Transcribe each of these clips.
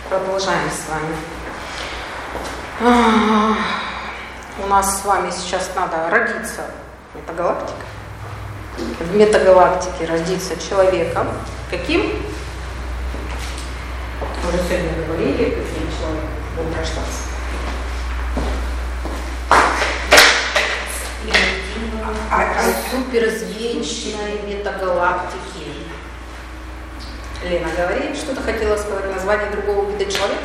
Продолжаем с вами. У нас с вами сейчас надо родиться в метагалактике. В метагалактике родиться человеком. Каким? Уже сегодня говорили, каким человеком будем рождаться. Суперзвечной метагалактики. Лена говорит, что-то хотела сказать, название другого вида человека.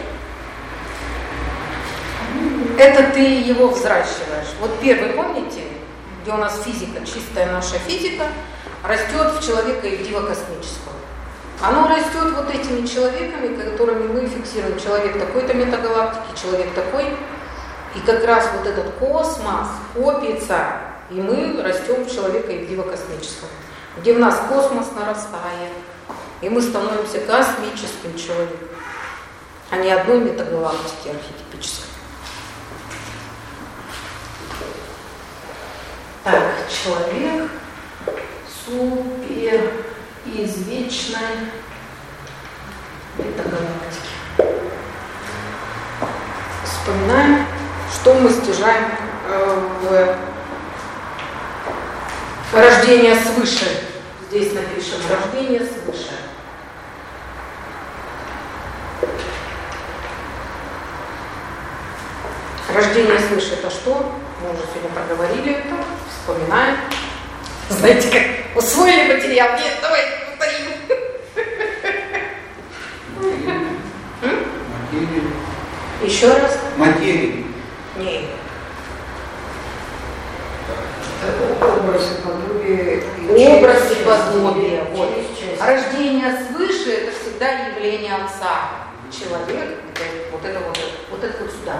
Это ты его взращиваешь. Вот первый, помните, где у нас физика, чистая наша физика, растет в человека и в диво космического. Оно растет вот этими человеками, которыми мы фиксируем. Человек такой-то метагалактики, человек такой. И как раз вот этот космос копится, и мы растем в человека и в диво космического. Где в нас космос нарастает. И мы становимся космическим человеком, а не одной метагалактики архетипической. Так, человек супер извечной метагалактики. Вспоминаем, что мы стяжаем в рождение свыше. Здесь напишем рождение свыше. Рождение свыше это что? Мы уже сегодня проговорили это, вспоминаем. Знаете, как усвоили материал? Нет, давайте повторим. Материя. Еще раз. Материя. Нет. Образ и подобие. Образ и подобие. Вот. Рождение свыше это всегда явление Отца. Человек, это вот сюда.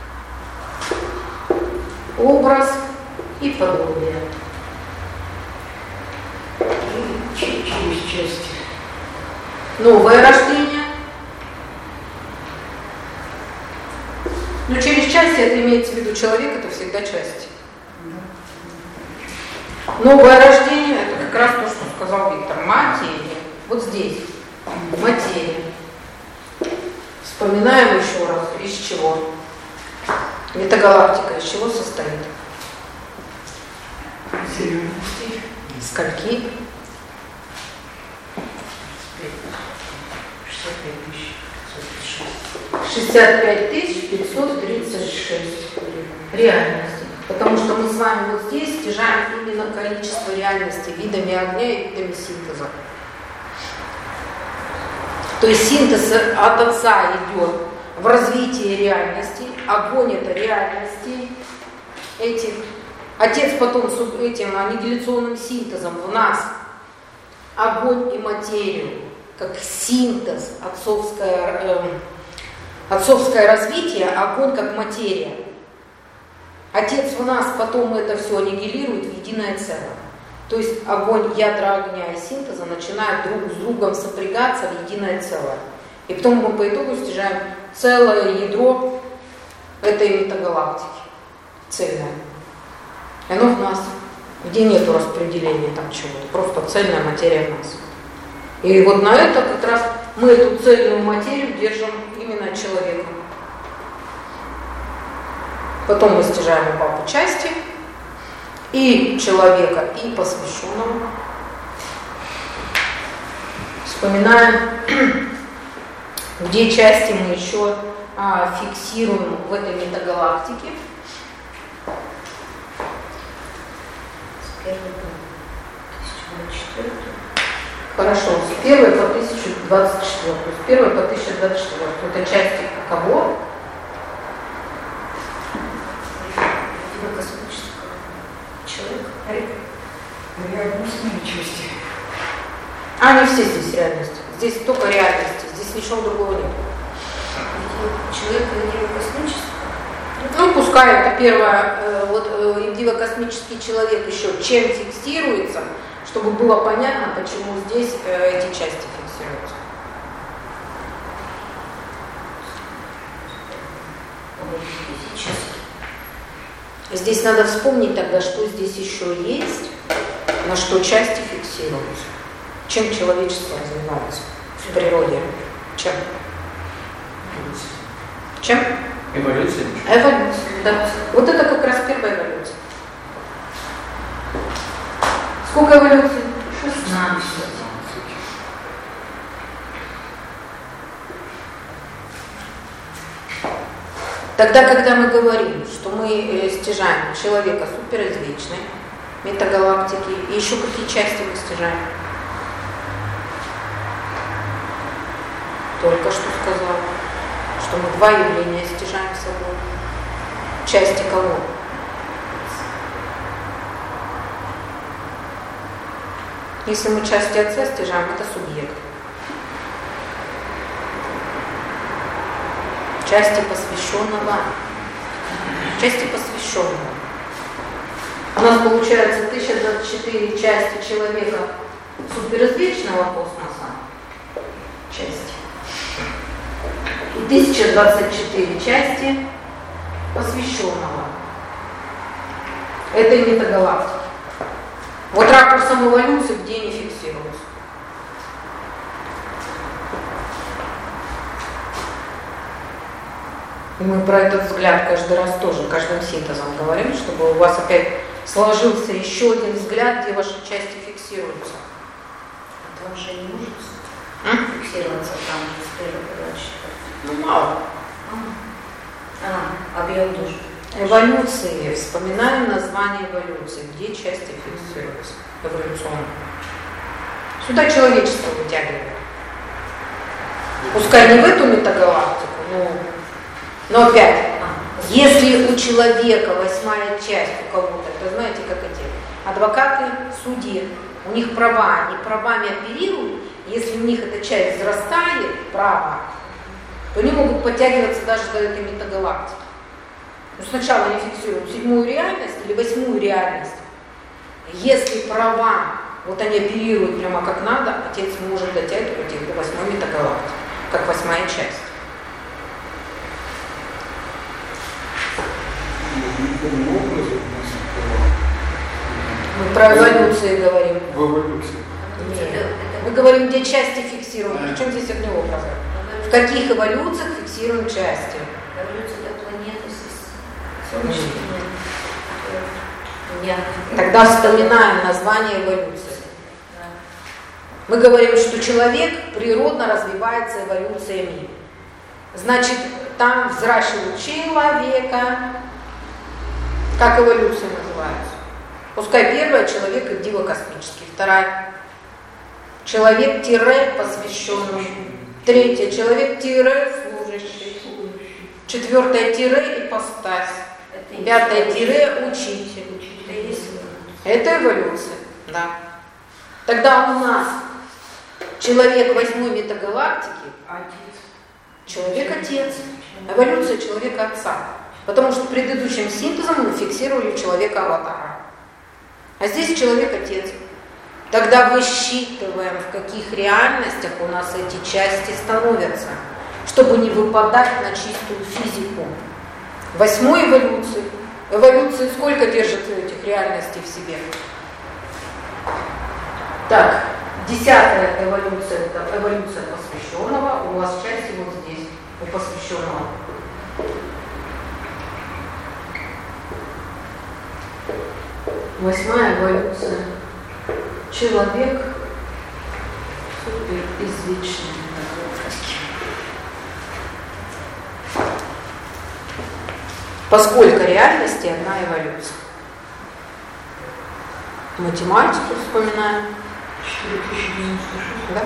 Образ и подобие. Через части. Новое рождение. Но через части это имеется в виду человек, это всегда части. Новое рождение это как раз то, что сказал Виктор. Материя. Вот здесь. Материя. Вспоминаем еще раз. Из чего? Метагалактика из чего состоит? Скольки? 65 536 реальностей. Потому что мы с вами вот здесь стяжаем именно количество реальностей видами огня и видами синтеза. То есть синтез от Отца идет в развитии реальности. Огонь это реальности. Отец потом с этим аннигиляционным синтезом в нас огонь и материю, как синтез, отцовское развитие, огонь как материя. Отец в нас потом это все аннигилирует в единое целое. То есть огонь, ядра огня и синтеза начинают друг с другом сопрягаться в единое целое. И потом мы по итогу стяжаем целое ядро этой метагалактики, цельное. И оно в нас, где нету распределения там чего-то, просто цельная материя в нас. И вот на это как раз мы эту цельную материю держим именно человеком. Потом мы стяжаем у папы части и человека, и посвященного. Вспоминаем, где части мы еще фиксируем в этой метагалактике. С 1 по 1024. Хорошо, с 1 по 1024. С 1 по 1024. Это части кого? Космического человека. Реальностные части. Не все здесь реальности. Здесь только реальности. Здесь ничего другого нет. Человека и космического. Пускай это первое, диво-космический человек еще чем фиксируется, чтобы было понятно, почему здесь эти части фиксируются. Здесь надо вспомнить тогда, что здесь еще есть, на что части фиксируются. Чем человечество развивается в природе? Чем? Чем? Эволюция. Эволюция, да. Вот это как раз первая эволюция. Сколько эволюций? 16. Тогда, когда мы говорим, что мы стяжаем человека суперизвечной, метагалактики, и еще какие части мы стяжаем? Только что сказала, что мы два явления стяжаем собой. Части кого? Если мы части Отца стяжаем, это субъект. Части посвященного. Части посвященного. У нас получается 1024 части человека суперизвечного космоса. Части. И 1024 части посвященного. Это и метагалактика. Вот ракурсом эволюции где не фиксируется. И мы про этот взгляд каждый раз тоже, каждым синтезом говорим, чтобы у вас опять сложился еще один взгляд, где ваши части фиксируются. Это уже не может фиксироваться там, где Ну, мало. Объем тоже. Эволюции. Вспоминаем название эволюции. Где части фиксируются? Эволюционно. Сюда человечество вытягивает. Пускай не в эту метагалактику, но опять, если у человека 8-я часть у кого-то, то знаете, как эти адвокаты, судьи, у них права, они правами оперируют, если у них эта часть взрастает, право, то они могут подтягиваться даже до этой метагалактики. Но сначала они фиксируют 7-ю реальность или 8-ю реальность. Если права, вот они оперируют прямо как надо, отец может дотягивать до 8-й метагалактики, как 8-я часть. Мы про эволюцию говорим. В эволюции. Нет. Мы говорим, где части фиксируем. Причем здесь огнеобразы? В каких эволюциях фиксируем части? Эволюция это планеты, солнечные. Тогда вспоминаем название эволюции. Мы говорим, что человек природно развивается эволюциями. Значит, там взращивают человека. Как эволюция называется? Пускай первая — человек и диво космический. Вторая — человек-посвященный. Третья — человек-служащий. Четвертая — ипостась. Пятая — учитель. Это эволюция, да. Тогда у нас человек 8-й метагалактики, человек-отец. Эволюция человека-отца. Потому что предыдущим синтезом мы фиксировали человека-аватара. А здесь человек-отец. Тогда высчитываем, в каких реальностях у нас эти части становятся, чтобы не выпадать на чистую физику. 8-й эволюции. Эволюции сколько держит этих реальностей в себе? Так, 10-я эволюция — это эволюция посвященного. У вас части вот здесь, у посвященного. Восьмая эволюция. Человек суперизвечный. Поскольку реальности одна эволюция. Математику вспоминаем. 4096. Да?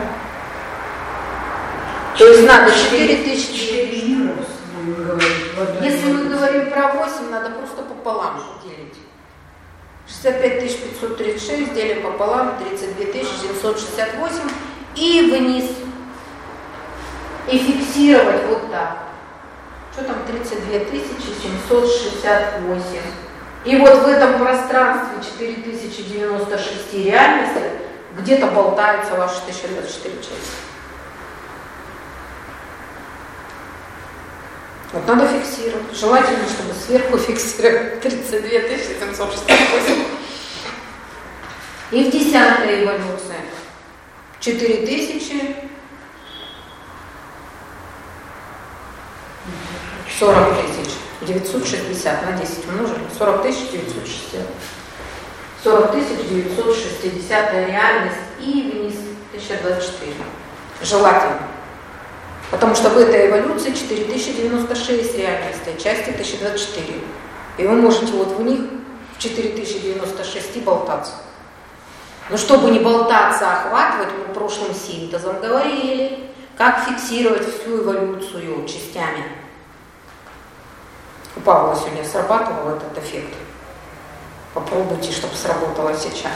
То есть надо 4000. Если мы говорим про 8, надо просто пополам делить. 65536 делим пополам, 32768 и вниз. И фиксировать вот так. Что там 32768? И вот в этом пространстве 4096 реальностей где-то болтаются ваши 1024 части. Вот надо фиксировать. Желательно, чтобы сверху фиксировать 32768. И в 10-й эволюции 4000. 40 960 на 10 умножили. 40 960. 40 960 реальность и вниз 1024. Желательно. Потому что в этой эволюции 4096 реальностей, части 1024. И вы можете вот в них в 4096 болтаться. Но чтобы не болтаться, а охватывать, мы прошлым синтезом говорили, как фиксировать всю эволюцию частями. У Павла сегодня срабатывал этот эффект. Попробуйте, чтобы сработало сейчас.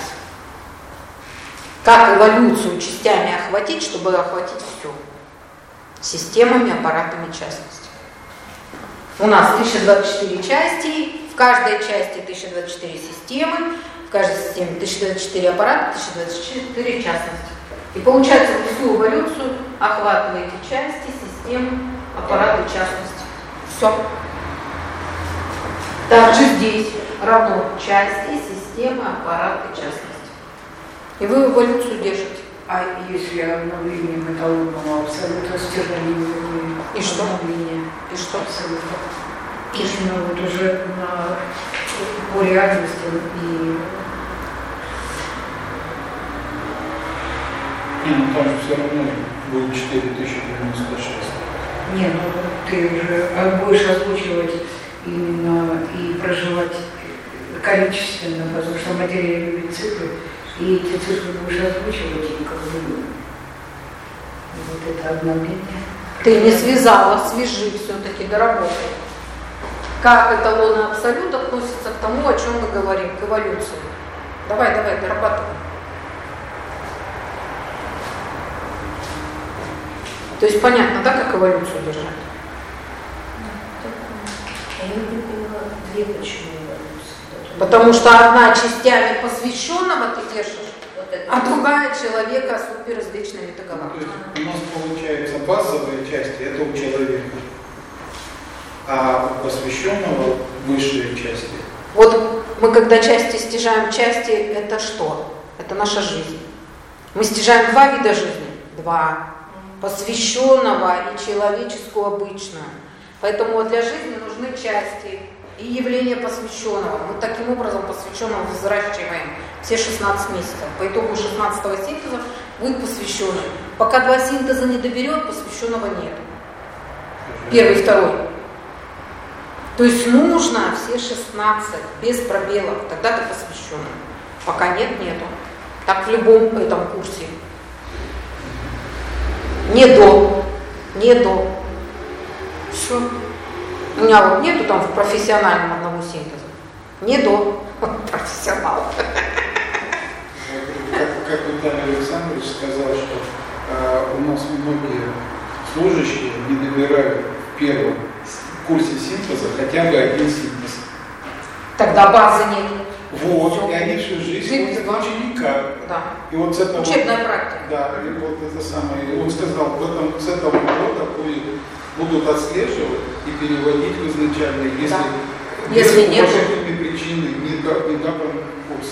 Как эволюцию частями охватить, чтобы охватить все. Системами, аппаратами, частности. У нас 1024 части, в каждой части 1024 системы, в каждой системе 1024 аппарата, 1024 частности. И получается, всю эволюцию охватываете части, системы, аппараты, частности. Все. Также здесь равно части, системы, аппараты, частности. И вы эволюцию держите. А если обновление эталонного абсолюта стержневые и что? Обновление и что? Абсолюта. Если вот уже по реальности и... Ну там же все равно будет 4096. Не, ну ты уже будешь озвучивать именно и проживать количественно, потому что материя любит цифры, и эти цифры будешь озвучивать, и как бы вот это обновление. Ты не связала, свяжи все-таки, доработай. Как эталоны абсолюта относятся к тому, о чем мы говорим, к эволюции. Давай, дорабатывай. То есть понятно, да, как эволюцию держать? Я не поняла, две почему эволюции. Потому что одна частями посвященного ты держишь, Вот это. а другая человека супер с вечными договорами. У нас получается базовые части, это у человека, а у посвященного высшие части. Вот мы когда части стяжаем части, это что? Это наша жизнь. Мы стяжаем два вида жизни. Два. Посвященного и человеческую обычную. Поэтому для жизни нужны части и явления посвященного. Мы таким образом посвященного взращиваем все 16 месяцев. По итогу 16-го синтеза будет посвященный. Пока два синтеза не доберет, посвященного нет. Первый, второй. То есть нужно все 16, без пробелов. Тогда ты посвященный. Пока нет, нету. Так в любом этом курсе. Не до. Все. У меня вот нету там в профессиональном одного синтеза. Не до. Профессионал. Как Виталий Александрович сказал, что у нас многие служащие не добирают в первом курсе синтеза хотя бы один синтез. Тогда базы нет. Вот, Все. и они всю жизнь ходят на ученика. Да. И вот с этого... Учебная практика. Да, и вот это самое. Он сказал, с этого года будут отслеживать и переводить в изначально, если, Да. Если нет. уважительной причины не добран курс.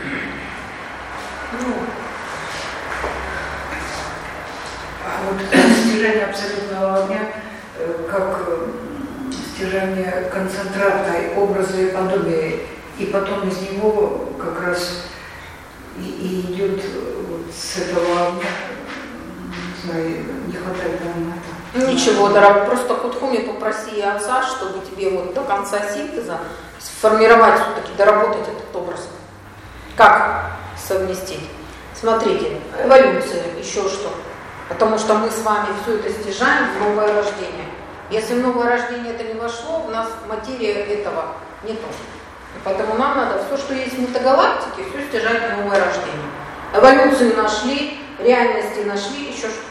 А вот это стяжание абсолютного огня, как стяжание концентрата, образа и подобия, и потом из него как раз и идет вот с этого огня, не знаю, не хватает нам это. Ничего, дорогой, просто Кутхуми попроси отца, чтобы тебе вот до конца синтеза сформировать все-таки, доработать этот образ. Как совместить? Смотрите, эволюция, еще что. Потому что мы с вами все это стяжаем в новое рождение. Если в новое рождение это не вошло, у нас материя этого нету. И поэтому нам надо все, что есть в метагалактике, все стяжать в новое рождение. Эволюцию нашли, реальности нашли, еще что.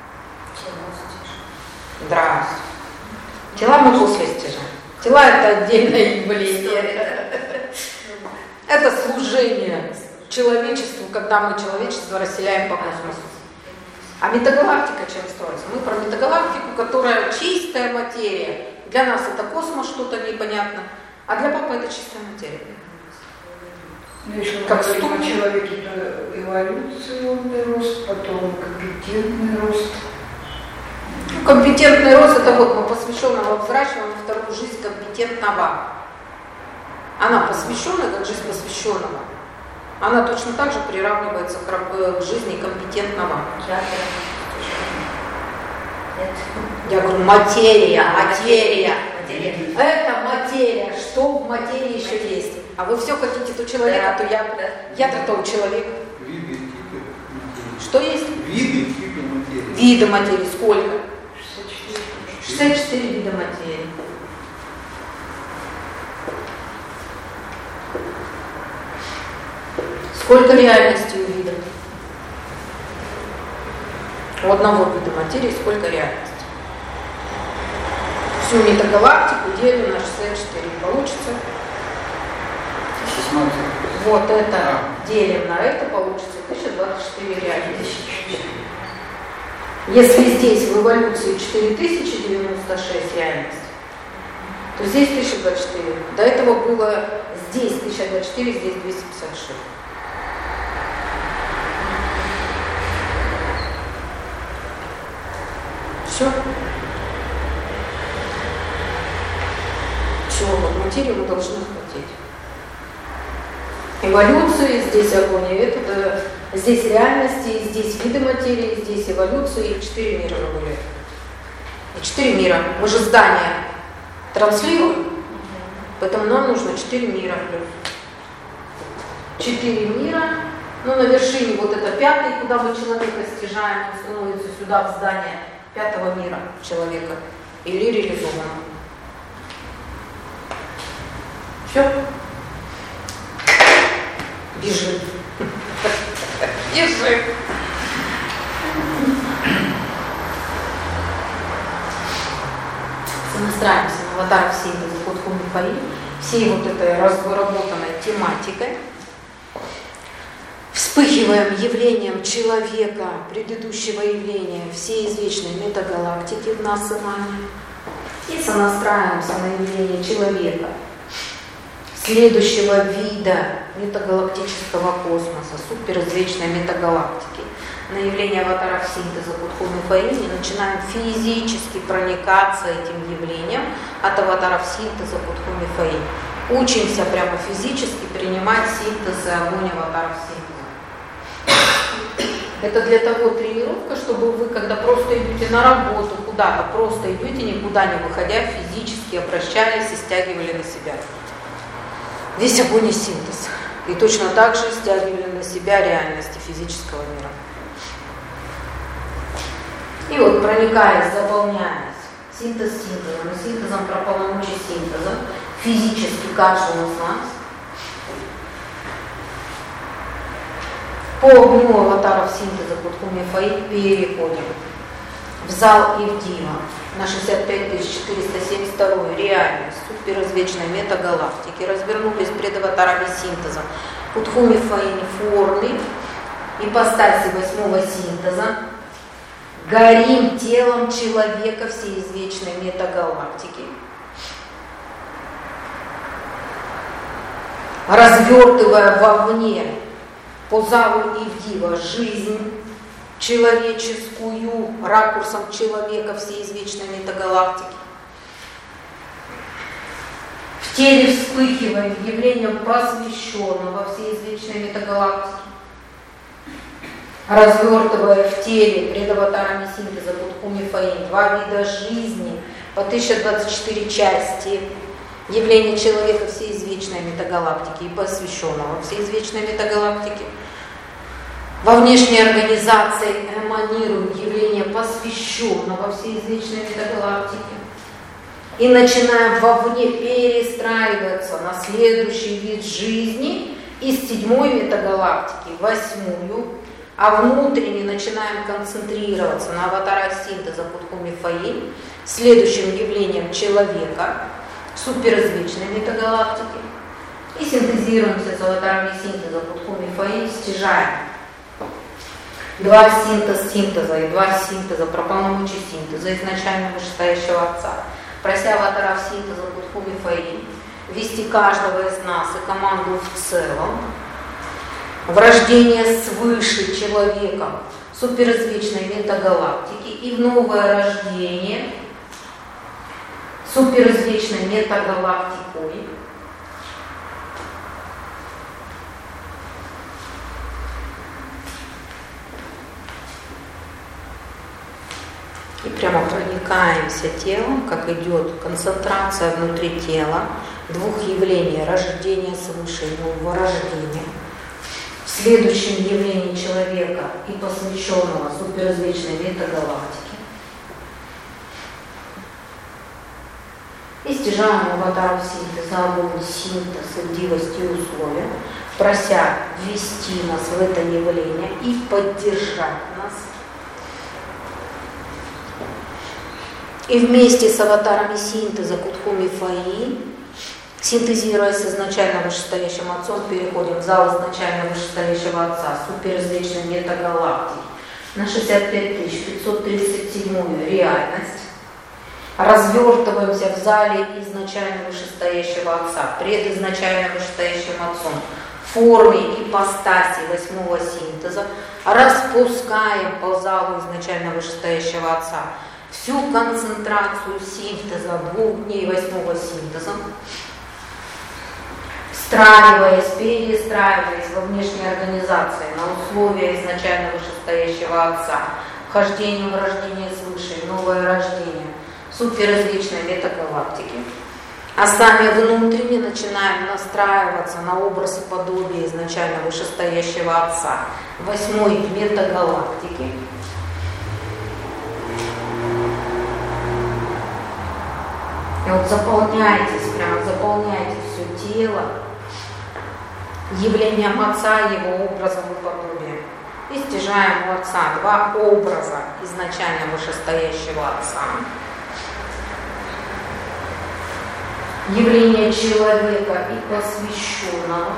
Здрасте. Тела мы после стяжаем. Тела это отдельное явление. Это служение человечеству, когда мы человечество расселяем по космосу. А метагалактика чем строится? Мы про метагалактику, которая чистая материя. Для нас это космос, что-то непонятно, а для папы это чистая материя. Ну, если мы Как говорим о ступень. человеке, то эволюционный рост, потом компетентный рост. Компетентный рост — это вот мы посвященного взращиваем вторую жизнь компетентного. Она посвященная, как жизнь посвященного. Она точно так же приравнивается к жизни компетентного. Я говорю, материя. Это материя. Что в материи еще есть? А вы все хотите то человека, то я-то того человека. Виды, типы материи. Что есть? Виды, типы материи. Виды материи сколько? 64 вида материи. Сколько реальностей у видов? У одного вида материи сколько реальностей? Всю метагалактику делим на 64. Получится? 16. Вот это делим на это, получится 1024 реальности. Если здесь в эволюции 4096 реальностей, то здесь 1024. До этого было здесь 1024, здесь 256. Все. Все, вот материю мы должны хотеть. Эволюции, здесь огонь и это, здесь реальности, здесь виды материи, здесь эволюции, и 4 мира были. И 4 мира. Мы же здание транслируем, поэтому нам нужно 4 мира. 4 мира. Ну, на вершине вот это 5-й, куда мы человека стяжаем, он становится сюда, в здание 5-го мира человека. Или реализовано. Все. Бежим. Бежим. Настраиваемся на аватаров синтеза Кутху Михаил, всей вот этой разработанной тематикой. Вспыхиваем явлением человека, предыдущего явления, всей извечной метагалактики в нас и нами. И сонастраиваемся на явление человека, следующего вида метагалактического космоса, суперизвечной метагалактики, на явление аватаров синтеза Кутху Михаил, и начинаем физически проникаться этим явлением от аватаров синтеза Кутху Михаил. Учимся прямо физически принимать синтез и огонь аватаров синтеза. Это для того тренировка, чтобы вы, когда просто идете на работу, куда-то просто идете, никуда не выходя, физически обращались и стягивали на себя весь огонь и синтез. И точно так же стягивали на себя реальности физического мира. И вот проникаясь, заполняясь синтез синтезом и синтезом про полномочия синтеза, физически каждому из нас, по огню аватаров синтеза Кутху Михаил переходим в зал Ивдима на 65472 реальность суперизвечной метагалактики, развернулись пред аватарами синтеза Кутху Михаил в форме ипостаси 8-го синтеза, горим телом человека всей извечной метагалактики, развертывая вовне по залу Ивдива жизнь человеческую ракурсом человека всей извечной метагалактики. В теле вспыхиваем явлением посвященного всей извечной метагалактики, развертывая в теле пред аватарами синтеза Кутху Михаил 2 вида жизни по 1024 части, явление человека всей извечной метагалактики и посвященного всей извечной метагалактике. Во внешней организации эманируем явление посвященного всей извечной метагалактике и начинаем вовне перестраиваться на следующий вид жизни из 7-й метагалактики в 8-ю, а внутренне начинаем концентрироваться на аватарах синтеза Кутху Михаил, следующим явлением человека, суперизвечной метагалактики, и синтезируемся с аватарами синтеза Кутху Михаил, стяжаем 2 синтеза и 2 синтеза про полномочия синтеза изначально вышестоящего Отца, прося аватаров синтеза Кутху Михаил вести каждого из нас и команду в целом в рождение свыше человеком суперизвечной метагалактики и в новое рождение суперизвечной метагалактикой. И прямо проникаемся телом, как идет концентрация внутри тела двух явлений: рождения свыше и нового рождения. В следующем явлении человека и посвященного суперизвечной метагалактике. И стяжаем аватаров синтеза, огонь, синтез, игривость и условия, прося ввести нас в это явление и поддержать нас. И вместе с аватарами синтеза Кутхуми Фаи, синтезируя с изначально вышестоящим Отцом, переходим в зал изначально вышестоящего Отца, суперизвечной метагалактики, на 65 537 реальность. Развертываемся в зале изначально вышестоящего Отца, пред изначально вышестоящим Отцом, в форме ипостаси 8-го синтеза, распускаем по залу изначально вышестоящего Отца всю концентрацию синтеза 2 дней 8-го синтеза, встраиваясь, перестраиваясь во внешней организации на условия изначально вышестоящего Отца, вхождение в рождение свыше, новое рождение, суперизвечной метагалактики, а сами внутренне начинаем настраиваться на образ и подобие изначально вышестоящего Отца, 8-й метагалактики. И вот заполняйтесь, прям заполняйте все тело явлением Отца, Его образом и подобием. И стяжаем у Отца 2 образа изначально вышестоящего Отца. Явление человека и посвященного.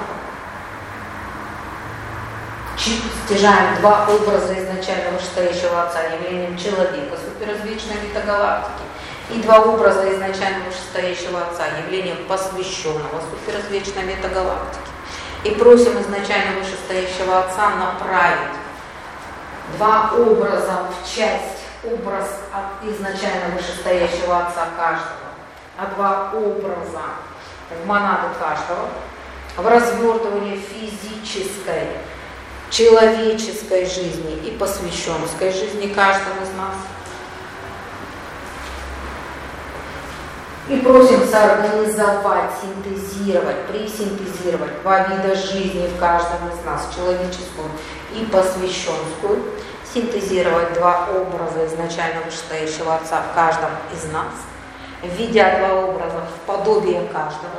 Стяжаем 2 образа изначально вышестоящего Отца явлением человека, суперизвечной метагалактики. И 2 образа изначально вышестоящего Отца явлением посвященного суперизвечной метагалактики. И просим изначально вышестоящего Отца направить 2 образа в часть, образ от изначально вышестоящего Отца каждого, а 2 образа в монады каждого, в развертывание физической, человеческой жизни и посвященской жизни каждого из нас. И просим соорганизовать, синтезировать, присинтезировать 2 вида жизни в каждом из нас, человеческую и посвященскую, синтезировать 2 образа изначально вышестоящего Отца в каждом из нас, введя 2 образа в подобие каждого.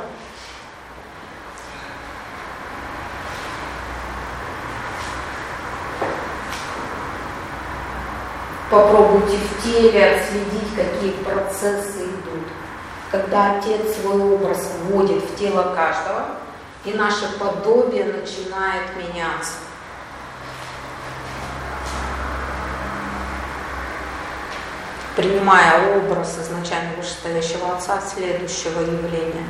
Попробуйте в теле отследить, какие процессы идут, когда Отец свой образ вводит в тело каждого, и наше подобие начинает меняться. Принимая образ изначально вышестоящего Отца следующего явления.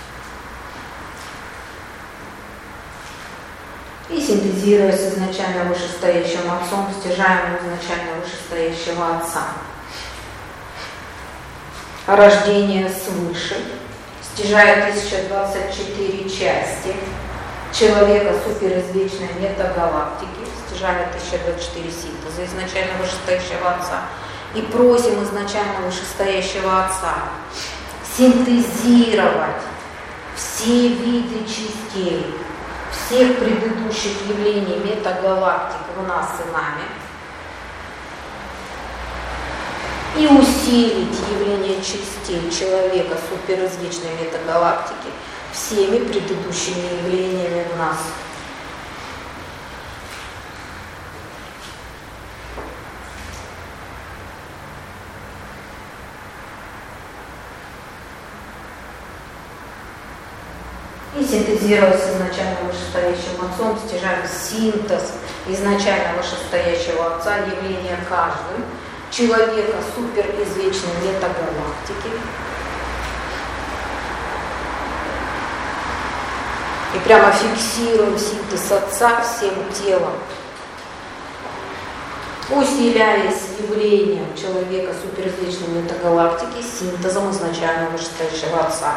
И синтезируя с изначально вышестоящим Отцом, стяжаем изначально вышестоящего Отца. Рождение свыше, стяжая 1024 части человека суперизвечной метагалактики, стяжая 1024 синтеза изначально вышестоящего Отца, и просим изначально вышестоящего Отца синтезировать все виды частей всех предыдущих явлений метагалактик в нас и нами, и усилить явление частей человека суперизвечной метагалактики всеми предыдущими явлениями в нас. И синтезируя с изначально вышестоящим Отцом, стяжаем синтез изначально вышестоящего Отца явления каждым человека суперизвечной метагалактики. И прямо фиксируем синтез Отца всем телом. усиляясь явлением человека суперизвечной метагалактики синтезом изначального вышестоящего Отца.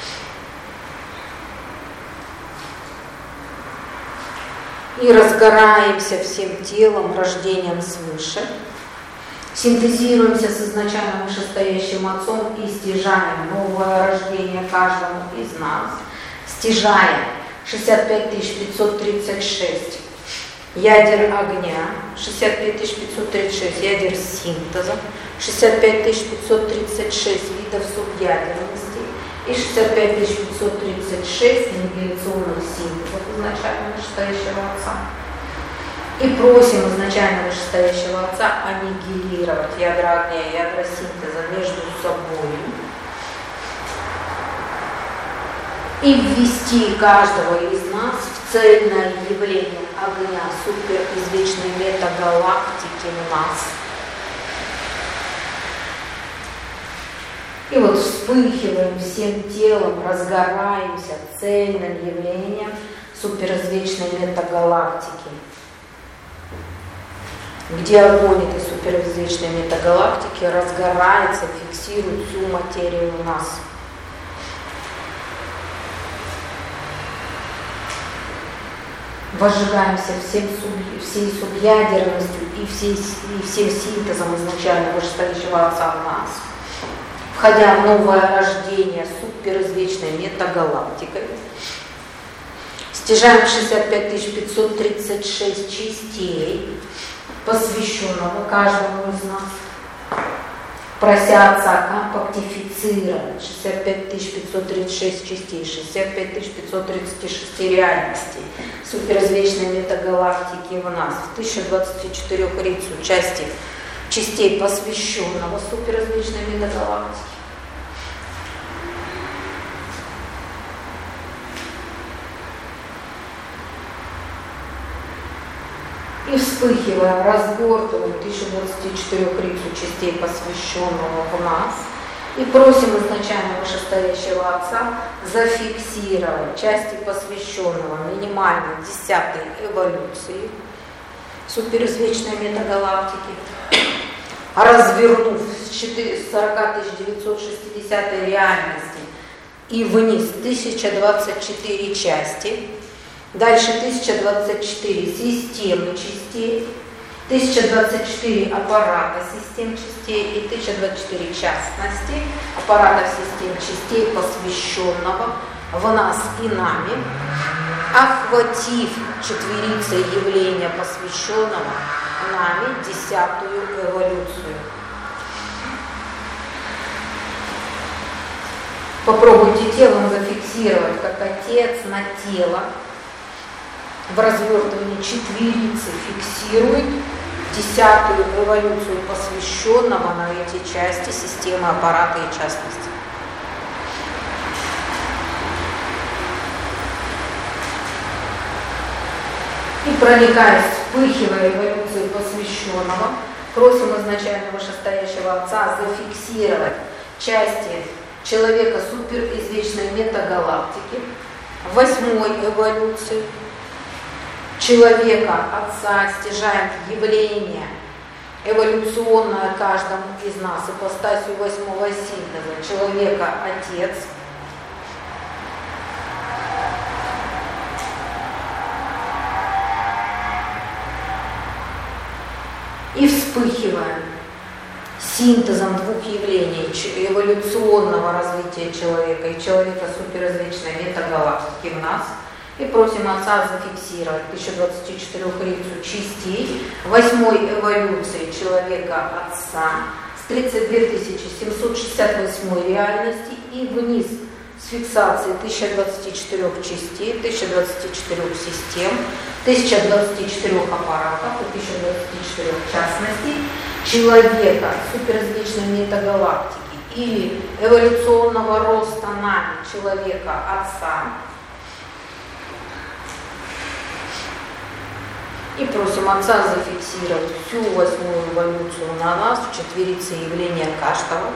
И разгораемся всем телом, рождением свыше, синтезируемся с изначальным вышестоящим Отцом и стяжаем новое рождение каждому из нас, стяжаем 65 536 ядер огня, 65 536 ядер синтеза, 65 536 видов субъядерности и 65 536 аннигиляционных синтезов изначально вышестоящего Отца. И просим изначально вышестоящего Отца аннигилировать ядра огня и ядра синтеза между собой и ввести каждого из нас в цельное явление огня суперизвечной метагалактики в нас. И вот вспыхиваем всем телом, разгораемся цельным явлением суперизвечной метагалактики, где огонь этой суперизвечной метагалактики разгорается, фиксирует всю материю в нас. Возжигаемся всей субъядерностью и всем синтезом изначально вышестоящего Отца в нас, входя в новое рождение суперизвечной метагалактикой, стяжаем 65 536 частей, посвященного каждому из нас, прося Отца компактифицировать 65 536 частей, 65 536 реальностей суперизвечной метагалактики в нас, в 1024 рицу частей посвященного суперизвечной метагалактике. И вспыхивая, разгортываем 1024 рицу частей посвященного в нас и просим изначально вышестоящего Отца зафиксировать части посвященного минимальной 10-й эволюции суперизвечной метагалактики, развернув с 40 960 реальности и вниз 1024 части, дальше 1024 системы частей, 1024 аппарата систем частей и 1024 частностей аппаратов систем частей, посвященного в нас и нами, охватив четверицей явления посвященного нами 10-ю эволюцию. Попробуйте телом зафиксировать, как Отец на тело в развертывании четверицы фиксирует 10-ю эволюцию посвященного на эти части системы аппарата и частности. И проникая, вспыхивая эволюцию посвященного, просим изначально вышестоящего Отца зафиксировать части человека суперизвечной метагалактики, 8-й эволюции, человека Отца, стяжаем явление эволюционное каждому из нас, ипостасью 8-го синтеза, человека Отец, и вспыхиваем синтезом двух явлений эволюционного развития человека и человека суперизвечной метагалактики в нас, и просим Отца зафиксировать 1024 рицу частей 8-й эволюции человека Отца с 32 768 реальности и вниз с фиксацией 1024 частей, 1024 систем, 1024 аппаратов и 1024 частностей человека суперизвечной метагалактики или эволюционного роста нами человека Отца. И просим Отца зафиксировать всю 8-ю эволюцию на нас в четверице явления каждого.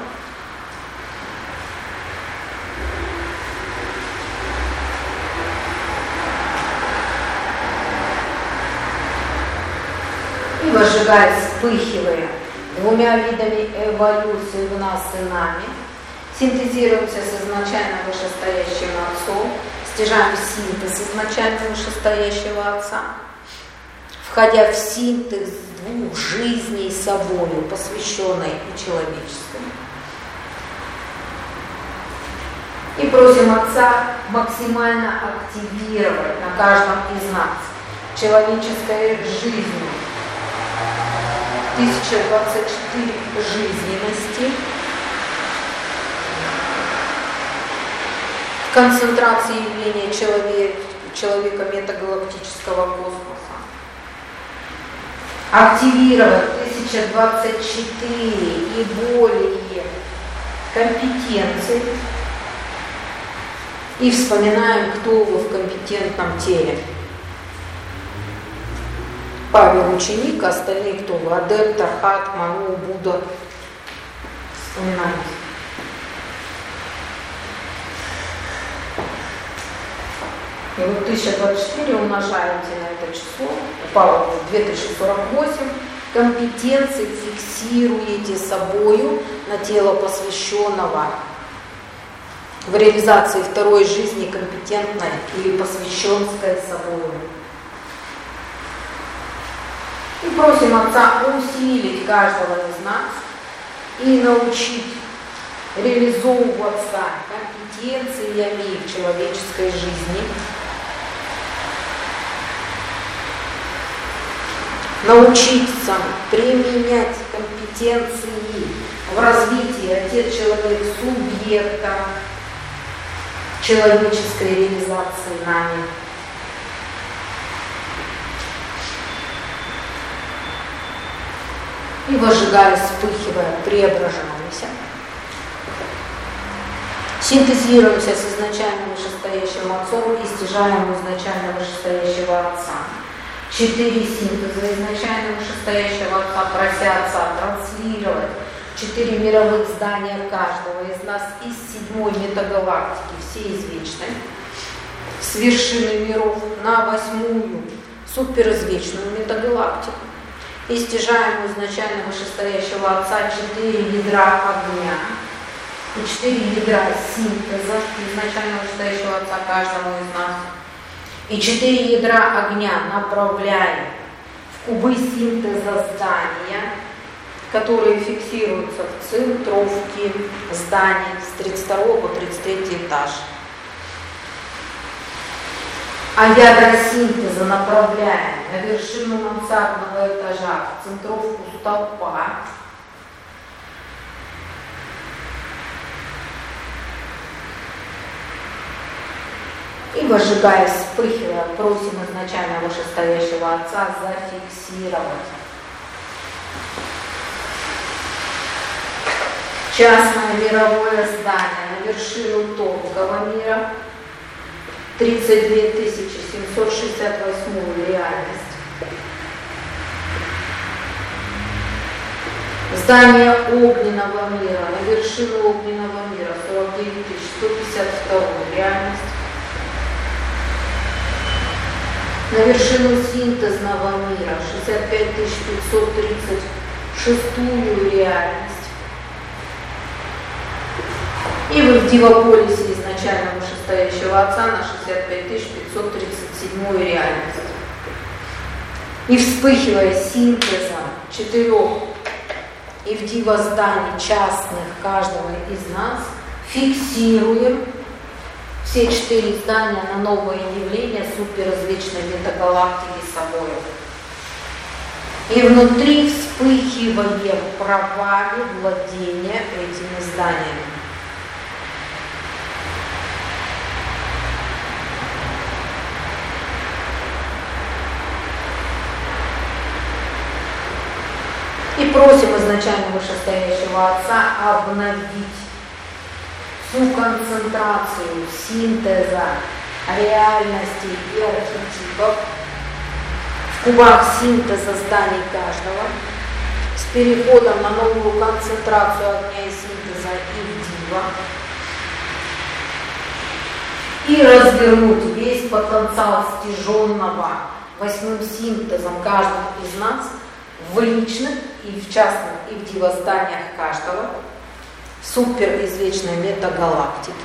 И возжигает вспыхивая двумя видами эволюции в нас и нами, синтезируемся с изначально вышестоящим Отцом, стяжаем синтез изначально вышестоящего Отца, входя в синтез двух жизней собою, посвященной и человеческой. И просим Отца максимально активировать на каждом из нас человеческой жизни 1024 жизненности, концентрации явления человека метагалактического космоса. Активировать 1024 и более компетенций. И вспоминаем, кто вы в компетентном теле. Павел ученик, остальные кто вы? Адепт, Архат, Ману, Будда. Вспоминаем. И вот 1024 умножаете на это число, упало 2048, компетенции фиксируете собою на тело посвященного в реализации второй жизни компетентной или посвященской собою. И просим Отца усилить каждого из нас и научить реализовываться компетенциями в человеческой жизни, научиться применять компетенции в развитии Отец-человек-субъекта человеческой реализации нами. И возжигая, вспыхивая, преображаемся. Синтезируемся с изначально вышестоящим Отцом и стяжаем у изначально вышестоящего Отца. 4 синтеза изначально вышестоящего Отца, прося Отца транслировать 4 мировых здания каждого из нас из 7-й метагалактики, всей извечной, с вершины миров на 8-ю суперизвечную метагалактику. И стяжаем у изначально вышестоящего Отца 4 ядра огня и 4 ядра синтеза изначально вышестоящего Отца каждому из нас. И 4 ядра огня направляем в кубы синтеза здания, которые фиксируются в центровке зданий с 32 по 33 этаж. А ядра синтеза направляем на вершину мансардного этажа, в центровку столпа. И возжигая, вспыхивая, просим изначально вышестоящего Отца зафиксировать частное мировое здание на вершину тонкого мира, 32 768 реальность. Здание огненного мира на вершину огненного мира, 49 152 реальность. На вершину синтезного мира, 65 536 реальность. И в Дивополисе изначально вышестоящего Отца на 65 537 реальность. И вспыхивая синтезом 4 и в дивозданий частных каждого из нас, фиксируем все 4 здания на новое явление суперизвечной метагалактики собой. И внутри вспыхиваем правами владения этими зданиями. И просим изначально вышестоящего Отца обновить всю концентрацию синтеза реальности и архетипов в кубах синтеза зданий каждого с переходом на новую концентрацию огня и синтеза и в дива. И развернуть весь потенциал стяженного 8-м синтезом каждого из нас в личных и в частных и в дивозданиях каждого, суперизвечной метагалактики.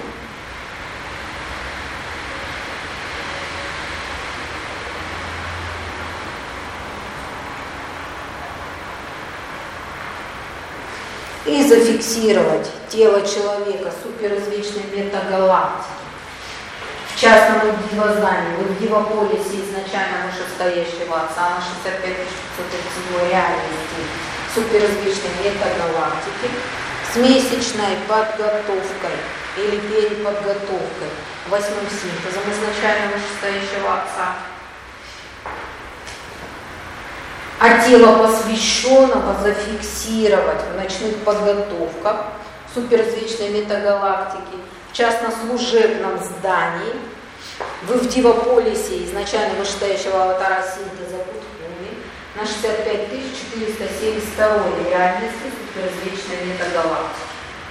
И зафиксировать тело человека суперизвечной метагалактики в частном дивоздании, в дивополисе изначально вышестоящего Отца на 65 реальности суперизвечной метагалактики с месячной подготовкой или переподготовкой 8-м синтезом изначально вышестоящего Отца. А тело посвященного зафиксировать в ночных подготовках суперизвечной метагалактики, в частно-служебном здании, в дивополисе изначально вышестоящего аватара синтеза Кутхуми на 65 472 реальности суперизвечной метагалактики.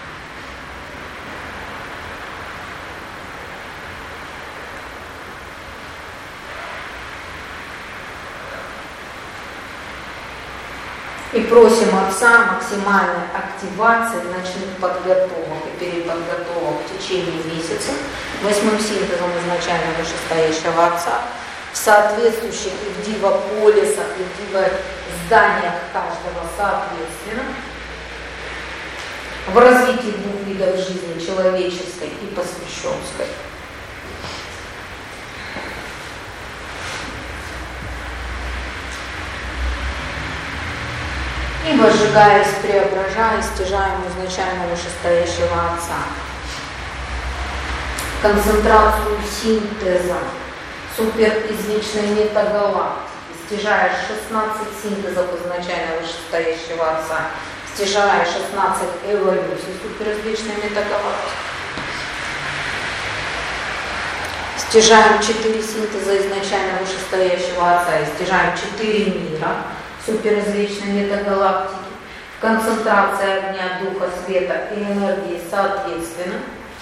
И просим Отца максимальной активации ночных подготовок и переподготовок в течение месяца 8-м синтезом изначально вышестоящего Отца в соответствующих и в дивополисах, и в дивозданиях каждого соответственно, в развитии двух видов жизни, человеческой и посвященской. И возжигаясь, преображая, стяжаем изначально вышестоящего Отца. Концентрацию синтеза суперизвечной метагалактики, стяжая 16 синтезов изначально вышестоящего Отца, стяжая 16 эволюций суперизвечной метагалактики. Стяжаем 4 синтеза изначально вышестоящего Отца и стяжаем 4 мира суперизвечной метагалактики в концентрации огня, духа, света и энергии соответственно.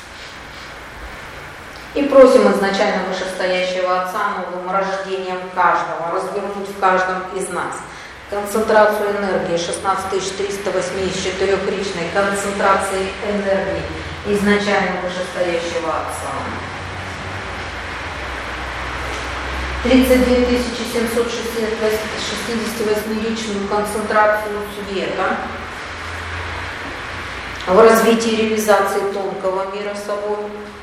И просим изначально вышестоящего Отца новым рождением каждого развернуть в каждом из нас концентрацию энергии 16384 личной концентрации энергии изначально вышестоящего Отца. 32 768 личную концентрацию света в развитии реализации тонкого мира собой.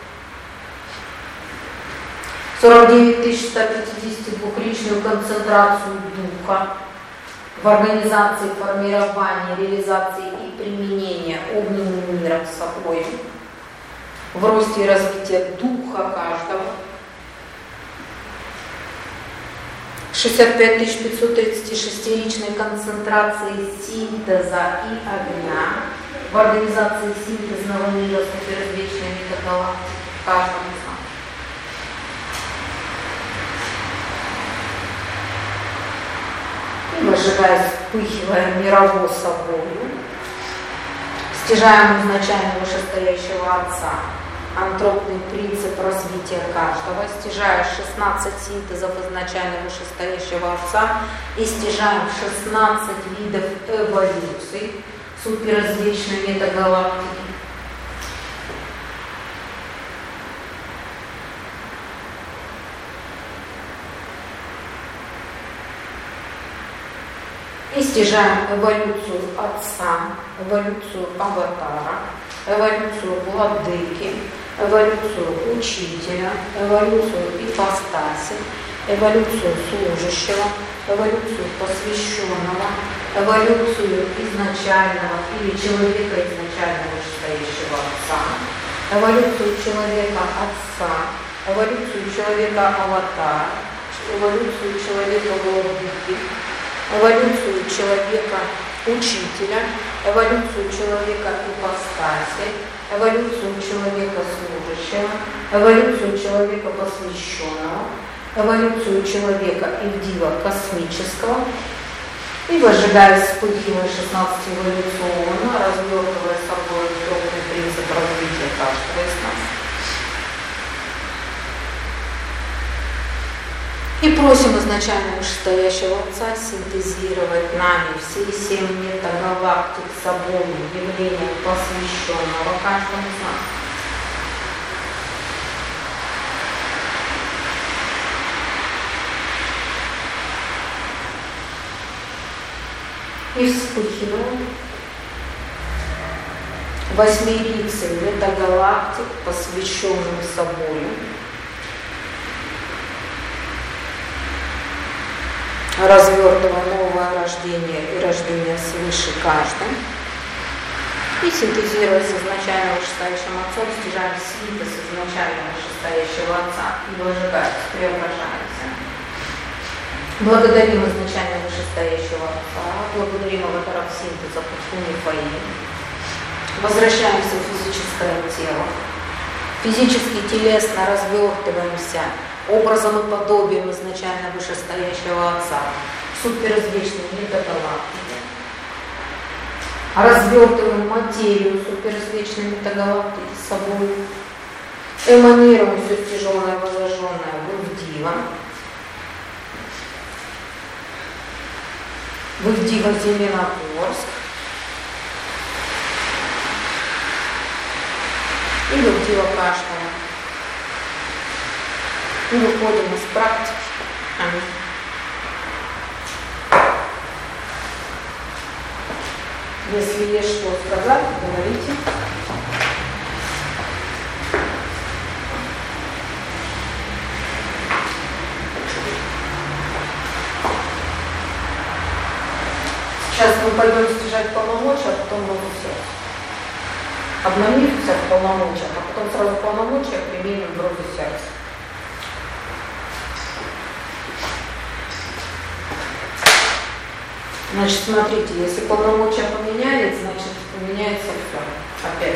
49 152 личную концентрацию духа в организации, формировании, реализации и применения огненным миром собой, в росте и развитии духа каждого. 65 536 личной концентрации синтеза и огня в организации синтезного мира суперизвечной метагалактики в каждом из нас. И выжигая, вспыхивая мировой собою, стяжаем изначально вышестоящего Отца антропный принцип развития каждого, стяжая 16 синтезов изначально вышестоящего Отца и стяжаем 16 видов эволюций суперизвечной метагалактики. И стяжаем эволюцию Отца, эволюцию Аватара, эволюцию Владыки, эволюцию Учителя, эволюцию Ипостаси, эволюцию Служащего, эволюцию Посвященного, эволюцию изначального или человека изначально вышестоящего Отца, эволюцию человека Отца, эволюцию человека Аватара, эволюцию человека Владыки, эволюцию человека Учителя, эволюцию человека Ипостаси, эволюцию человека Служащего, эволюцию человека Посвященного, эволюцию человека Ивдива Космического, и возжигая, вспыхивая 16 эволюционно, развертывая собой огромный принцип развития каждого из нас. И просим изначально вышестоящего Отца синтезировать нами все 7 метагалактик собой явления посвященного каждому из нас. И вспыхиваем 8 метагалактик, посвященным собой, развертывая новое рождение и рождение свыше каждым, и синтезируя с изначально вышестоящим Отцом, стяжаем синтез изначально вышестоящего Отца и выжигаемся, преображаемся. Благодарим изначально вышестоящего Отца, благодарим аватаров синтеза Путхуни Фаи. Возвращаемся в физическое тело. Физически, телесно развертываемся образом и подобием изначально вышестоящего Отца, суперизвечной метагалактики. Развертываем материю суперизвечной метагалактики с собой. Эманируем все тяжелое, возложенное в Дива. В Дива Зеленогорск. И в Дива Кашкана. И выходим из практики. Аминь. Если есть что сказать, говорите. Сейчас мы пойдем стяжать полномочия, а потом новый сердце. Обновимся в полномочиях, а потом сразу полномочия применим в розе сердца. Значит, смотрите, если полномочия поменялись, значит, поменяется все. Опять.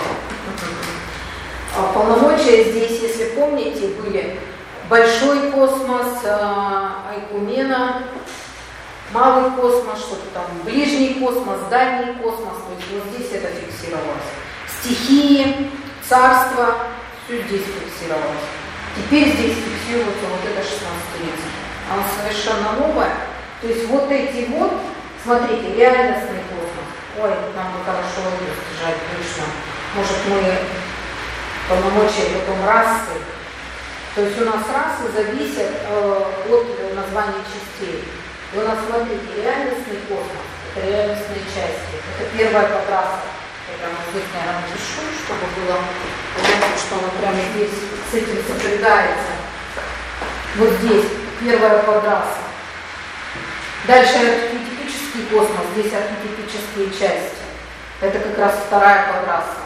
Полномочия здесь, если помните, были большой космос, айкумена, малый космос, что-то там, ближний космос, дальний космос, то есть вот здесь это фиксировалось. Стихии, царство, все здесь фиксировалось. Теперь здесь фиксируется вот это 16:30. Оно совершенно новое. То есть вот эти вот, смотрите, реальностный космос. Ой, нам бы хорошо это стяжать точно. Может, мы полномочия потом расы. То есть у нас расы зависят от названия частей. И у нас, смотрите, реальностный космос, это реальностные части. Это первая подраса. Я прямо здесь, наверное, напишу, чтобы было понятно, что оно прямо здесь с этим сопрягается. Вот здесь первая подраса. Дальше архетипический космос, здесь архетипические части. Это как раз вторая подраса.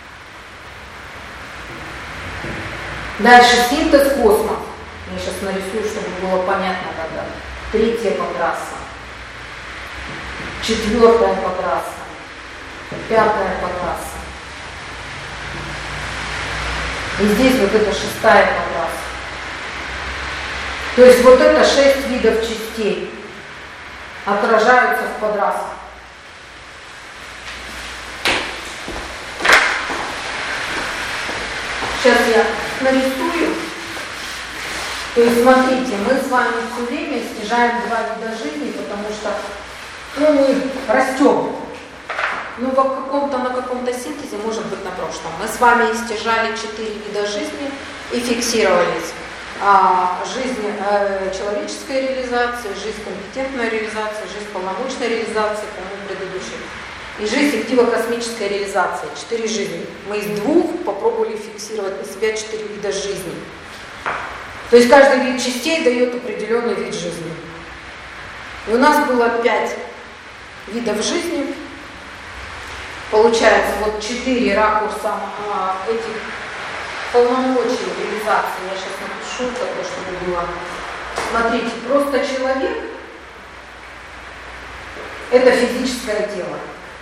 Дальше синтез космос. Я сейчас нарисую, чтобы было понятно тогда. Третья подраса. Четвертая подраса. Пятая подраса. И здесь вот это шестая подраса. То есть вот это 6 видов частей отражаются в подрасах. Сейчас я нарисую. То есть смотрите, мы с вами все время стяжаем 2 вида жизни, потому что мы растем. Ну, на каком-то синтезе, может быть, на прошлом. Мы с вами стяжали 4 вида жизни и фиксировались. Жизнь человеческой реализации, жизнь компетентной реализации, жизнь полномочной реализации, по-моему, предыдущей. И жизнь активо-космической реализации. 4 жизни. Мы из 2 попробовали фиксировать на себя 4 вида жизни. То есть каждый вид частей дает определенный вид жизни. И у нас было 5 видов жизни. Получается, вот 4 ракурса этих полномочий реализации. Я сейчас напишу, такое, чтобы было. Смотрите, просто человек – это физическое тело.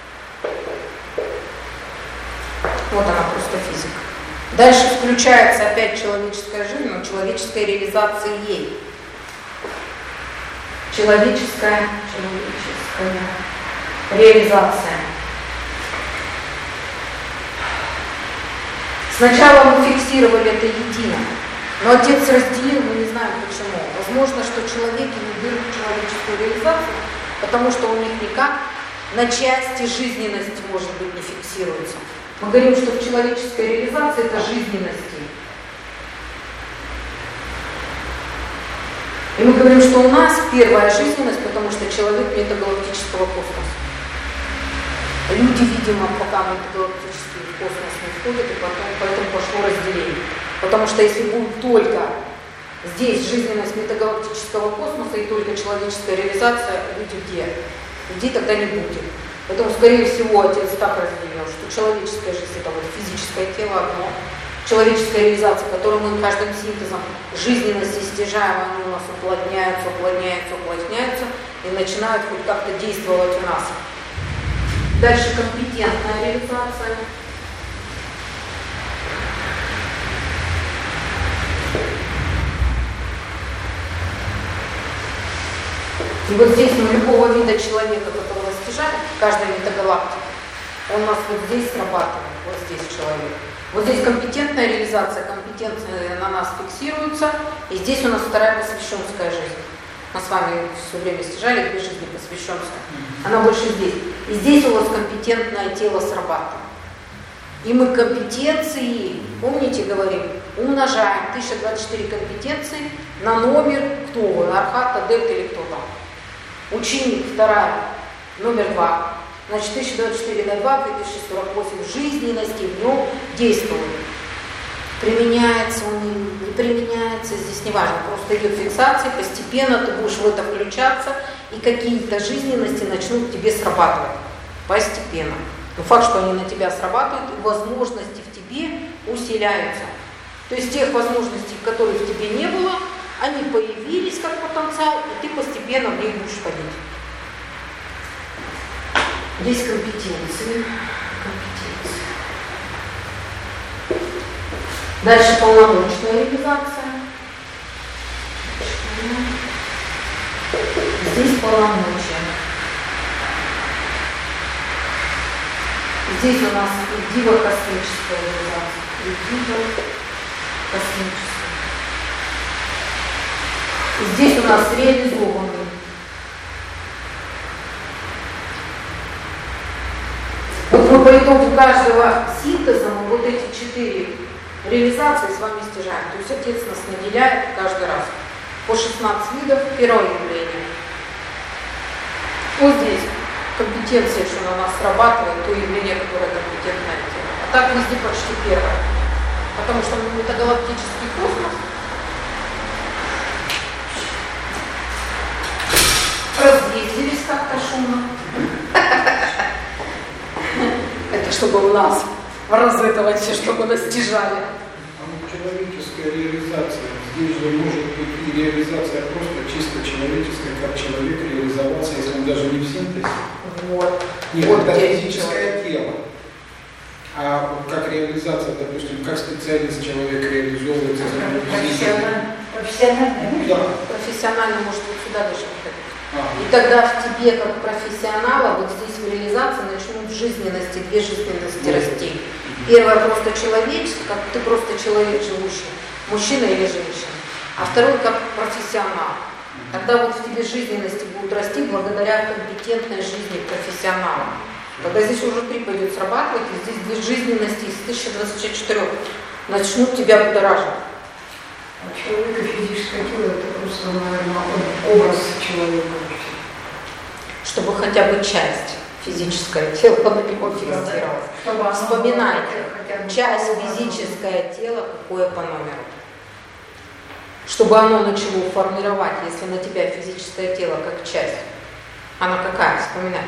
Вот она, просто физика. Дальше включается опять человеческая жизнь, но человеческая реализация ей. Человеческая реализация. Сначала мы фиксировали это едино. Но Отец разделил, мы не знаем почему. Возможно, что человеки не берут человеческую реализацию, потому что у них никак на части жизненности, может быть, не фиксируется. Мы говорим, что в человеческой реализации это жизненности. И мы говорим, что у нас первая жизненность, потому что человек метагалактического космоса. Люди, видимо, пока метагалактический космос не входят, и потом поэтому пошло разделение. Потому что если будет только здесь жизненность метагалактического космоса и только человеческая реализация, люди где? Людей тогда не будет. Поэтому, скорее всего, Отец так разделил, что человеческая жизнь – это вот физическое тело одно, человеческая реализация, которую мы каждым синтезом жизненности стяжаем, они у нас уплотняются, уплотняются, уплотняются и начинают хоть как-то действовать у нас. Дальше компетентная реализация. И вот здесь мы любого вида человека, которого стяжаем, каждой метагалактики, он у нас вот здесь срабатывает, вот здесь человек. Вот здесь компетентная реализация, компетенция на нас фиксируется, и здесь у нас вторая посвященская жизнь. Мы с вами все время стяжали две жизни посвященская. Она больше здесь. И здесь у вас компетентное тело срабатывает. И мы компетенции, помните, говорим, умножаем 1024 компетенции на номер, кто вы, архат, адепт или кто там. Ученик, вторая, номер 2. Значит, 1024 на 2, 2048 жизненности в нем действует. Применяется он, не применяется, здесь не важно. Просто идет фиксация, постепенно ты будешь в это включаться, и какие-то жизненности начнут тебе срабатывать. Постепенно. Но факт, что они на тебя срабатывают, возможности в тебе усиляются. То есть тех возможностей, которых в тебе не было, они появились как потенциал, и ты постепенно в них будешь ходить. Здесь компетенции. Дальше полномочная реализация. Здесь полномочия. Здесь у нас идиво-космическая реализация. Идиво-космическая. Здесь у нас реализованный. Вот мы по итогу каждого синтеза мы вот эти 4 реализации с вами стяжаем. То есть Отец нас наделяет каждый раз по 16 видов первого явления. Вот здесь компетенция, что на нас срабатывает, то явление, которое компетентное тело. А так везде почти первое. Потому что метагалактический космос разъездились как-то шумно. Это чтобы у нас в разэтовать, чтобы нас стяжали. Человеческая реализация. Здесь же может быть и реализация просто чисто человеческая, как человек реализоваться, если он даже не в синтезе. Вот. Нет, вот это физическое тело. А вот как реализация, допустим, как специалист человек реализовывается? Профессионально? Ну да. Профессионально может вот сюда даже выходить. И тогда в тебе, как профессионала, вот здесь в реализации начнут жизненности, две жизненности расти. Первое просто человеческое, как ты просто человек живущий, мужчина или женщина. А второй как профессионал. Тогда вот в тебе жизненности будут расти благодаря компетентной жизни профессионала. Тогда здесь уже 3 пойдет срабатывать, и здесь две жизненности из 1024 начнут тебя будоражить. А человек и физическое тело – это просто, наверное, образ человека. Чтобы хотя бы часть физическое тело на него фиксировалось. Вспоминайте, часть физическое тело, какое по номеру. Чтобы оно начало формировать, если на тебя физическое тело как часть. Она какая? Вспоминай.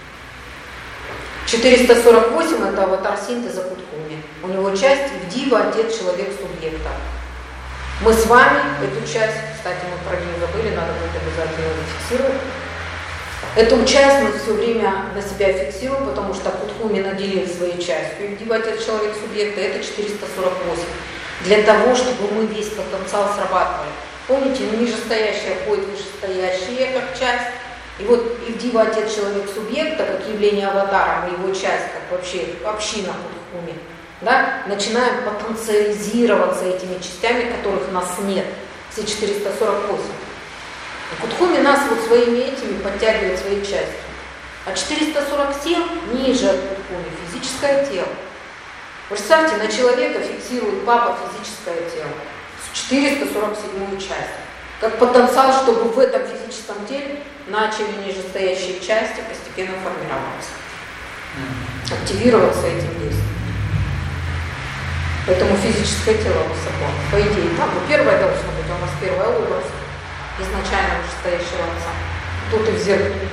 448 – это аватар синтеза Кутхуми. У него часть Вдива, отец, человек, субъекта. Мы с вами эту часть, кстати, мы про нее забыли, надо будет обязательно зафиксировать. Эту часть мы все время на себя фиксируем, потому что Кутхуми наделил своей частью. И Вдива, отец, человек, субъекта – это 448. Для того, чтобы мы весь потенциал срабатывали. Помните, нижестоящее входит в вышестоящее как часть. И вот Ивдива, отец, человек, субъекта, как явление аватара, его часть, как вообще община Кутхуми, да, начинаем потенциализироваться этими частями, которых у нас нет, все 448. И Кудхуми нас вот своими этими подтягивает свои части. А 447 ниже от Кудхуми физическое тело. Представьте, на человека фиксирует папа физическое тело, 447 часть. Как потенциал, чтобы в этом физическом теле начали нижестоящие части постепенно формироваться, активироваться этим действием. Поэтому физическое тело высоко. По идее, там первое должно быть, у нас первый образ изначально вышестоящего отца. Тут и в зеркале.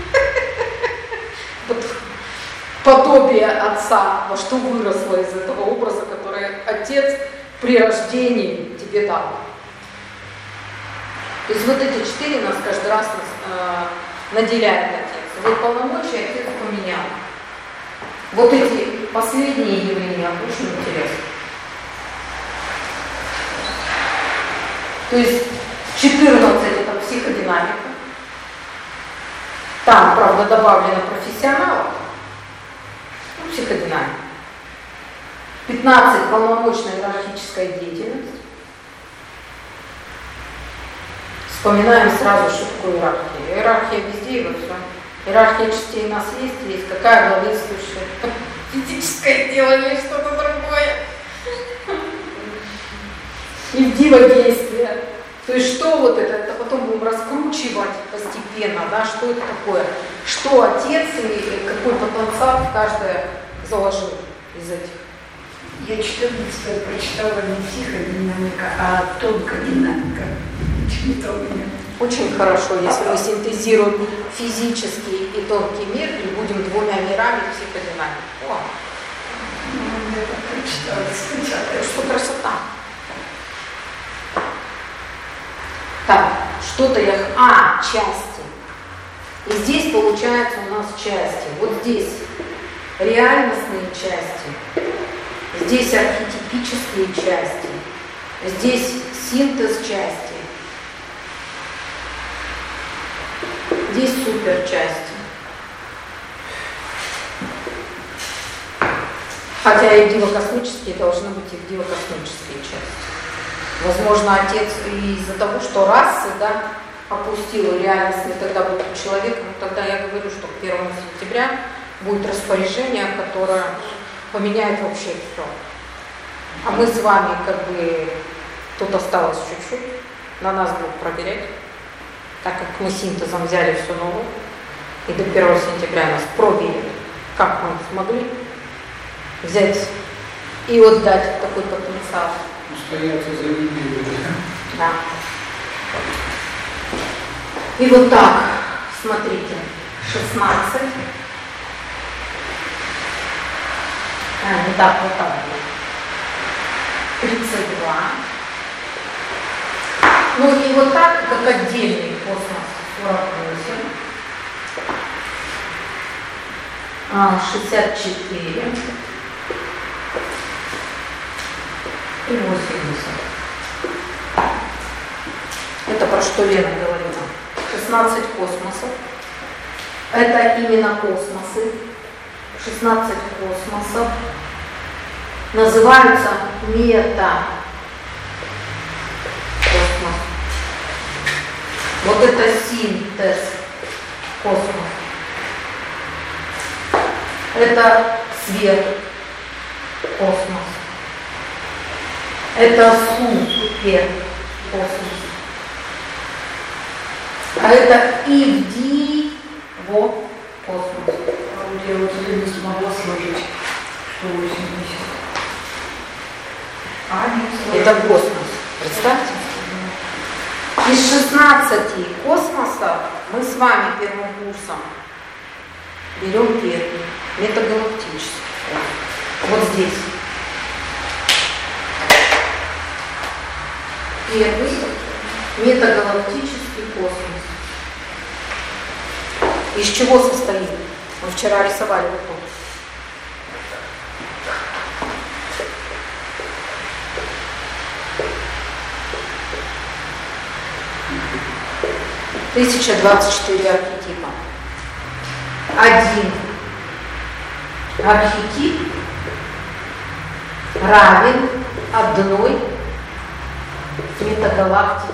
Подобие отца, во что выросло из этого образа, который отец при рождении тебе дал. То есть вот эти 4 нас каждый раз наделяет отец. Вот полномочия отец поменял. Вот эти последние явления очень интересны. То есть 14 это психодинамика. Там, правда, добавлено профессионалов. Ну, психодинамика. 15 полномочная иерархическая деятельность. Вспоминаем сразу, что такое иерархия. Иерархия везде и во всем. Иерархия частей у нас есть. Какая главенствующая? Физическое тело, есть что-то другое. И в диводействие. То есть что вот это потом будем раскручивать постепенно, да, что это такое, что отец и какой потенциал в каждое заложил из этих. Я 14 прочитала не психодинамика, а тонкодинамика. Что-то у меня. Очень хорошо, если мы синтезируем физический и тонкий мир и будем двумя мирами психодинамики. О! Я так прочитала сначала. Что красота. Так, что-то я... части. И здесь получается у нас части. Вот здесь реальностные части. Здесь архетипические части. Здесь синтез части. Здесь суперчасти. Хотя и дивокосмические должны быть и дивокосмические части. Возможно, отец из-за того, что расы, да, опустил реальность, не тогда будет человек, но тогда я говорю, что к 1 сентября будет распоряжение, которое поменяет вообще все. А мы с вами, как бы, тут осталось чуть-чуть, на нас будут проверять, так как мы синтезом взяли все новое, и до 1 сентября нас пробили, как мы смогли взять и отдать такой потенциал. Устояться за неделю. Да. И вот так, смотрите, 16. Не так, вот так будет. 32. Ну и вот так, как отдельный космос, 48. 64. И 80. Это про что Лена говорила. 16 космосов. Это именно космосы. 16 космосов. Называются мета-космос. Вот это синтез космос. Это свет космос. Это супер космос. А это индиго космос. А вот я вот это не смогла сложить, что 80. Это космос. Представьте. Из 16 космосов мы с вами первым курсом берем первый, метагалактический. Вот здесь. Первый метагалактический космос. Из чего состоит? Мы вчера рисовали вот тут. — 1024 архетипа. Один архетип равен 1 метагалактике.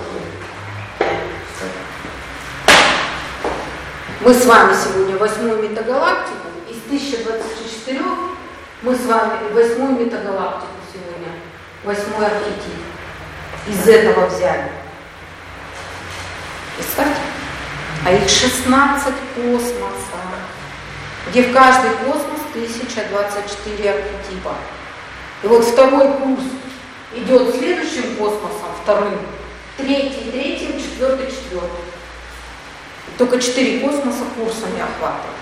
Мы с вами сегодня 8-ю метагалактику, из 1024 мы с вами 8-ю метагалактику сегодня, 8-й архетип. Из этого взяли. Представьте? А их 16 космоса, где в каждый космос 1024 архетипа. И вот второй курс идет следующим космосом, вторым, третьим, четвертый. Только 4 космоса курсами охватывают.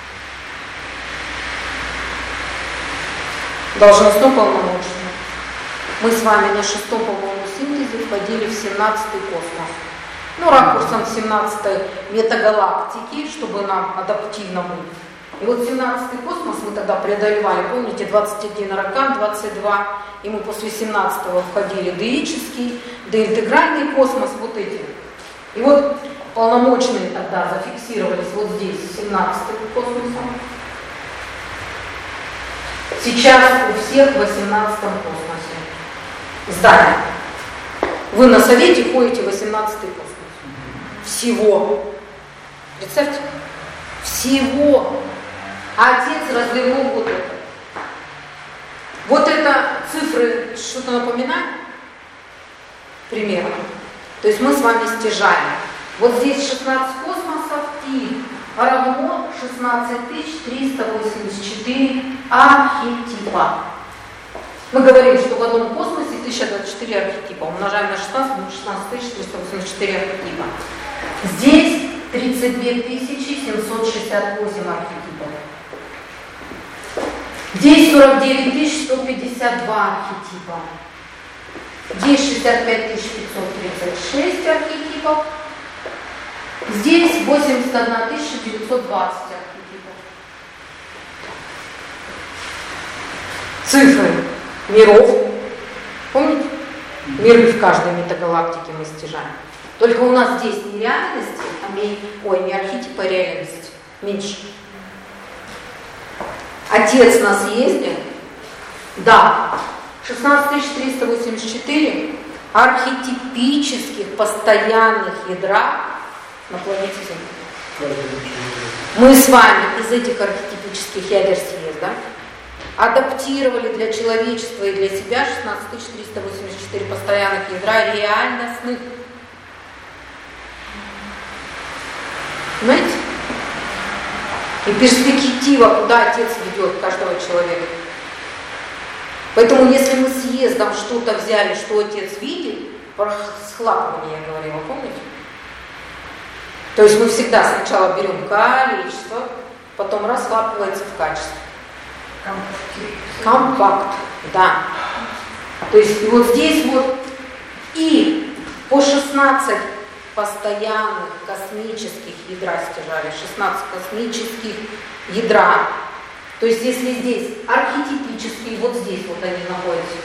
Должностно полномочное. Мы с вами на 6-м, по-моему, синтезе входили в 17-й космос. Ну, ракурсом 17-й метагалактики, чтобы нам адаптивно быть. И вот 17-й космос мы тогда преодолевали, помните, 21 аркан, 22, и мы после 17-го входили деический, доинтегральный космос, вот эти. И вот полномочные тогда зафиксировались вот здесь, 17-м космосом. Сейчас у всех в 18-м космосе. Здание. Вы на совете ходите в 18-й космос. Всего. Представьте? Всего. А отец развернул вот это. Вот это цифры что-то напоминает? Примерно. То есть мы с вами стяжаем. Вот здесь 16 космосов и равно 16384 архетипа. Мы говорим, что в одном космосе 1024 архетипа. Умножаем на 16, будет 16384 архетипа. Здесь 32768 архетипов. Здесь 49152 архетипа. Здесь 65536 архетипов. Здесь 81920 архетипов. Цифры миров. Помните? Миры в каждой метагалактике мы стяжаем. Только у нас здесь не реальность, не архетип, а реальность. Меньше. Отец нас ездил. Да. 16384 архетипических постоянных ядра на планете Земля. Мы с вами из этих архетипических ядер съезда адаптировали для человечества и для себя 16384 постоянных ядра реальностных. Понимаете? И перспектива, куда Отец ведет каждого человека. Поэтому, если мы съездом что-то взяли, что Отец видит, про схлапывание я говорила, помните? То есть мы всегда сначала берем количество, потом расхлапывается в качестве. Компакт, да. То есть вот здесь вот и по 16 постоянных космических ядра стяжали, 16 космических ядра. То есть если здесь архетипические, вот здесь вот они находятся.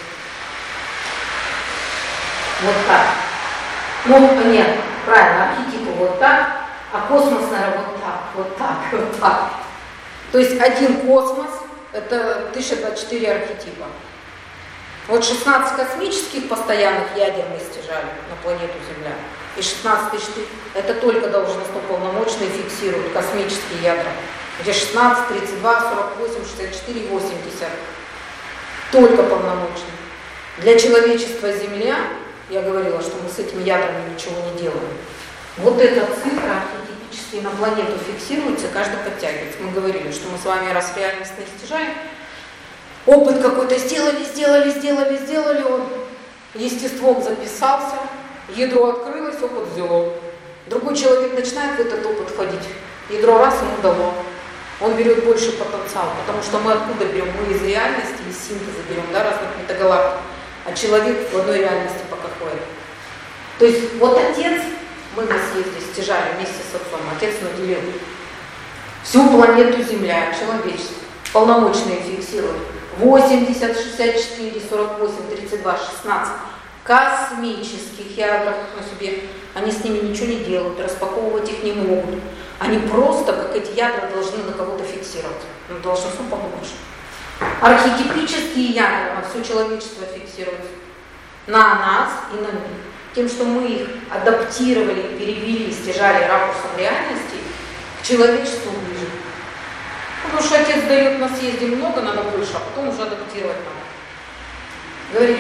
Вот так. Ну, нет, правильно, архетипы вот так, а космос, наверное, вот так, вот так, вот так. То есть один космос – это 1024 архетипа. Вот 16 космических постоянных ядер мы стяжали на планету Земля. И 16 тысяч – это только должностно полномочные фиксируют космические ядра. Где 16, 32, 48, 64, 80. Только полномочные. Для человечества Земля, я говорила, что мы с этими ядрами ничего не делаем. Вот эта цифра архетипически на планету фиксируется, каждый подтягивается. Мы говорили, что мы с вами раз реальностно стяжаем, опыт какой-то сделали, он естеством записался, ядро открылось, опыт взяло. Другой человек начинает в этот опыт входить, ядро раз ему дало. Он берет больше потенциал, потому что мы откуда берем? Мы из реальности, из синтеза берем, да, разных метагалактик, а человек в одной реальности пока ходит. То есть вот Отец, мы на съезде стяжали вместе с Отцом, Отец наделил всю планету Земля, человечество, полномочные фиксируют. 80, 64, 48, 32, 16 космических ядрах на себе. Они с ними ничего не делают, распаковывать их не могут. Они просто, как эти ядра, должны на кого-то фиксировать. На должностном полномочном. Архетипические ядра все человечество фиксируется на нас и на них. Тем, что мы их адаптировали, перевели, стяжали ракурсом реальности, к человечеству ближе. Потому что Отец дает на съезде много, надо больше, а потом уже адаптировать надо. Говори.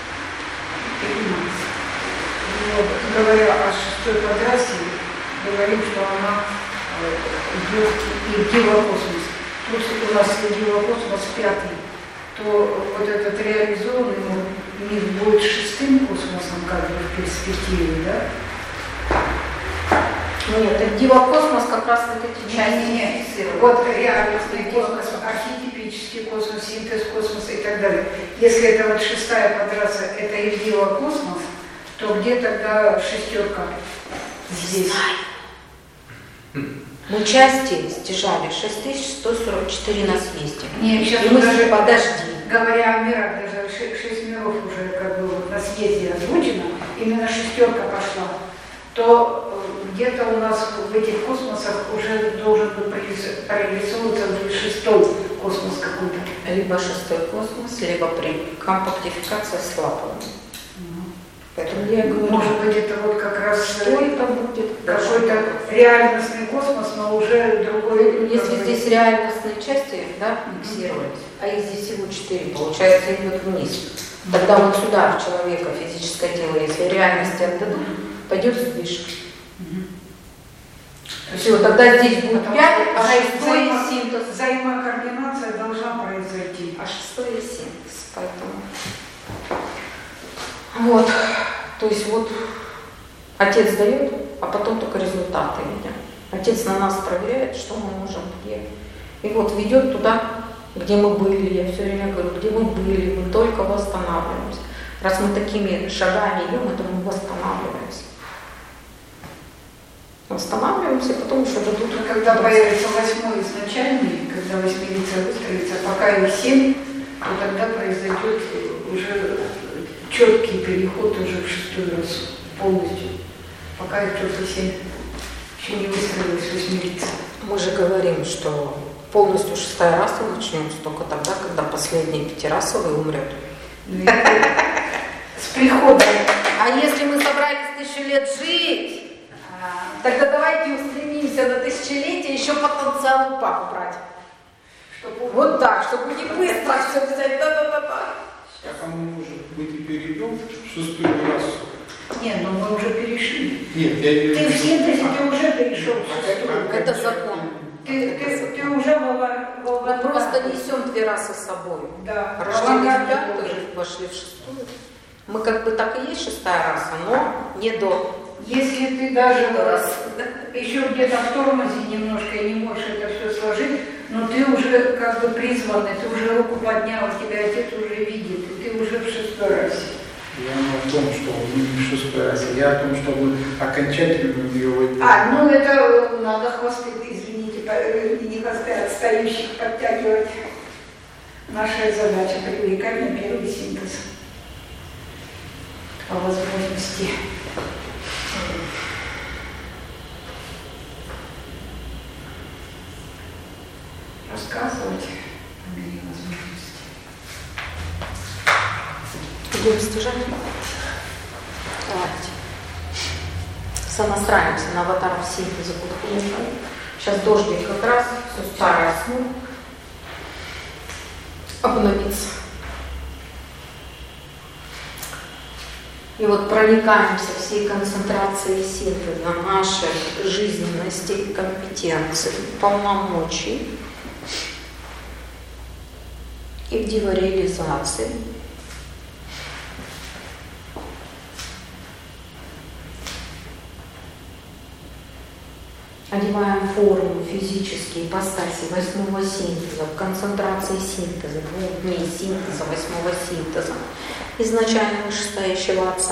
Говоря о шестой квадрации, говорим, что она идет и геокосмос. Если у нас геокосмос пятый, то вот этот реализованный мир будет шестым космосом, как бы в перспективе, да? Нет, это геокосмос как раз вот эти части. Вот реальностный космос, архетипический космос, синтез космоса и так далее. Если это вот шестая квадрация, это и геокосмос, то где тогда шестерка здесь? Мы части стяжали 6144 на съезде. Нет, сейчас и мы даже, подожди. Говоря о мирах, даже 6 миров уже как бы вот на съезде озвучено, именно шестерка пошла, то где-то у нас в этих космосах уже должен быть прорисовываться шестой космос какой-то. Либо шестой космос, либо при компактификации с лапами. Поэтому я говорю, может быть, это вот как раз что это будет? какой-то реальностный космос, но уже другой. Если здесь реальностные части, да, фиксировать, а их здесь всего 4, получается, идет вниз. Тогда вот сюда, в человека, физическое тело, если реальности отдадут, пойдет сдвиж. Все, тогда здесь будет 5, а шестой синтез. Взаимокоординация должна произойти. А шестой синтез, поэтому... Вот, то есть вот Отец дает, а потом только результаты видим. Отец на нас проверяет, что мы можем, где. И вот ведет туда, где мы были. Я все время говорю, где мы были, мы только восстанавливаемся. Раз мы такими шагами идем, это мы восстанавливаемся. Восстанавливаемся, потом еще дадут. Когда появится восьмой изначальный, когда восьмилица выстроится, пока их 7, то тогда произойдет уже четкий переход уже в шестую расу полностью. Пока их только 7. Еще не выстроилась восьмилица. Мы же говорим, что полностью шестая раса начнется только тогда, когда последний пятирасовый умрет. С приходом. А если мы собрались 1000 лет жить, тогда давайте устремимся на тысячелетие еще потенциал папу брать. Вот так, чтобы не быстро все взять. Да-да-да-да. Так а мы, может быть, и перейдем в шестую расу? Нет, но мы уже перешли. Нет, я не Ты в синтезе ты уже перешел в шестую. Это закон. Ты уже Мы просто несем 2 расы с собой. Да. Рождены в 5-ю, вошли в 6-ю. Мы как бы так и есть 6-я раса, но не до. Если ты даже еще где-то в тормозе немножко и не можешь это все сложить, но ты уже как бы призванный, ты уже руку поднял, тебя Отец уже видит, и ты уже в 6-й расе. Я не о том, что мы не в 6-й расе, я о том, чтобы окончательно ее войти. Ну это надо хвосты, извините, не хвосты, отстающих подтягивать. Наша задача привлекать на первый синтез. По возможности. Рассказывать по мере возможности. Будем стяжать? Давайте. Сонастраиваемся на аватаров синтеза Будхи. Сейчас дождик как раз, все старое снова обновится. И вот проникаемся всей концентрацией синтеза нашей жизненности, компетенции, полномочий и в дивореализации. Одеваем форму физические ипостаси 8-го синтеза, в концентрации синтеза, 2 дней синтеза, 8-го синтеза, изначально вышестоящего Отца.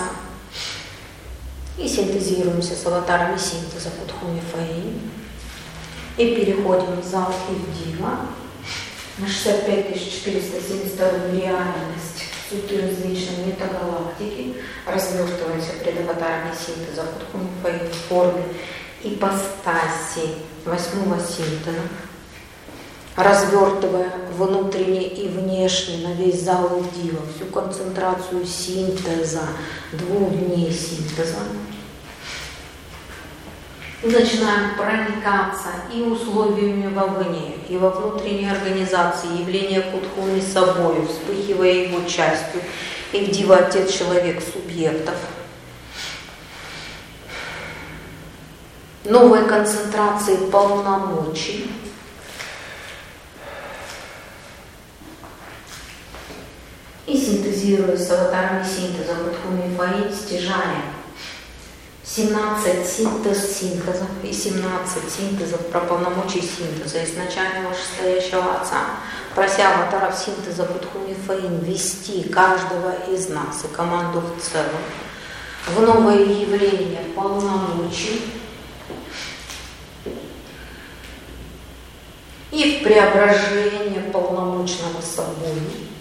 И синтезируемся с аватарами синтеза Кудхуми Фаи. И переходим в зал Ивдива на 65472 реальность сути различной метагалактики. Развертываемся пред аватарами синтеза Кудхуми Фаи в форме ипостаси 8-го синтеза. развертывая внутренне и внешне на весь зал Ивдива всю концентрацию синтеза, 2 дней синтеза. И начинаем проникаться и условиями вовне, и во внутренней организации явления Кутхуми собою, вспыхивая его частью, Ивдива Отец, человек, субъектов. Новой концентрации полномочий. И синтезируя с аватарами синтеза Кутхуми Фаи, стяжая 17 синтезов и 17 синтезов про полномочий синтеза изначального вышестоящего Отца, прося аватаров синтеза Кутхуми Фаин ввести каждого из нас и команду в целом в новое явление полномочий и в преображение полномочного собой.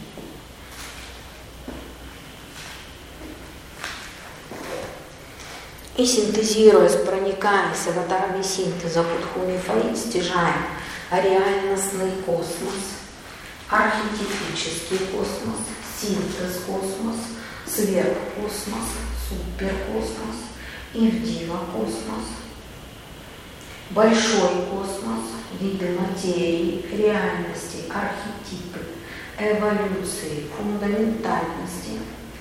И синтезируясь, проникая с аватарами синтеза Кутхуми Фаи, стяжаем реальностный космос, архетипический космос, синтез-космос, сверхкосмос, суперкосмос, Ивдива-космос, большой космос, виды материи, реальности, архетипы, эволюции, фундаментальности,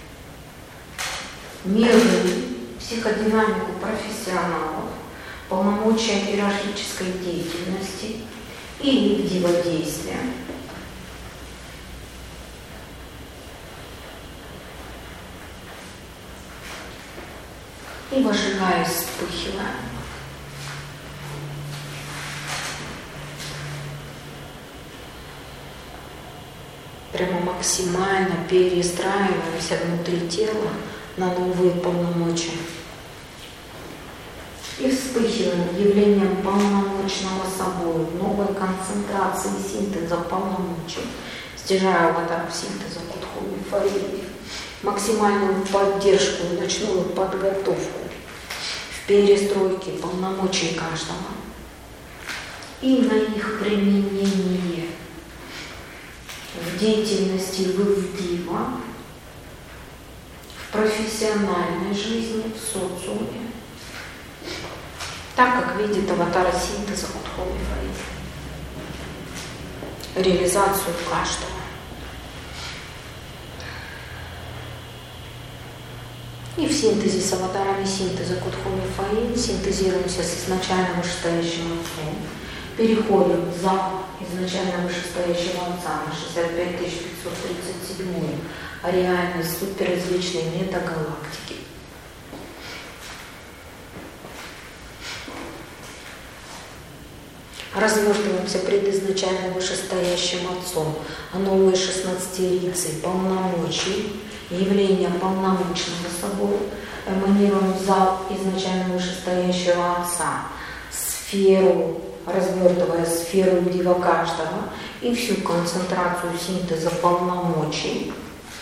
миры, психодинамику профессионалов, полномочия иерархической деятельности и Ивдива-действия. И выжигаясь, вспыхивая. Прямо максимально перестраиваемся внутри тела на новые полномочия. И вспыхиваем явлением полномочного собой, новой концентрации синтеза полномочий, стяжая аватар синтеза Кутхуми Фаи, максимальную поддержку и ночную подготовку в перестройке полномочий каждого и на их применение в деятельности Ивдива, в профессиональной жизни, в социуме, так как видит аватара синтеза Кутхуми Фаи, реализацию каждого. И в синтезе с аватарами синтеза Кутхуми Фаи синтезируемся с изначально вышестоящим Отцом, переходим в зал изначально вышестоящего Отца на 65537, а реальность суперразличной метагалактики. Развертываемся пред изначально вышестоящим Отцом, а новые 16-рицей полномочий, явления полномочного собой, эманируем в зал изначально вышестоящего Отца, сферу, развертывая сферу Ивдива каждого и всю концентрацию синтеза полномочий.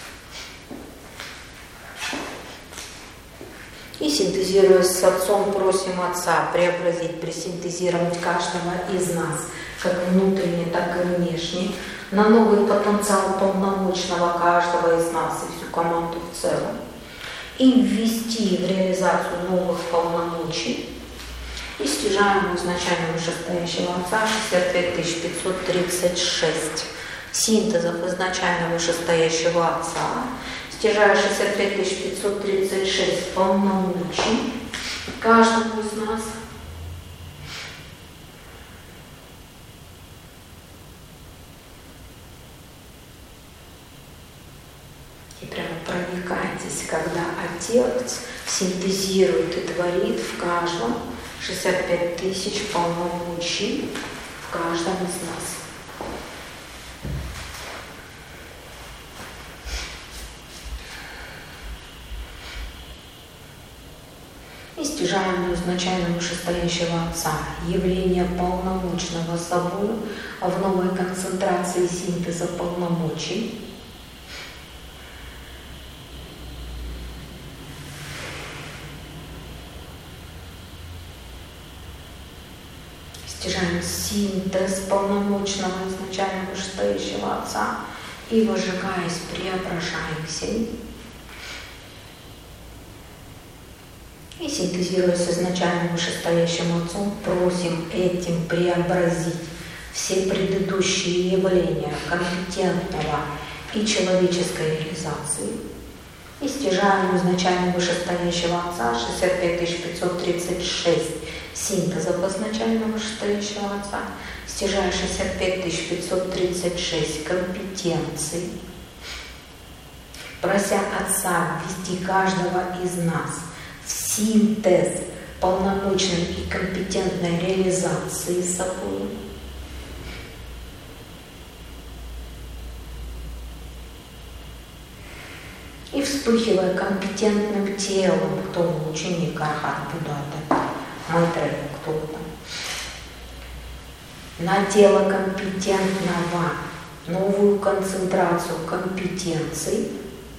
И синтезируясь с Отцом, просим Отца преобразить, пресинтезировать каждого из нас, как внутренне, так и внешне, на новый потенциал полномочного каждого из нас и всю команду в целом, и ввести в реализацию новых полномочий и стяжаем изначально вышестоящего Отца 65536 синтезов изначально вышестоящего Отца, стяжая 65536 полномочий каждому из нас. И прямо проникайтесь, когда Отец синтезирует и творит в каждом 65 тысяч полномочий в каждом из нас. И стяжаем изначально вышестоящего Отца явление полномочного собою в новой концентрации синтеза полномочий. стяжаем синтез полномочного изначально вышестоящего Отца и, возжигаясь, преображаемся. И, синтезируя с изначально вышестоящим Отцом, просим этим преобразить все предыдущие явления компетентного и человеческой реализации. И стяжаем изначально вышестоящего Отца 65 536 синтезов изначально вышестоящего Отца, стяжая 65 536 компетенций, прося Отца ввести каждого из нас в синтез полномочной и компетентной реализации собой. И вспыхивая компетентным телом, кто был ученик Архат Будда, Майтрея, кто-то, на тело компетентного новую концентрацию компетенций,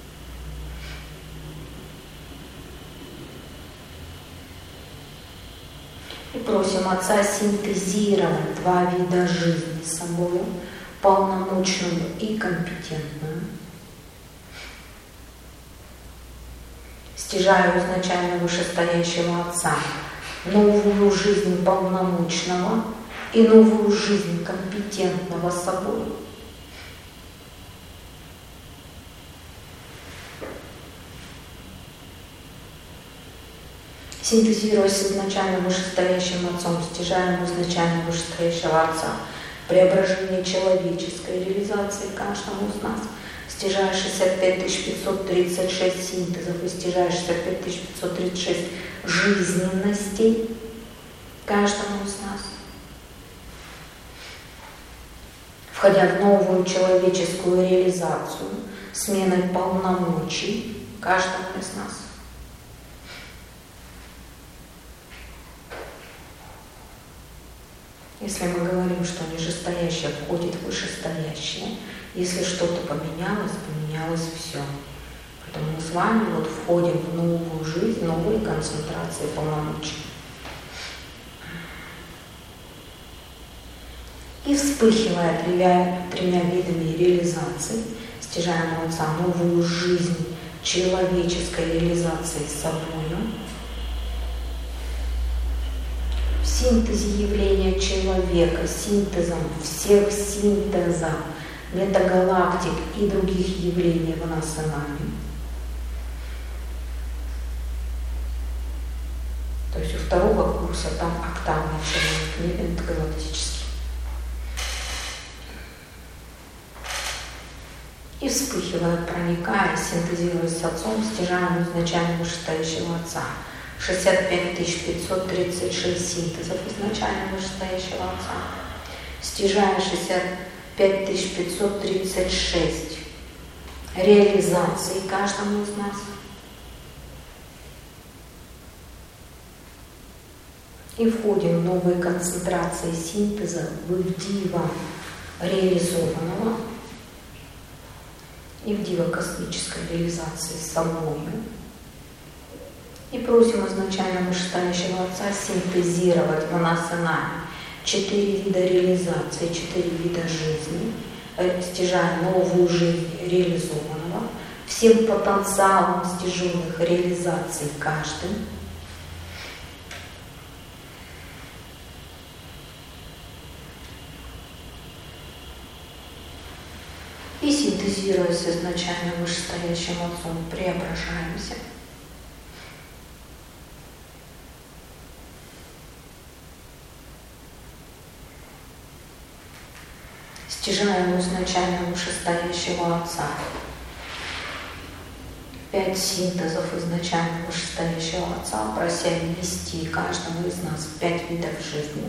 и просим Отца синтезировать два вида жизни с собой, полномочную и компетентную. Стяжаю изначально вышестоящего Отца новую жизнь полномочного и новую жизнь компетентного собой. Синтезируя с изначально вышестоящим Отцом, стяжаем изначально вышестоящего Отца преображение человеческой реализации каждому из нас, стяжая 65 536 синтезов и стяжая 65 536 жизненностей каждому из нас, входя в новую человеческую реализацию, сменой полномочий каждому из нас. Если мы говорим, что нижестоящее входит в вышестоящее, если что-то поменялось, поменялось все. Поэтому мы с вами вот входим в новую жизнь, новые концентрации полномочий. И вспыхивая тремя видами реализации, стяжаем у Отца новую жизнь человеческой реализации собою, в синтезе явления человека, синтезом всех синтезов, метагалактик и других явлений в нас и нами. То есть у второго курса там октавный человек, метагалактический. И вспыхивая, проникая, синтезируя с Отцом, стяжаем изначально вышестоящего Отца. 65 536 синтезов изначально вышестоящего Отца, стяжая 65 536 реализаций каждому из нас. И входим в новые концентрации синтеза в дива реализованного и в дива космической реализации собою. И просим изначально вышестоящего Отца синтезировать в нас и нами 4 вида реализации, 4 вида жизни, стяжая новую жизнь реализованного, всем потенциалом стяженных реализаций каждым. И синтезируя с изначально вышестоящим Отцом, преображаемся. Стяжаем изначально вышестоящего Отца 5 синтезов изначально вышестоящего Отца, прося ввести каждому из нас 5 видов жизни,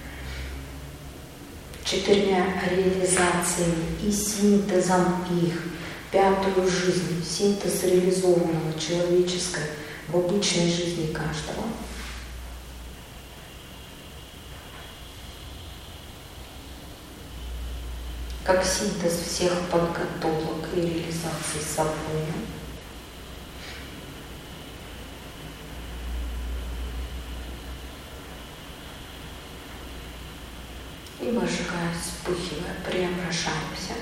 4 реализациями и синтезом их, 5-ю жизнь, синтез реализованного человеческой в обычной жизни каждого. Как синтез всех подготовок и реализаций собой. выжигая, вспыхивая, преображаемся.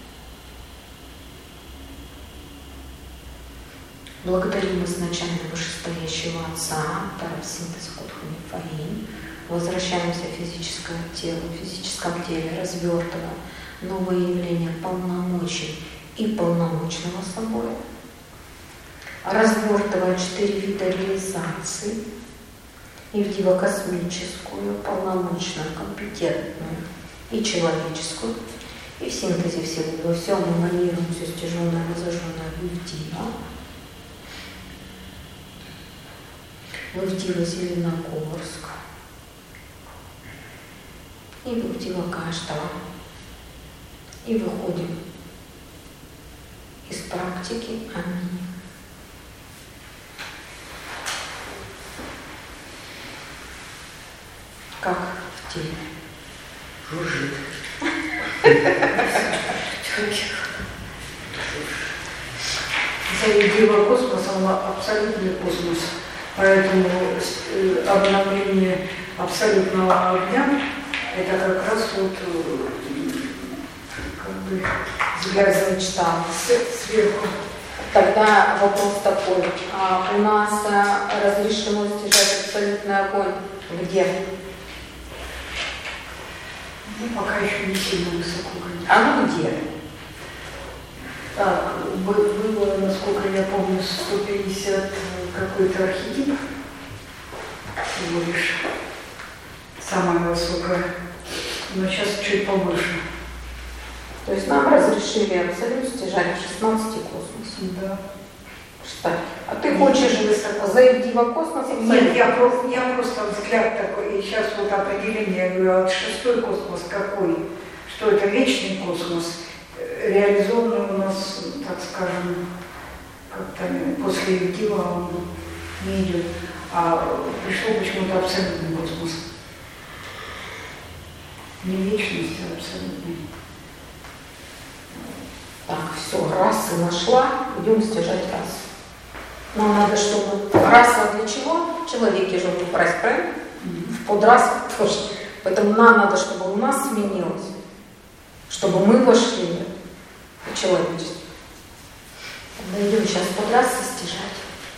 Благодарим изначально вышестоящего Отца, даров синтеза Кудхани Фаин. Возвращаемся в физическое тело, в физическом теле развертывая новые явления полномочий и полномочного собой. Развертывая 4 вида реализации и в дивокосмическую, полномочную, компетентную и человеческую. И в синтезе всего во всем эманируем все стяженное, разожженное в дива. В Зеленогорск и в каждого. И выходим из практики. Аминь. Как в теле? Жужжит. За идею космоса он абсолютный космос. Поэтому обновление абсолютного огня — это как раз вот как бы взгляд мечта сверху. Тогда вопрос такой. У нас разрешено стяжать абсолютный огонь где? Ну, пока еще не сильно высоко. А ну где? Так, было, насколько я помню, 150 какой-то архетип. Всего лишь самая высокая. Но сейчас чуть побольше. То есть нам разрешили абсолют стяжать в 16 космосов. Да. Что? А ты хочешь зайти в космос? Нет, я просто взгляд такой. И сейчас вот определение, я говорю, 6-й космос какой? Что это вечный космос, реализованный у нас, так скажем, как-то после Евдива он не идет. А пришел почему-то абсолютный космос. Не вечность, а абсолютный. Так, все, расы нашла, идем стяжать расу. Нам надо, чтобы раса для чего? Человеки живут в расе, правильно? В подрасах тоже. Поэтому нам надо, чтобы у нас сменилось, чтобы мы вошли в человечество. Тогда идем сейчас подрасы стяжать.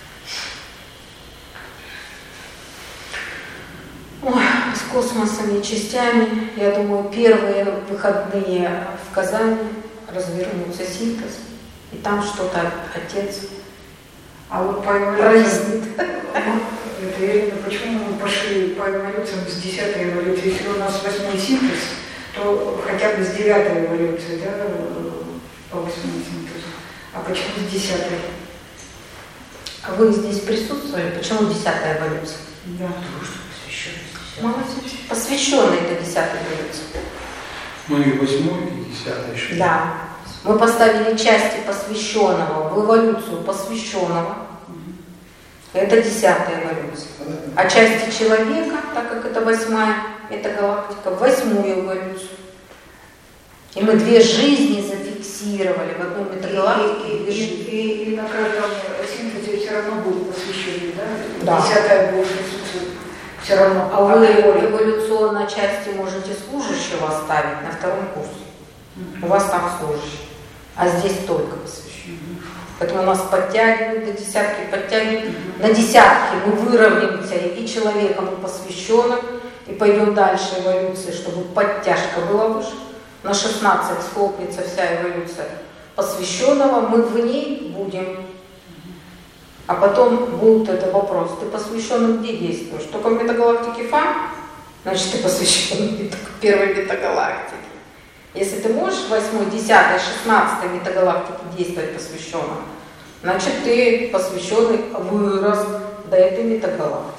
Ой, с космосом и частями, я думаю, первые выходные в Казани развернется синтез, и там что-то Отец А вот по эволюции, это Ирина, почему мы пошли по эволюциям с 10-й эволюции? Если у нас 8-й синтез, то хотя бы с 9-й эволюции, да, по 8-му синтезу. А почему с 10-й? А вы здесь присутствовали? Почему 10-я эволюция? Да. Потому что посвященный. Молодец. Посвященный это 10-я эволюция. Ну и 8-й, и 10-й еще. Да. Мы поставили части посвященного в эволюцию посвященного. Это 10-я эволюция. А части человека, так как это 8-я, это галактика, в 8-ю эволюцию. И мы 2 жизни зафиксировали в одной метагалактике. И на каждом синтезе все равно будет посвящение, да? Да. 10-я будет присутствовать все равно. А вы в эволюционной части можете служащего оставить на 2-м курсе. У вас там служащий. А здесь только посвящение. Поэтому нас подтягивают до 10-ки, подтягивают. На 10-ке мы выровняемся и человеком, и посвященным, и пойдем дальше эволюции, чтобы подтяжка была выше. На 16 схлопнется вся эволюция посвященного, мы в ней будем. А потом будет этот вопрос: ты посвященный где действуешь? Только в метагалактике Фа? Значит, ты посвященный первой метагалактике. Если ты можешь в 8, 10, 16 метагалактике действовать посвященно, значит, ты посвященный вырос до этой метагалактики.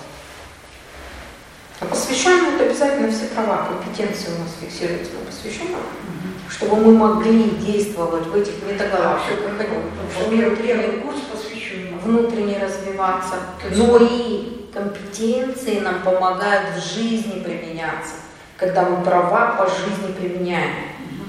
А посвященный — это обязательно все права, компетенции у нас фиксируются на посвященном, чтобы мы могли действовать в этих метагалактиках. Первый курс посвященный. Внутренне развиваться. Но и компетенции нам помогают в жизни применяться, когда мы права по жизни применяем.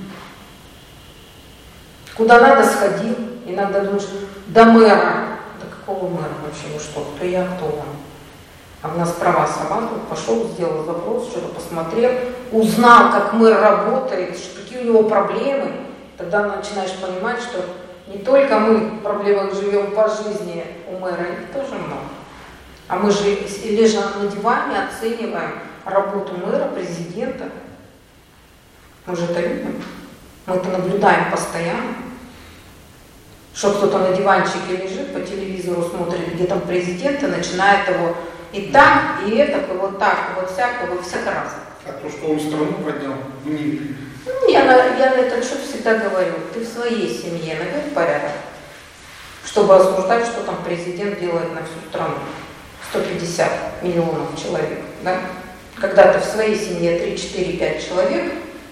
Куда надо, сходил. Иногда думаешь, до мэра. Да какого мэра вообще? Ну что, кто он? А у нас права срабатывают. Пошел, сделал запрос, что-то посмотрел, узнал, как мэр работает, какие у него проблемы, тогда начинаешь понимать, что не только мы в проблемах живем по жизни, у мэра их тоже много. А мы же, лежа на диване, оцениваем работу мэра, президента. Мы же это любим. Мы это наблюдаем постоянно. Что кто-то на диванчике лежит, по телевизору смотрит, где там президент, и начинает его и так, и это, и вот так, и вот всяко раз. А то, что он страну поднял, не... Я на этот счет всегда говорю, ты в своей семье наведь порядок, чтобы осуждать, что там президент делает на всю страну. 150 миллионов человек, да? Когда ты в своей семье 3, 4, 5 человек,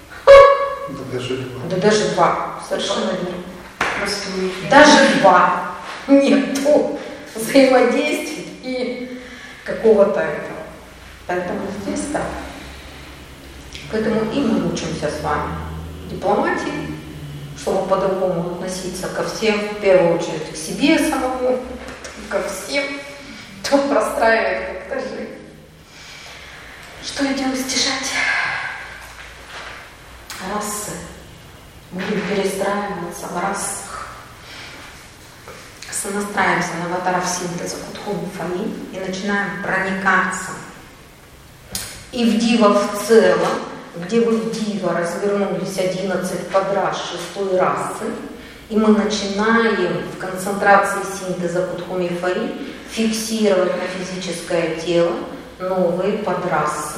да даже 2, совершенно верно. Даже 2 нету взаимодействия и какого-то этого. Поэтому здесь так. Поэтому и мы учимся с вами дипломатии, чтобы по-другому относиться ко всем, в первую очередь к себе самому, ко всем, кто простраивает как-то жизнь. Что идем стяжать? Расы. Будем перестраиваться в расах. Сонастраиваемся на аватаров синтеза Кутхуми Фаи и начинаем проникаться. И в Дива в целом, где вы в Дива развернулись 11 подрас 6 расы, и мы начинаем в концентрации синтеза Кутхуми Фаи фиксировать на физическое тело новые подрасы.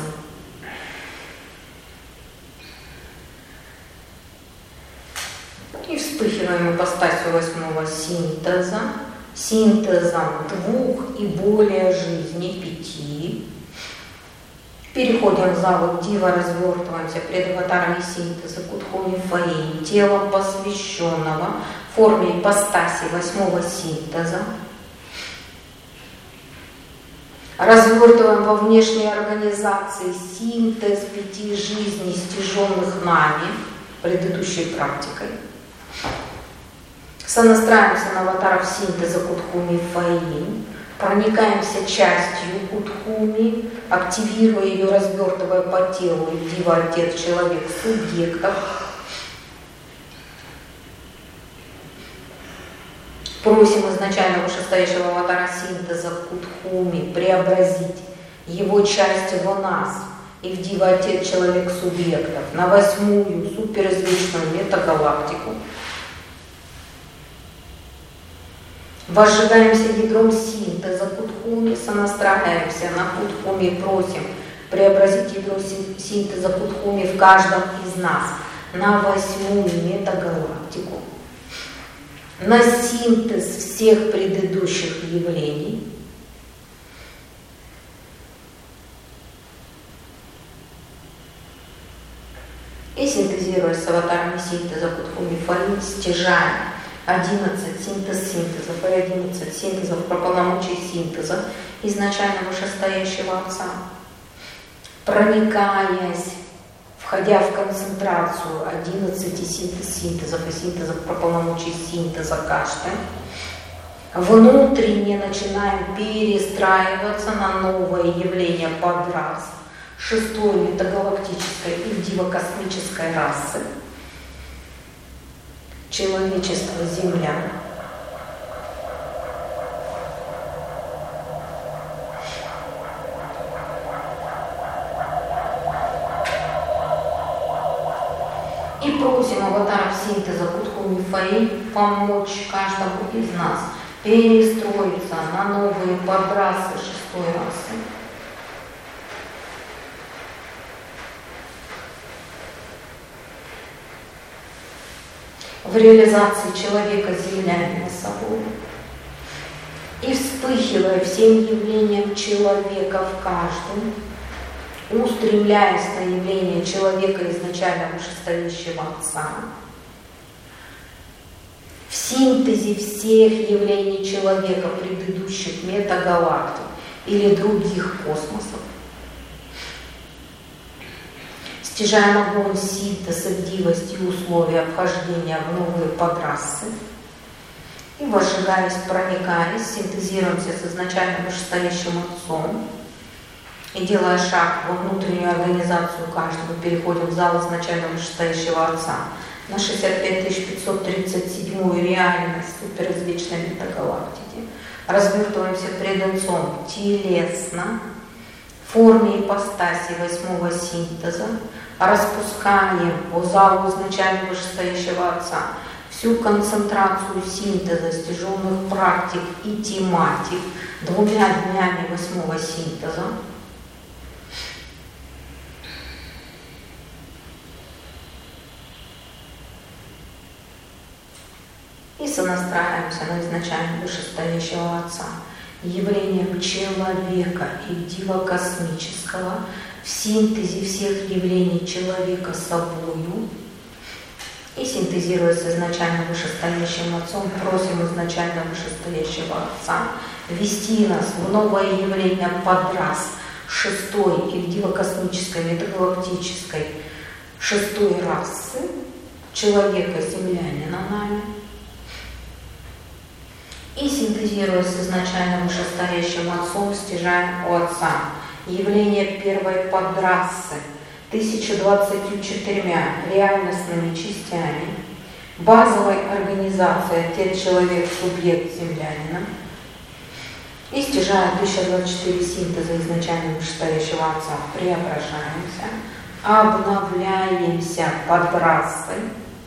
И вспыхиваем ипостасью 8-го синтеза, синтезом 2 и более жизней 5. Переходим в зал Дива, развертываемся пред аватарами синтеза Кутхуми Фаи, телом посвященного в форме ипостаси 8-го синтеза. Развертываем во внешней организации синтез 5 жизней, стяженных нами предыдущей практикой. Сонастраиваемся на аватаров синтеза Кутхуми Фаи, проникаемся частью Кутхуми, активируя ее, развертывая по телу, Дива, Отец, Человек, субъектов. Просим изначально вышестоящего аватара синтеза Кутхуми преобразить его часть в нас и в Дива, Отец, Человек, субъектов на 8-ю суперизвечную метагалактику. Возжигаемся ядром синтеза Кутхуми, сонастраиваемся на Кутхуми, просим преобразить ядро синтеза Кутхуми в каждом из нас на 8-ю метагалактику, на синтез всех предыдущих явлений. И синтезируя с аватарами синтеза Кутхуми Фаи, стяжаем 11 синтезов и 11 синтезов про полномочий синтеза изначально вышестоящего Отца, проникаясь, входя в концентрацию 11 синтезов и синтезов про полномочий синтеза каждый, внутренне начинаем перестраиваться на новое явление подрас 6-й метагалактической и дивокосмической расы, человечество Земля. И просим аватаров синтеза Кутхуми Фаи помочь каждому из нас перестроиться на новые подрасы 6-й расы. В реализации человека Земля на собой. И вспыхивая всем явлением человека в каждом, устремляясь на явление человека изначально вышестоящего Отца, в синтезе всех явлений человека предыдущих метагалактик или других космосов, стяжаем огонь синтеза, дивости и условия вхождения в новые подрасы и, возжигаясь, проникаясь, синтезируемся с изначально вышестоящим Отцом И делая шаг во внутреннюю организацию каждого, переходим в зал изначально вышестоящего Отца на 65537-ю реальность суперизвечной метагалактики. Развертываемся пред Отцом телесно, в форме ипостаси 8-го синтеза, распускаем по залу изначально вышестоящего Отца всю концентрацию синтеза стяженных практик и тематик 2 днями 8-го синтеза. И сонастраиваемся на изначально вышестоящего Отца явлением человека и дива космического в синтезе всех явлений человека собою. И синтезируя с изначально вышестоящим Отцом, просим изначально вышестоящего Отца ввести нас в новое явление подрас шестой или дива-космической, метагалактической шестой расы человека-землянина нами. И синтезируя с изначально вышестоящим Отцом, стяжаем у Отца явление первой подрасы 1024 реальностными частями, базовой организацией Отец, Человек, Субъект, Землянина. И стяжая 1024 синтеза изначально вышестоящего Отца, преображаемся, обновляемся подрасой,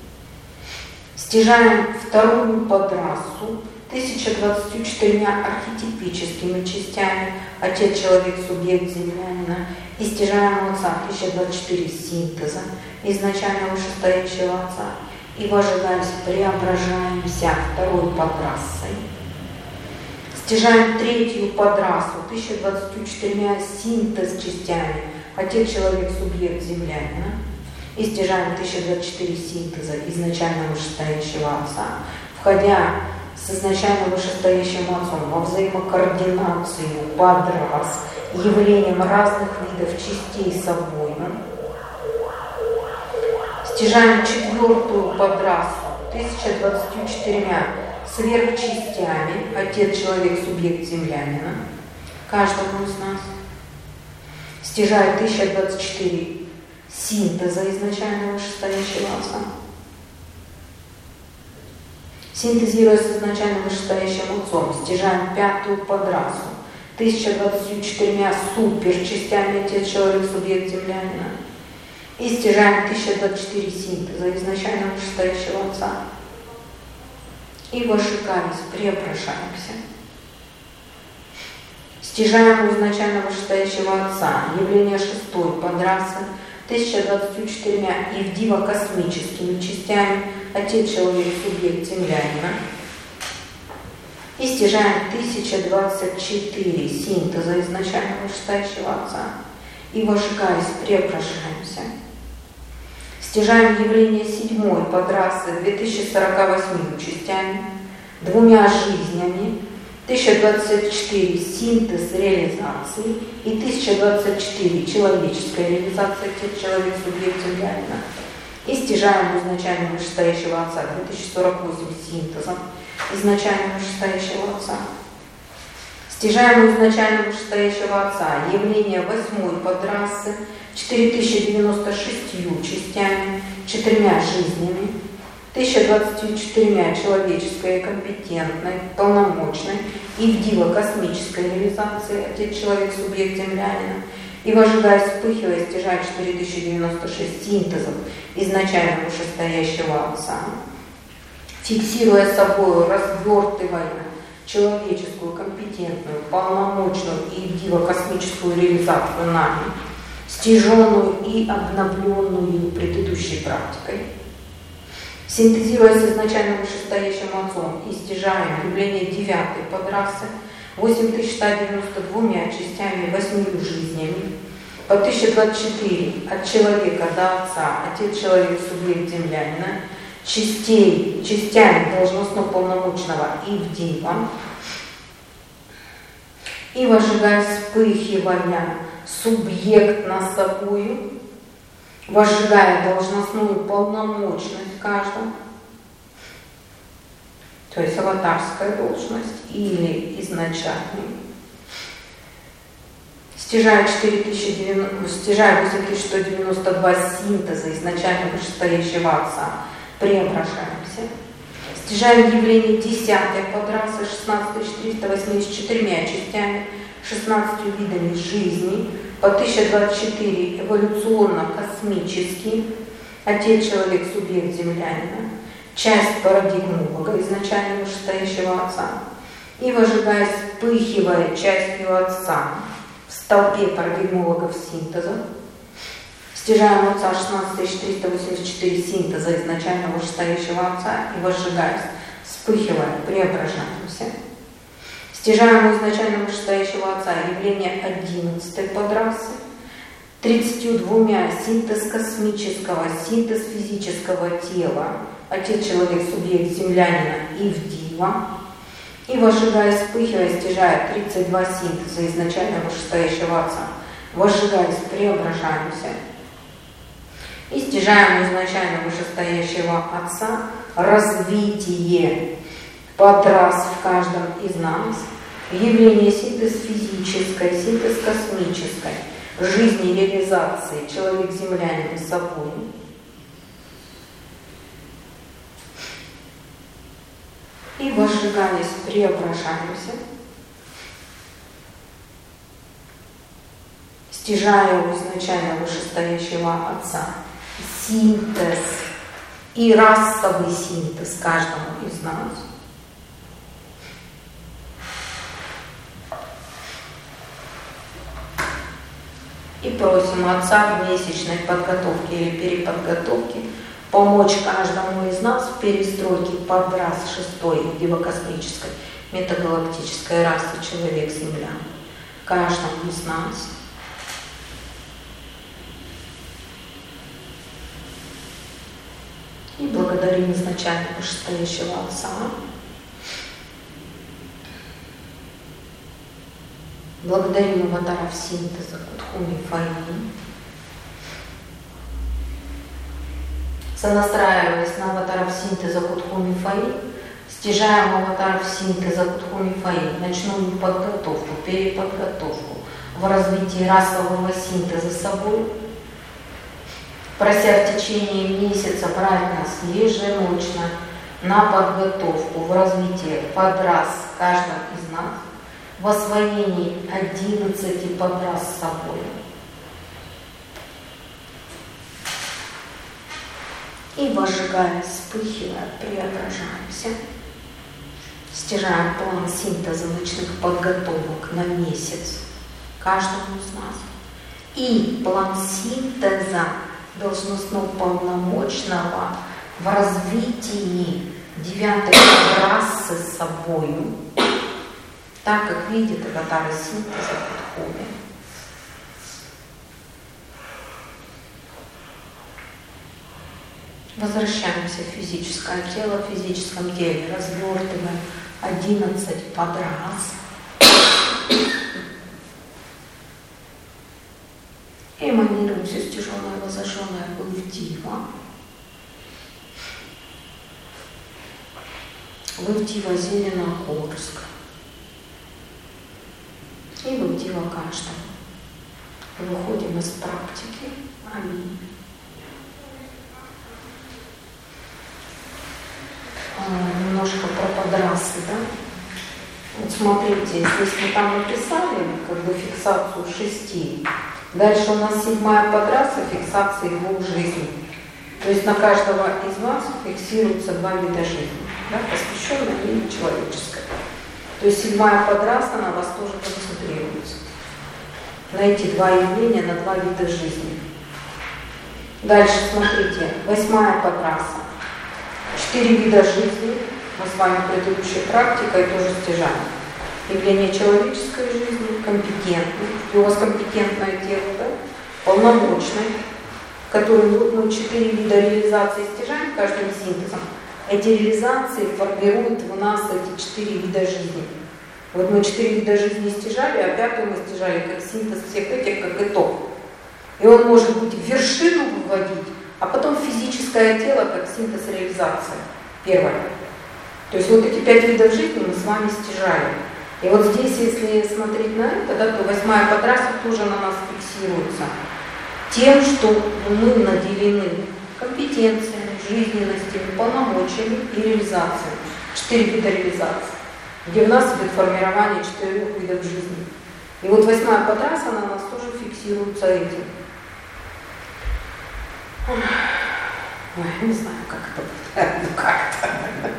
стяжаем вторую подрасу 1024 архетипическими частями Отец, Человек, Субъект, Землянина, и стяжаем Отца 1024 синтеза изначально вышестоящего Отца, и вожидаясь, преображаемся второй подрасой. Стяжаем третью подрасу 1024 синтез частями Отец, Человек, Субъект, Землянина, и стяжаем 1024 синтеза изначально вышестоящего Отца, входя с изначально вышестоящим Отцом во взаимокоординацию подрас явлением разных видов частей собой. Стяжаем четвертую подрасу 1024 сверхчастями Отец, Человек, Субъект, Землянина, каждому из нас. Стяжая 1024 синтеза изначально вышестоящего Отца. Синтезируя с изначально вышестоящим Отцом, стяжаем пятую подрасу 1024 суперчастями Отец, Человек, Субъект, Землянина, и стяжаем 1024 синтеза изначально вышестоящего Отца, и вошикаясь, преображаемся. Стяжаем у изначально вышестоящего Отца явление шестой подрасы 1024 ивдиво-космическими частями Отец, Человек, Субъект, Землянина, и стяжаем 1024 синтеза изначально вышестоящего Отца, и вожигаясь, преображаемся. Стяжаем явление седьмой подрасы 2048 частями, 2 жизнями, 1024 синтез реализации и 1024 человеческая реализация Отец, Человек, Субъект, Землянина, и стяжаем у изначально вышестоящего Отца 2048 синтезом изначально вышестоящего Отца. Стяжаем у изначально вышестоящего Отца явление восьмой подрасы 4096 частями, 4 жизнями, 1024 человеческой, компетентной, полномочной и вдиво-космической реализации Отец, Человек, Субъект, Землянина, и вожидая, вспыхивая, стяжая 4096 синтезов изначально вышестоящего Отца, фиксируя собой, развертывая человеческую, компетентную, полномочную и вдиво-космическую реализацию нами, стяженную и обновленную предыдущей практикой. Синтезируя с изначально вышестоящим Отцом и стяжаем явление девятой подрасы 8192 частями, 8 жизнями, по 1024 от человека до Отца, Отец, Человек, Субъект, Землянина, частями должностно-полномочного ивдива, и вожигая, вспыхивая субъект на собою, возжигая должностную полномочность каждого, то есть аватарская должность или изначальная, Стяжая 8192 синтеза изначально вышестоящего Отца, преображаемся. Стяжаем явление 10-й квадрации 16384 частями, 16 видами жизни, по 1024 эволюционно-космический, Отец, человек, субъект, землянина, часть парадигмолога изначально вышестоящего Отца, и выжигая, вспыхивая частью Отца в столпе парадигмологов синтеза, стяжаем Отца 16384 синтеза изначально вышестоящего Отца и выжигаясь, вспыхивая, преображаемся. Стяжаем изначально вышестоящего Отца явление 11-й квадрации, 32 синтез космического, синтез физического тела, Отец, человек, субъект, землянина и Ивдива, и выжигая, вспыхивая, стяжая 32 синтеза изначально вышестоящего Отца, выжигаясь, преображаемся. И стяжаем изначально вышестоящего Отца развитие подрас в каждом из нас, явление синтез физической, синтез космической, жизни, реализации, человек, землянин с собой. И выжигаясь, преображаемся, стяжая у изначально вышестоящего Отца синтез и расовый синтез каждому из нас. И просим Отца в месячной подготовке или переподготовке помочь каждому из нас в перестройке под рас 6-й дивокосмической метагалактической расы человек-земля. Каждому из нас. И благодарим изначально вышестоящего Отца. Благодарим аватаров синтеза Кутхуми Фаи. Сонастраиваясь на аватаров синтеза Кутхуми Фаи, стяжаем аватаров синтеза Кутхуми Фаи, ночную подготовку, переподготовку в развитии расового синтеза собой, прося в течение месяца брать нас еженочно на подготовку в развитии подрас каждого из нас, в освоении 11 подрас с собой. И выжигая, вспыхивая, преображаемся. Стяжаем план синтеза ночных подготовок на месяц каждому из нас. И план синтеза должностного полномочного в развитии 9-й расы с собою, так как видит аватары синтеза подходит. Возвращаемся в физическое тело, в физическом теле развертываем 11 подрас. Эманируем все тяжелое, возожженное в Ивдива. В Ивдива Зеленогорск. И в Ивдива каждому. Выходим из практики. Аминь. Немножко про подрасы, да? Вот смотрите, здесь мы там написали как бы фиксацию 6. Дальше у нас 7-я подраса фиксации 2 жизней. То есть на каждого из вас фиксируется 2 вида жизни, да? Посвященная и человеческая. То есть 7-я подраса на вас тоже концентрируется. На эти 2 явления, на 2 вида жизни. Дальше смотрите, 8-я подраса. 4 вида жизни, мы с вами предыдущей практикой тоже стяжаем. Явление человеческой жизни, компетентный, у вас компетентное тело, да? Полномочный, который вот мы 4 вида реализации стяжаем каждым синтезом. Эти реализации формируют в нас эти 4 вида жизни. Вот мы 4 вида жизни стяжали, а 5-ю мы стяжали как синтез всех этих, как итог. И он может быть в вершину выводить, а потом физическое тело как синтез реализации. Первое. То есть вот эти 5 видов жизни мы с вами стяжали. И вот здесь, если смотреть на это, да, то 8-я подраса тоже на нас фиксируется тем, что мы наделены компетенциями, жизненностями, полномочиями и реализацией. 4 вида реализации, где у нас идет формирование 4 видов жизни. И вот 8-я подраса на нас тоже фиксируется этим. Ой, не знаю, как это будет. Ну как-то.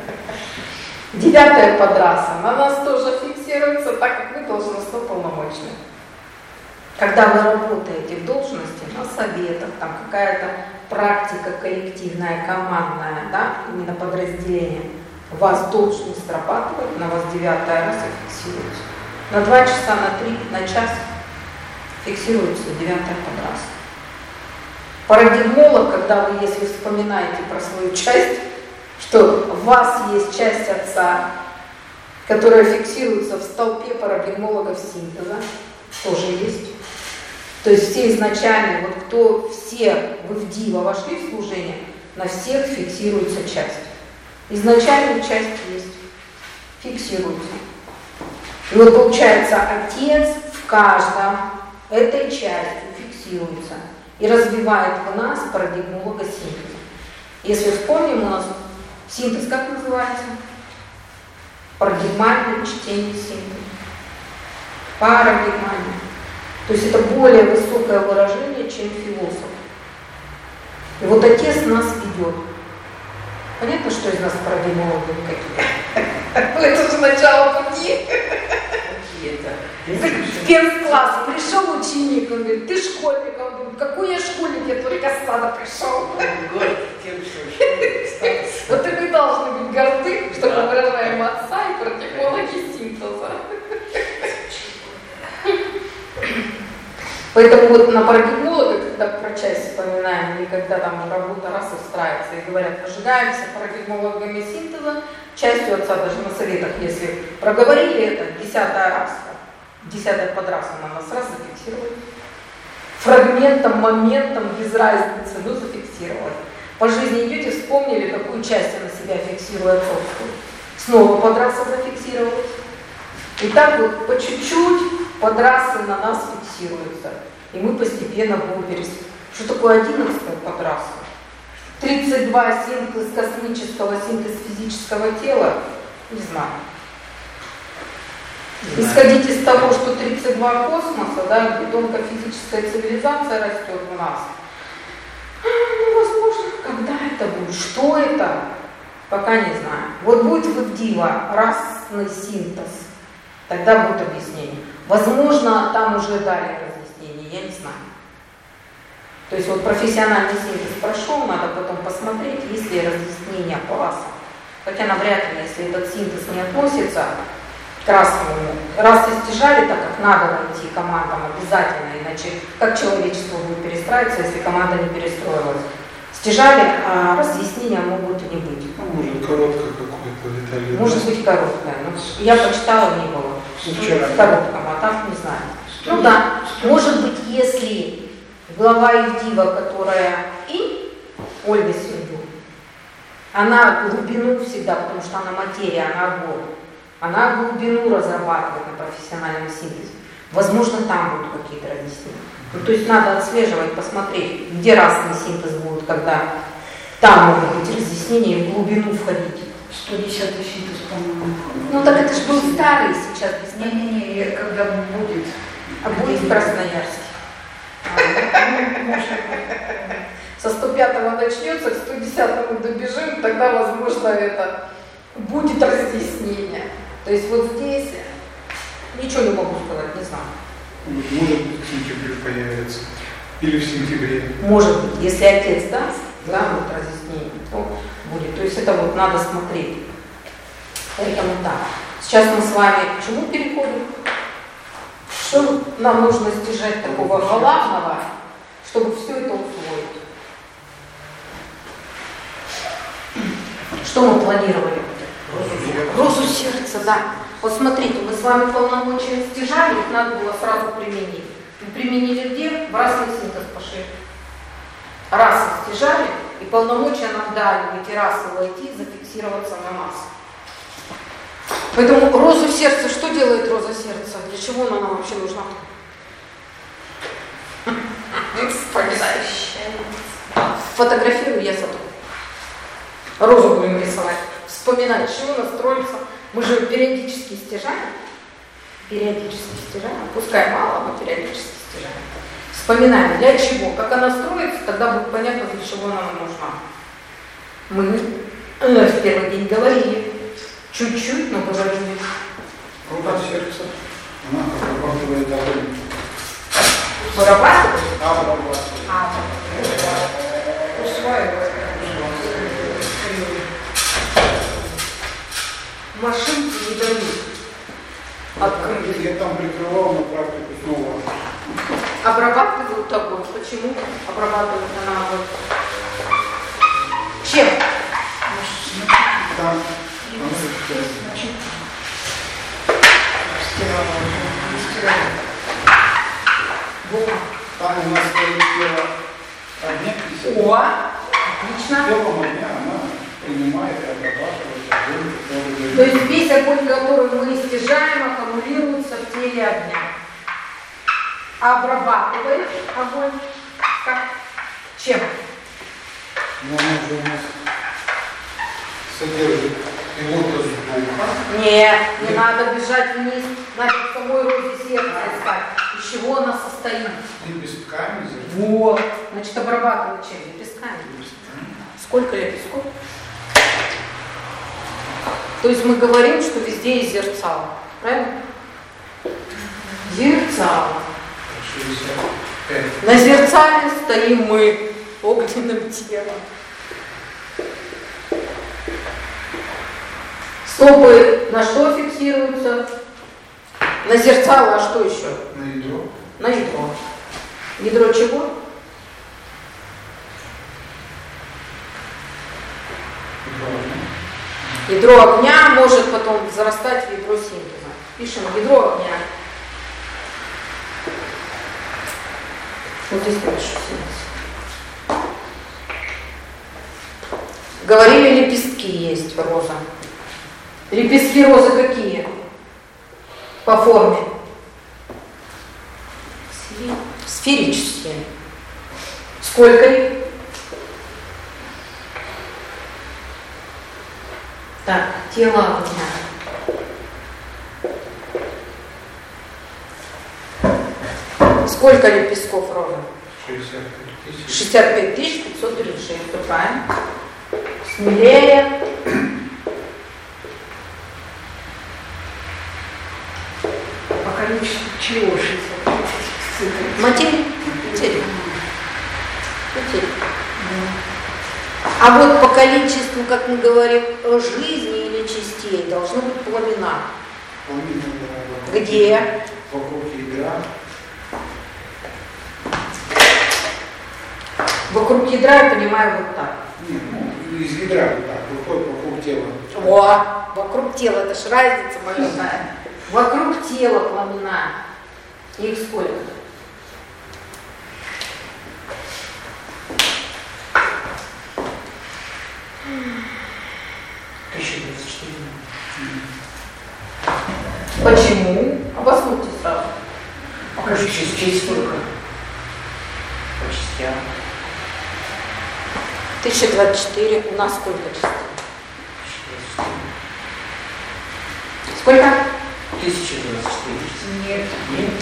9-я подраса на нас тоже фиксируется, так как мы должностно полномочны. Когда вы работаете в должности, на советах, там какая-то практика коллективная, командная, да, именно подразделение, вас должность срабатывает, на вас 9-я раса фиксируется. На 2 часа, на 3, на час фиксируется 9-я подраса. Парадигмолог, когда вы, если вспоминаете про свою часть, что в вас есть часть отца, которая фиксируется в столпе парадигмологов синтеза, тоже есть. То есть все изначально, вот кто все вы в Дива вошли в служение, на всех фиксируется часть. Изначальная часть есть, фиксируется. И вот получается, отец в каждом этой части фиксируется и развивает в нас парадигмолога синтеза. Если вспомним, у нас синтез как называется? Парадигмальное чтение синтеза. Парадигмальное. То есть это более высокое выражение, чем философ. И вот отец нас ведет. Понятно, что из нас парадигмологи какие? Ну это же начало пути. В пенс-класс пришел ученик, он говорит, ты школьник, он говорит, какой я школьник, я только с сада пришел. Вот и мы должны быть горды, что мы выражаем отца и парадигмологи синтеза. Поэтому вот на парадигмолога, когда про часть вспоминаем, или когда там работа раз устраивается и говорят, пожигаемся парадигмологами синтеза, частью отца даже на советах, если проговорили это, 10-я раса, 10-я подраса на нас раз зафиксировали. Фрагментом, моментом, без разницы, но зафиксировали. По жизни идете, вспомнили, какую часть она себя фиксирует отцовскую. Снова подраса зафиксировалась. И так вот по чуть-чуть подрасы на нас фиксируются. И мы постепенно будем пересекать. Что такое 11-я подраса? 32 синтез космического, синтез физического тела? Не знаю. Исходить из того, что 32 космоса, да, где тонко-физическая цивилизация растет у нас. Ну, возможно, когда это будет? Что это? Пока не знаю. Вот будет в Дива расный синтез. Тогда будет объяснение. Возможно, там уже дали разъяснение, я не знаю. То есть вот профессиональный синтез прошел, надо потом посмотреть, есть ли разъяснение по расам. Хотя навряд ли, если этот синтез не относится к расовому. Расы стяжали, так как надо найти командам обязательно, иначе как человечество будет перестраиваться, если команда не перестроилась. Стяжали, а разъяснения могут и не быть. Ну, может, короткое какое-то деталь. Может быть, короткое. Но я почитала, не было. В коротком, а так не знаю. Ну да, может быть, если глава Евдива, которая и Ольга Сергеевна, она глубину всегда, потому что она материя, она огонь. Она глубину разрабатывает на профессиональном синтезе. Возможно, там будут какие-то разъяснения. Ну, то есть надо отслеживать, посмотреть, где расный синтез будет, когда там могут быть разъяснения и в глубину входить. 110-й синтез, по-моему. Ну так это же был старый сейчас. Не-не-не, когда будет. А будет в Красноярске. Со 105-го начнется, к 110-му добежим, тогда, возможно, это будет разъяснение. То есть вот здесь ничего не могу сказать, не знаю. Может быть, в сентябре появится. Или в сентябре. Может быть, если отец даст, да, вот разъяснение, то будет. То есть это вот надо смотреть. Поэтому да. Сейчас мы с вами к чему переходим? Что нам нужно стяжать такого главного, чтобы все это усвоить? Что мы планировали? Розу сердца, да. Вот смотрите, мы с вами полномочия стяжали, их надо было сразу применить. Мы применили где? В расный синтез пошли. Расы стяжали, и полномочия нам дали в эти расы войти, зафиксироваться на нас. Поэтому розу сердца, что делает роза сердца? Для чего она нам вообще нужна? Фотографирую я зато. Розу будем рисовать. Вспоминать, с чего настроиться. Мы же периодически стяжаем. Пускай мало, но периодически стяжаем. Вспоминаем, для чего. Как она строится, тогда будет понятно, для чего она нам нужна. Мы в первый день говорили. Чуть-чуть, но говорили. Рука сердца, она обрабатывает огонь. Вырабатывает? Усваивает. Машинки не дают. Открыть. Я там прикрывал на практику снова. Обрабатывают огонь. Почему обрабатывают она огонь? Чем? Там, там у нас стоит тело огня, О, отлично. телом огня она принимает и обрабатывает огонь. То есть весь огонь, который мы стяжаем, аккумулируется в теле огня. Обрабатывает огонь как? Чем? Но она же у нас содержит пилота воздуха. Не надо бежать вниз, надо в самой розе сердца искать. Из чего она состоит? Лепестками. Вот. Значит, обрабатывать чем? Лепестками. Сколько лепестков? То есть мы говорим, что везде есть зерцало. Правильно? Зерцало. 65. На зерцале стоим мы огненным телом. Стопы на что фиксируются? На зерцало, а что еще? На ядро. На ядро. Ядро чего? Ядро огня может потом зарастать в ядро синтеза. Пишем ядро огня. Вот здесь напишу синтез. Говорили, лепестки есть в роза. Лепестки розы какие? По форме? Сферические. Сколько их? Так, тело огня. Сколько лепестков розы? 65 536. Правильно. Смелее. По количеству чего 65 цифр? Материя. Материя. А вот по количеству, как мы говорим, жизни или частей должны быть пламена. Где? Вокруг ядра. Вокруг ядра, я понимаю, вот так. Нет, ну, из ядра вот так, выходит вокруг тела. О, вокруг тела, это ж разница большая. Вокруг тела пламена. Их сколько? Почему? Обоснуйте сразу. Покажи частей сколько? По частям. 1024. У нас сколько частей? Сколько? 1024. Нет. Нет?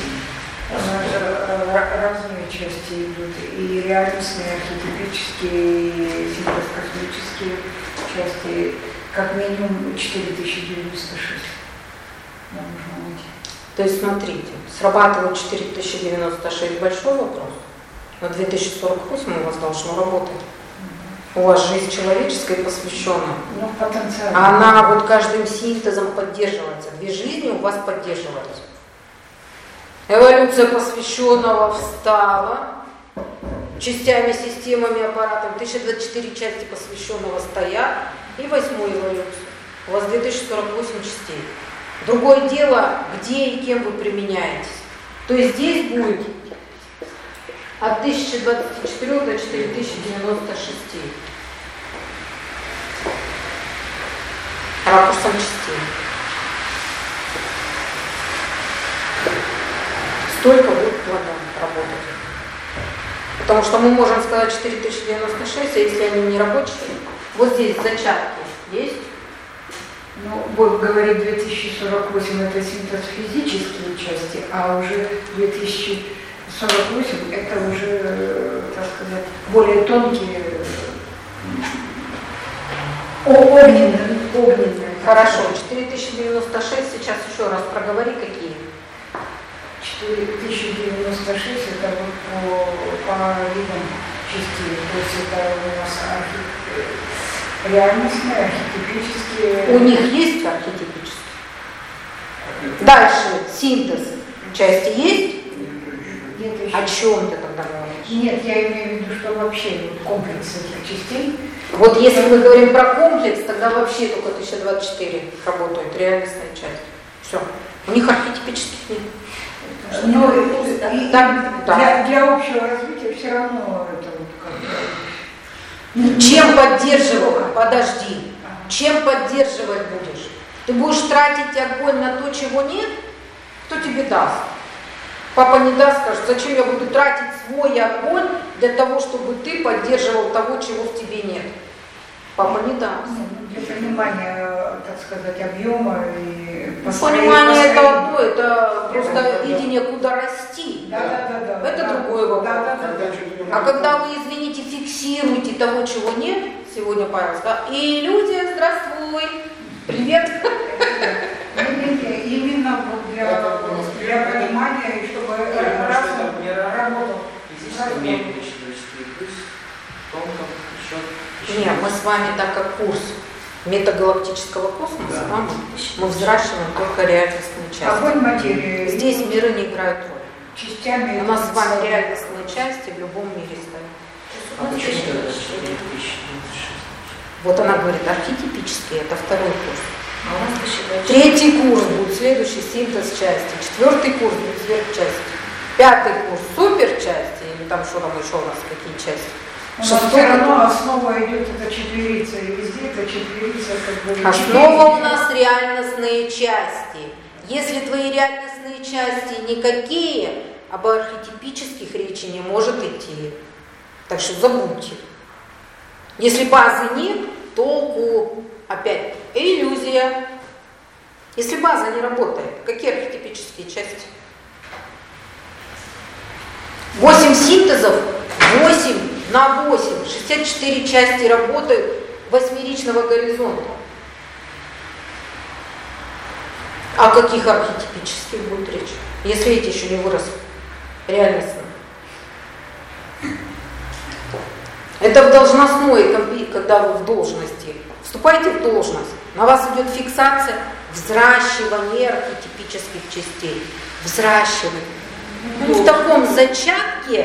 Разные части идут. И реальностные, архетипические, и синтез-космические части. Как минимум 4096. Нам нужно найти. То есть, смотрите, срабатывает 4096 большой вопрос, но 2048 у вас должно работать. У вас жизнь человеческая посвященная. Ну, потенциально. Она вот каждым синтезом поддерживается. Две жизни у вас поддерживаются. Эволюция посвященного встала частями, системами, аппаратом. 1024 части посвященного стоят. И 8-ю эволюцию. У вас 2048 частей. Другое дело, где и кем вы применяетесь. То есть здесь будет от 1024 до 4096. Ракурсом частей. столько будет плода работать. Потому что мы можем сказать 4096, а если они не рабочие, вот здесь зачатки есть. Ну, будем говорить, 2048 это синтез физической части, а уже 2048 это уже, так сказать, более тонкие, огненные. Хорошо, 4096, сейчас еще раз проговори, какие. 4096 это вот по видам частей, то есть это у нас реальностные, архетипические. У них есть архетипические? Дальше синтез части есть? Нет, О чем ты тогда говоришь? Нет, я имею в виду, что вообще комплекс этих частей. Вот если мы говорим про комплекс, тогда вообще только 1024 работает, реальностная часть. Все. У них архетипических нет. Но да. для общего развития все равно это вот как-то... Чем поддерживать? Подожди. Чем поддерживать будешь? Ты будешь тратить огонь на то, чего нет? Кто тебе даст? Папа не даст, скажет, зачем я буду тратить свой огонь для того, чтобы ты поддерживал того, чего в тебе нет? Папа не даст. Для понимания, так сказать, объема и понимание это одно, это просто видение, куда расти. Да. Это другой вопрос. Да. А когда вы, извините, фиксируете того, чего нет, сегодня, пожалуйста, иллюзия, здравствуй, привет. Именно вот для понимания, и чтобы разум работал. Нет, мы с вами, так как курс метагалактического космоса, да, мы взращиваем только реальностные части. Здесь миры не играют роли. Частями у нас с вами реальностные части в любом мире стоят. Вот она говорит, архетипические, это второй курс. Третий курс будет следующий, синтез части. Четвертый курс будет сверхчасти. Пятый курс суперчасти, или там что там еще у нас, какие части. Все равно основа идет, это четверица, и везде это четверица как бы... Основа у нас реальностные части. Если твои реальностные части никакие, об архетипических речи не может идти. Так что забудьте. Если базы нет, толку опять иллюзия. Если база не работает, какие архетипические части? 8 синтезов, 8 на 8, 64 части работают восьмеричного горизонта. О каких архетипических будет речь, если эти еще не выросли реальностно? Это в должностной, когда вы в должности. Вступаете в должность, на вас идет фиксация, взращивание архетипических частей. Взращивание. Ну, в таком зачатке,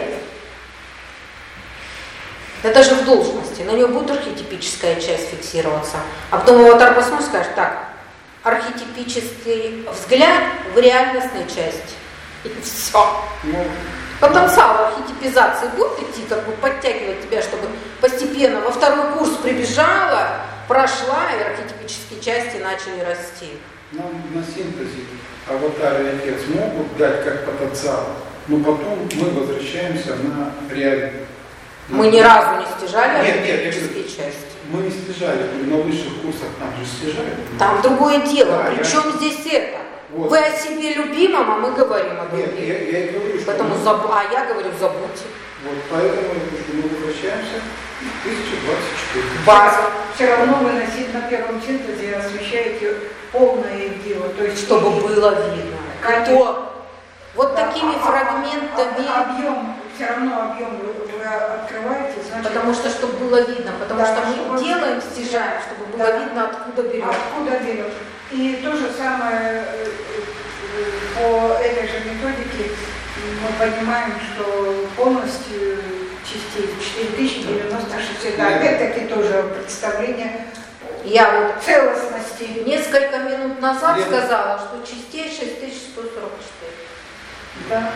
да даже в должности, на нее будет архетипическая часть фиксироваться. А потом аватар посмотрит и скажет, так, архетипический взгляд в реальностной части. И все. Потенциал архетипизации будет идти, как бы подтягивать тебя, чтобы постепенно во второй курс прибежала, прошла, и архетипические части начали расти. Нам на синтезе аватар и отец могут дать как потенциал, но потом мы возвращаемся на реальность. Мы ни разу не стяжали архетипические части. Мы не стяжали, на высших курсах там же стяжали. Там другое дело. Да, Причем здесь это? Вот. Вы о себе любимом, а мы говорим о других. Я и говорю, что поэтому а я говорю, забудьте. Вот поэтому мы возвращаемся в 1024. База. Все равно вы на первом синтезе освещаете полное дело. То есть чтобы было видно. Кто? Вот да, такими фрагментами. Объем, все равно объем вы открываете, значит... Потому что, чтобы было видно, потому да, что мы делаем, стяжаем, чтобы было да, видно, откуда берем. Откуда берем. И то же самое по этой же методике мы понимаем, что полностью частей 4096, это опять-таки тоже представление я вот целостности. Несколько минут назад сказала, что частей 6144. Да.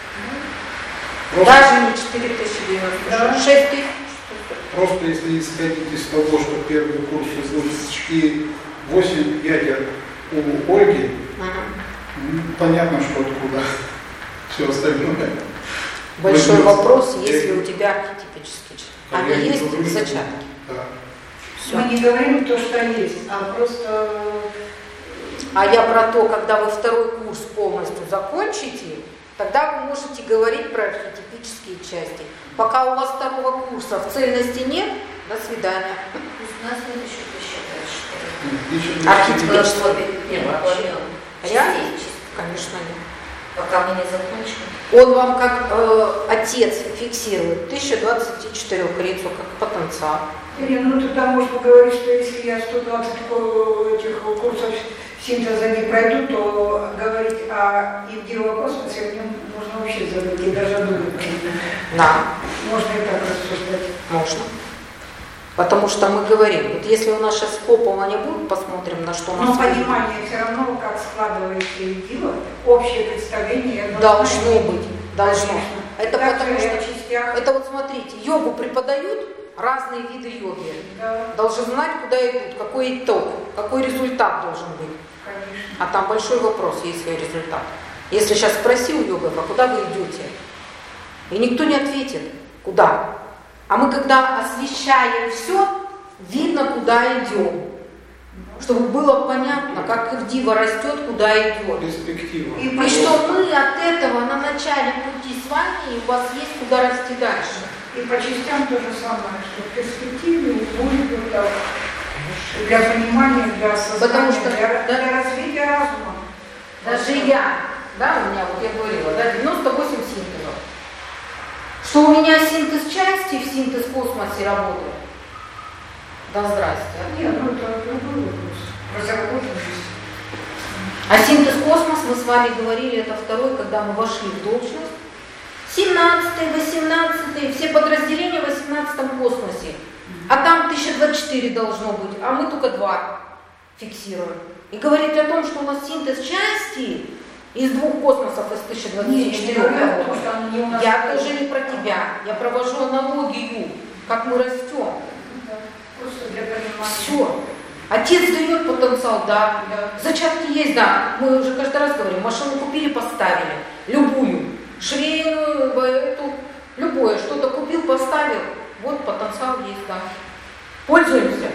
Даже не 4096, да. 6000. Просто если исходить из того, что первый курс изучили 8 ядер у Ольги, понятно, что откуда. все остальное. Большой вопрос, есть ли у тебя архетипические черты. Они я есть говорю, зачатки. Да. Всё. Мы не говорим то, что есть, а просто... А я про то, когда вы второй курс полностью закончите, тогда вы можете говорить про архетипические части. Пока у вас второго курса в цельности нет, до свидания. У нас нет еще считаешь, что архетипическое Реально? Конечно нет. пока мы не закончим. Он вам как отец фиксирует 1024 лицо, как потенциал. Ну тогда можно говорить, что если я 120 этих курсов синтеза не пройду, то говорить о идеокосмосе мне можно вообще забыть, и даже думать. Да. Можно и так рассуждать. Можно. Потому что мы говорим, вот если у нас сейчас скопование будет, посмотрим, на что у нас... Но понимание все равно, как складывается идея, общее представление... Должно быть. Должно. Конечно. Это Так потому же и что... о частях. Это вот смотрите, йогу преподают, разные виды йоги. Да, Должны знать, куда идут, какой итог, какой результат должен быть. конечно. А там большой вопрос, есть ли результат. Если сейчас спроси у йогов, а куда вы идете? И никто не ответит, куда. А мы, когда освещаем все, видно, куда идем. Чтобы было понятно, как Ирдива растет, куда идет. Перспектива. И что мы от этого на начале пути с вами, и у вас есть куда расти дальше. И по частям то же самое, что в перспективе будет вот так. Для понимания, для осознания, Потому что, для развития разума. Даже я, да, у меня, вот я говорила, да, 98 синтезов. Что у меня синтез части в синтез космосе работает? Да здрасте. Нет, ну это другой вопрос. Разработанность. А синтез космос, мы с вами говорили, это второй, когда мы вошли в должность. 17-й, 18-й, все подразделения в 18-м космосе. А там 1024 должно быть, а мы только 2 фиксируем. И говорить о том, что у нас синтез части из 2 космосов из 1024. Я тоже не про тебя. Я провожу аналогию, как мы растем. Просто для понимания. Все. Отец дает потенциал, да. Зачатки есть, да. Мы уже каждый раз говорим, машину купили, поставили. Любую. Швейную, эту, любое. Что-то купил, поставил. Вот потенциал есть, да. Пользуемся.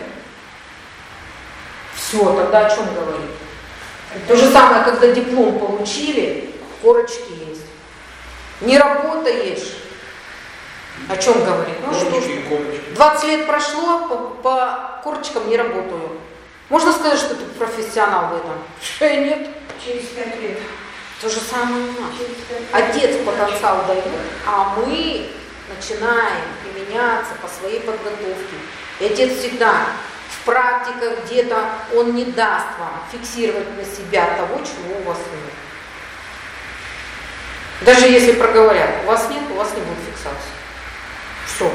Все, тогда о чем говорить? То же самое, когда диплом получили, корочки есть. Не работаешь. О чем говорить? Ну что ж, 20 лет прошло, по корочкам не работаю. Можно сказать, что ты профессионал в этом? Нет. Через 5 лет. То же самое у нас. Отец потенциал дает, а мы начинаем применяться по своей подготовке. И отец всегда в практиках где-то он не даст вам фиксировать на себя того, чего у вас нет. Даже если проговорят, у вас нет, у вас не будет фиксации. Все.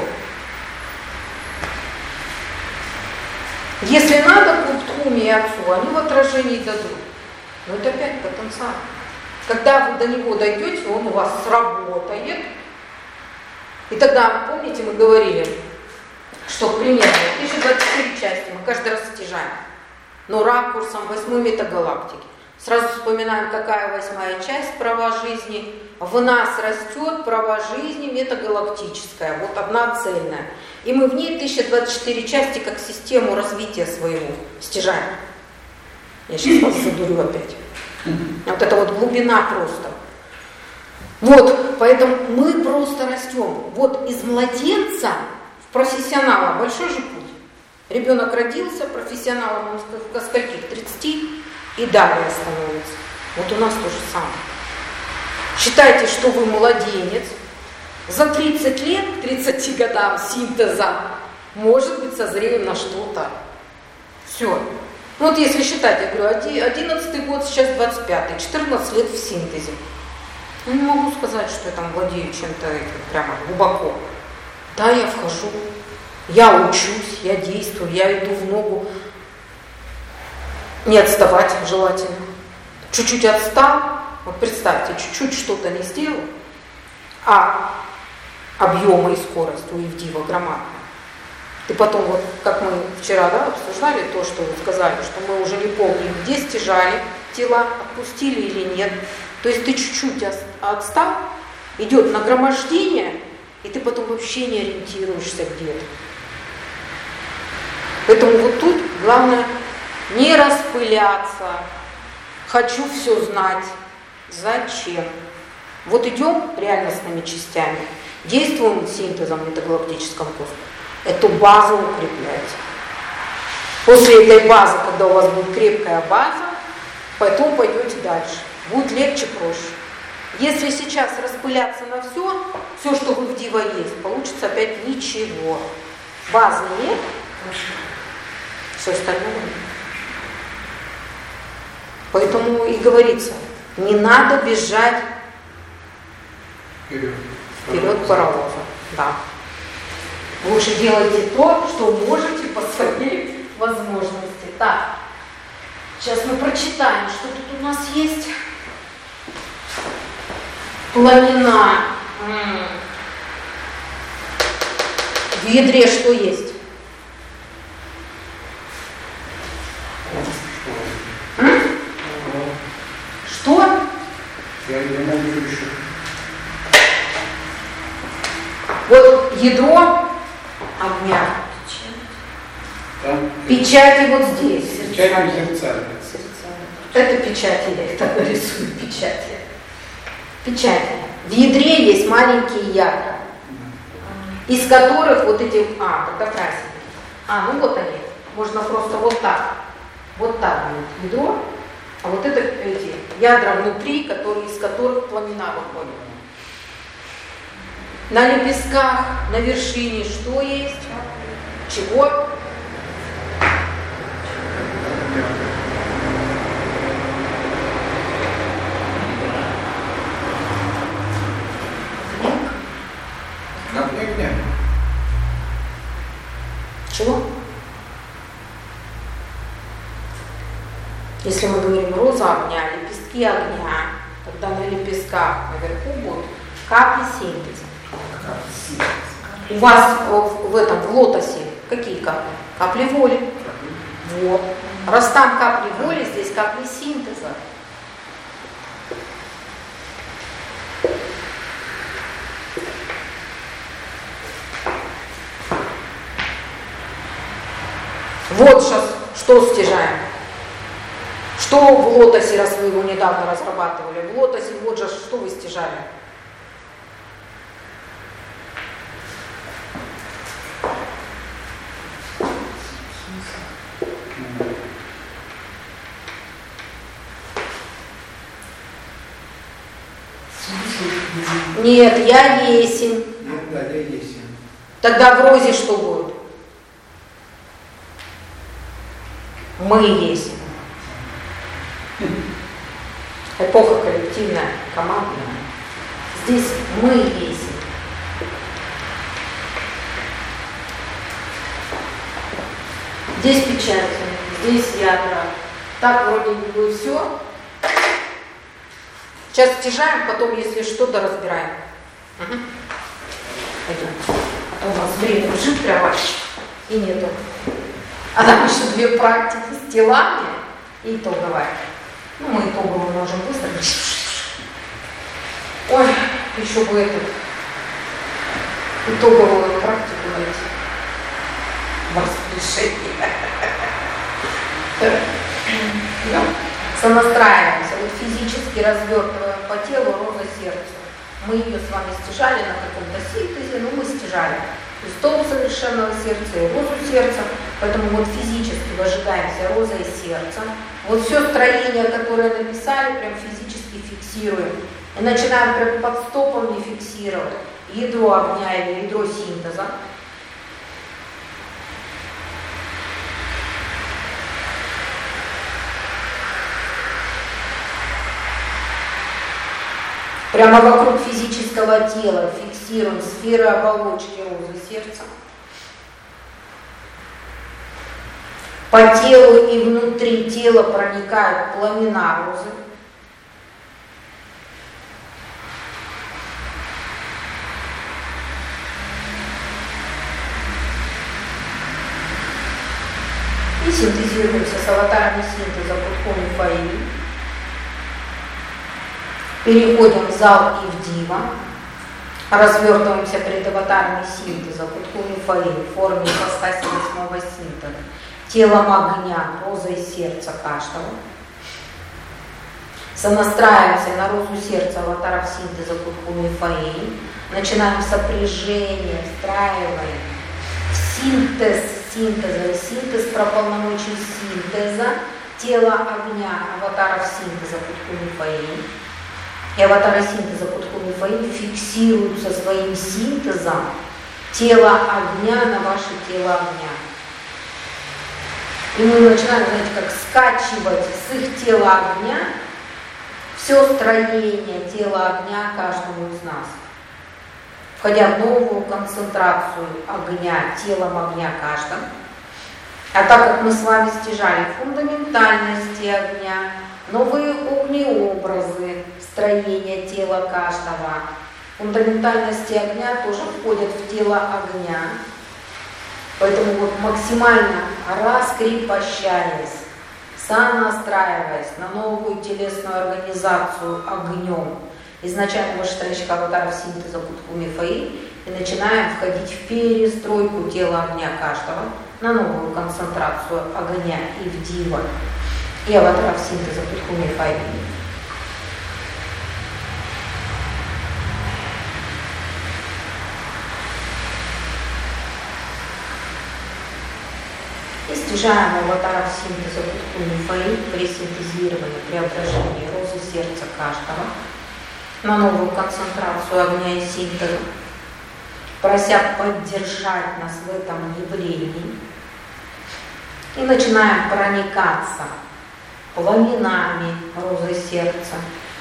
Если надо Кубтхуме и отцу, они в отражении дадут. Но это опять потенциал. Когда вы до него дойдете, он у вас сработает. И тогда, помните, мы говорили, что, к примеру, 1024 части мы каждый раз стяжаем, но ракурсом 8 метагалактики. Сразу вспоминаем, какая 8-я часть права жизни. В нас растет права жизни метагалактическая, вот одна цельная. И мы в ней 1024 части как систему развития своего стяжаем. Я сейчас вас задурю опять. Вот это вот глубина просто. Вот, поэтому мы просто растем. Вот из младенца в профессионала большой же путь. Ребенок родился, профессионалом он до скольких? 30 и далее становится. Вот у нас то же самое. Считайте, что вы младенец. За 30 лет, к 30 годам синтеза, может быть, созреем на что-то. Все. Ну вот если считать, я говорю, 11-й год, сейчас 25-й, 14 лет в синтезе. Ну, не могу сказать, что я там владею чем-то прямо глубоко. Да, я вхожу, я учусь, я действую, я иду в ногу. Не отставать желательно. Чуть-чуть отстал, вот представьте, чуть-чуть что-то не сделал, а объемы и скорость у Евдива громадная. И потом, вот как мы вчера обсуждали то, что вы сказали, что мы уже не помним, где стяжали тела, отпустили или нет. То есть ты чуть-чуть отстал, идет нагромождение, и ты потом вообще не ориентируешься где-то. Поэтому вот тут главное не распыляться. Хочу все знать. Зачем? Вот идем реальностными частями, действуем синтезом в метагалактическом космосе. Эту базу укреплять. После этой базы, когда у вас будет крепкая база, потом пойдете дальше. Будет легче, проще. Если сейчас распыляться на все, что в Дива есть, получится опять ничего. Базы нет, все остальное нет. Поэтому и говорится, не надо бежать вперед паровоза. Да. Лучше делайте то, что можете по своей возможности. Так, сейчас мы прочитаем, что тут у нас есть. Пламена. В ядре что есть? Что? Я не могу еще. Вот ядро огня. Печати вот здесь. Печати зерцали. Это печати, я их так рисую, печати. Печати. В ядре есть маленькие ядра, из которых вот эти, когда красненькие. Ну вот они. Можно просто вот так. Вот так будет ядро, а вот это эти ядра внутри, из которых пламена выходят. На лепестках, на вершине что есть? Чего? Огня. Чего? Если мы говорим роза огня, лепестки огня, тогда на лепестках наверху будут капли синтеза. У вас в лотосе какие капли? Капли воли. Вот. Раз там капли воли, здесь капли синтеза. Вот сейчас что стяжаем. Что в лотосе, раз вы его недавно разрабатывали? В лотосе вот же что вы стяжали? Нет, я есмь. Да, я есмь. Тогда в розе что будет? Мы есмь. Эпоха коллективная, командная. Здесь мы есмь. Здесь печати, здесь ядра. Так вроде бы все. Сейчас стяжаем, потом, если что-то, разбираем. Пойдем. А то у нас время бежит прямо и нету. А там еще 2 практики с телами и итоговая. Мы итоговую можем быстро. Ой, еще бы эту итоговую практику найти. Воскрешение. Сонастраиваемся. Вот физически развертываем по телу роза сердца. Мы ее с вами стяжали на каком-то синтезе, но мы стяжали и стол совершенного сердца, и розу сердца. Поэтому вот физически выжигаемся розой сердцем. Вот все строение, которое написали, прям физически фиксируем. И начинаем прям под стопами фиксировать ядро огня или ядро синтеза. Прямо вокруг физического тела фиксируем сферы оболочки розы сердца. По телу и внутри тела проникают пламена розы. И синтезируемся с аватарами синтеза Путком и Фаи. Переходим в зал Ивдива. Развертываемся пред аватарами синтеза, Кутху Мифаэль, в форме ипостаси 8-го синтеза, телом огня, розой сердца каждого. Сонастраиваемся на розу сердца аватаров синтеза Кутху Мифаэль. Начинаем сопряжение, встраиваем синтез про полномочий синтеза, тело огня аватаров синтеза Кутху Мифаэль. И аватары синтеза Кутху Мифаэль фиксируются своим синтезом тело огня на ваше тело огня. И мы начинаем, знаете, как скачивать с их тела огня все строение тела огня каждому из нас. Входя в новую концентрацию огня, телом огня каждого. А так как мы с вами стяжали фундаментальности огня, новые огнеобразы строения тела каждого, фундаментальности огня тоже входят в тело огня. Поэтому вот максимально раскрепощаясь, сонастраиваясь на новую телесную организацию огнем изначально вышестоящих аватаров синтеза Кутху Мифаэль, и начинаем входить в перестройку тела огня каждого на новую концентрацию огня Ивдива и аватаров синтеза Кутху Мифаэль. И стяжаем аватаров синтеза Кутху Мифаэль при синтезировании, преображении розы сердца каждого на новую концентрацию огня и синтеза, прося поддержать нас в этом явлении. И начинаем проникаться пламенами розы сердца.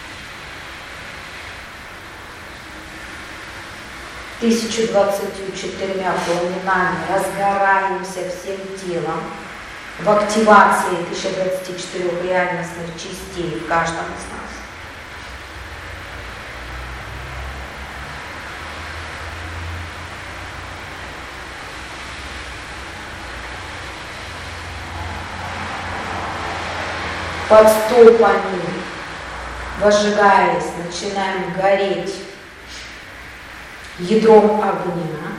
1024 пламенами разгораемся всем телом в активации 1024 реальностных частей в каждом из нас. Под столпами, возжигаясь, начинаем гореть ядром огня.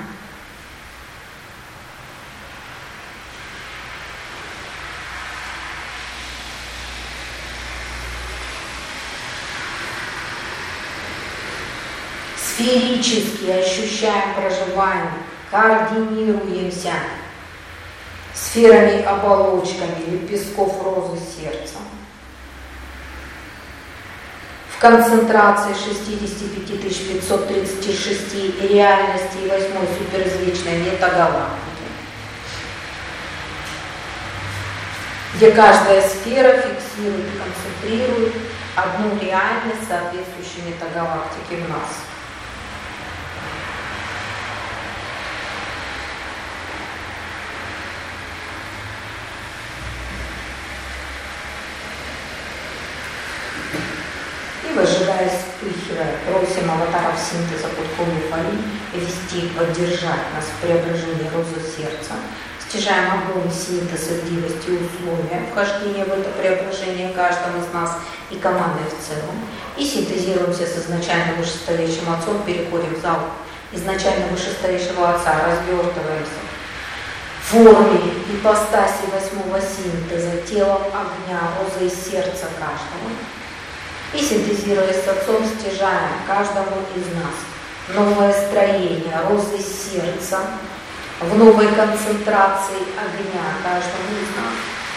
Сферически ощущаем проживание, координируемся сферами, оболочками лепестков розы сердца. В концентрации 65 536 реальностей 8-й суперизвечной метагалактики, где каждая сфера фиксирует и концентрирует одну реальность, соответствующей метагалактике в нас. Возжигаясь, вспыхивая, просим аватаров синтеза Кутху Мифаэль вести, поддержать нас в преображении розы сердца. Стяжаем огонь, синтез, игривость и условия вхождения в это преображение каждого из нас и командой в целом. И синтезируемся с изначально вышестоящим Отцом, переходим в зал изначально вышестоящего Отца, развертываемся в форме ипостаси 8-го синтеза, телом огня, розой сердца каждого. И синтезируясь с Отцом, стяжаем каждому из нас новое строение розы сердца в новой концентрации огня каждому из нас,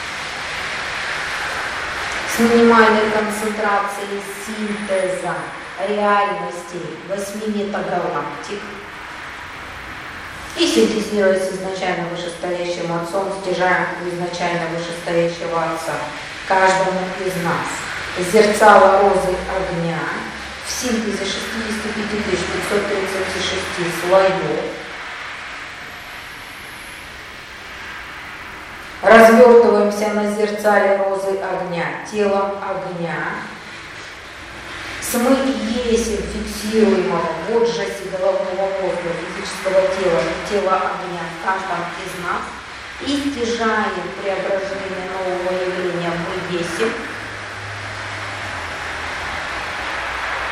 с минимальной концентрацией синтеза реальностей 8 метагалактик. И синтезируясь изначально вышестоящим Отцом, стяжаем у изначально вышестоящего Отца каждому из нас зерцало розы огня в синтезе 65 536 слоев. Развертываемся на зерцале розы огня, телом огня. Смыть есень фиксируемого в отжасе головного мозга физического тела и тела огня в каждом из нас. И стяжаем преображение нового явления мы есень.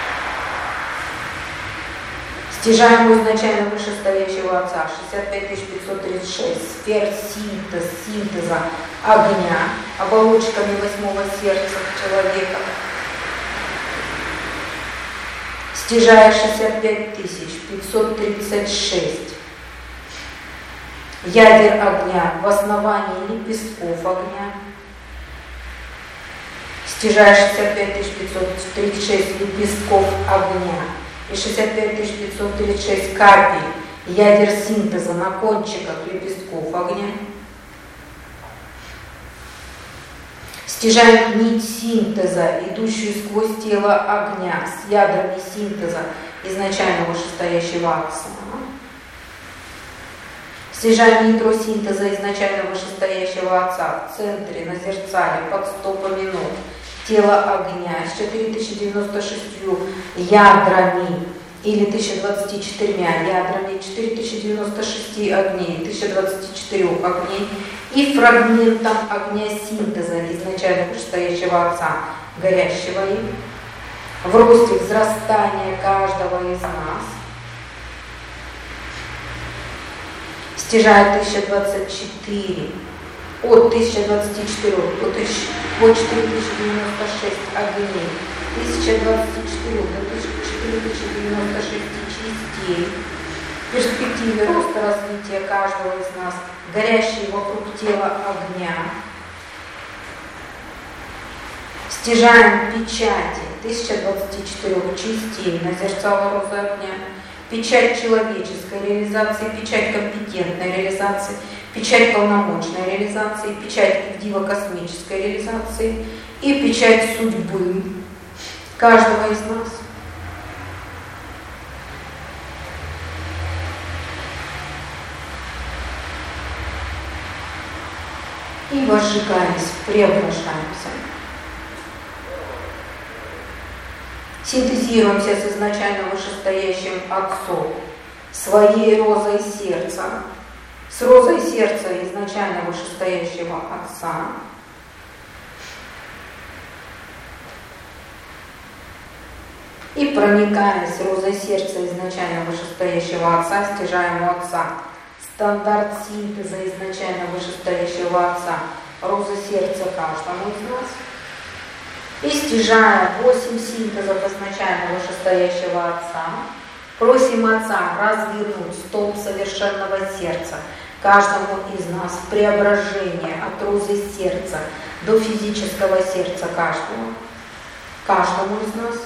Стяжаемого изначально вышестоящего Отца 65536, сфер синтеза огня, оболочками 8-го сердца человека. Стяжая 65536, ядер огня в основании лепестков огня. Стяжая 65536 лепестков огня и 65536 капель ядер синтеза на кончиках лепестков огня. Стяжаем нить синтеза, идущую сквозь тело огня, с ядрами синтеза изначально вышестоящего акса. Стяжаем ядро синтеза изначально вышестоящего Отца в центре, на зерцале, под стопами ног, тело огня с 4096 ядрами или 1024 ядрами, 4096 огней, 1024 огней и фрагментом огня синтеза изначально вышестоящего Отца, горящего им, в росте взрастания каждого из нас, стяжая 1024, от 1024 по 4096 огней, 1024 до 4096 частей, в перспективе роста развития каждого из нас, горящие вокруг тела огня. Стяжаем печати 1024 частей на зерцало розы огня, печать человеческой реализации, печать компетентной реализации, печать полномочной реализации, печать диво-космической реализации и печать судьбы каждого из нас. И возжигаясь, преображаемся. Синтезируемся с изначально вышестоящим Отцом, своей розой сердца, с розой сердца изначально вышестоящего Отца, и проникаясь розой сердца изначально вышестоящего Отца, стяжаем у Отца стандарт синтеза изначально вышестоящего Отца, роза сердца каждому из нас, и стяжая 8 синтезов изначально вышестоящего Отца, просим Отца развернуть столб совершенного сердца каждому из нас в преображение от розы сердца до физического сердца каждому из нас.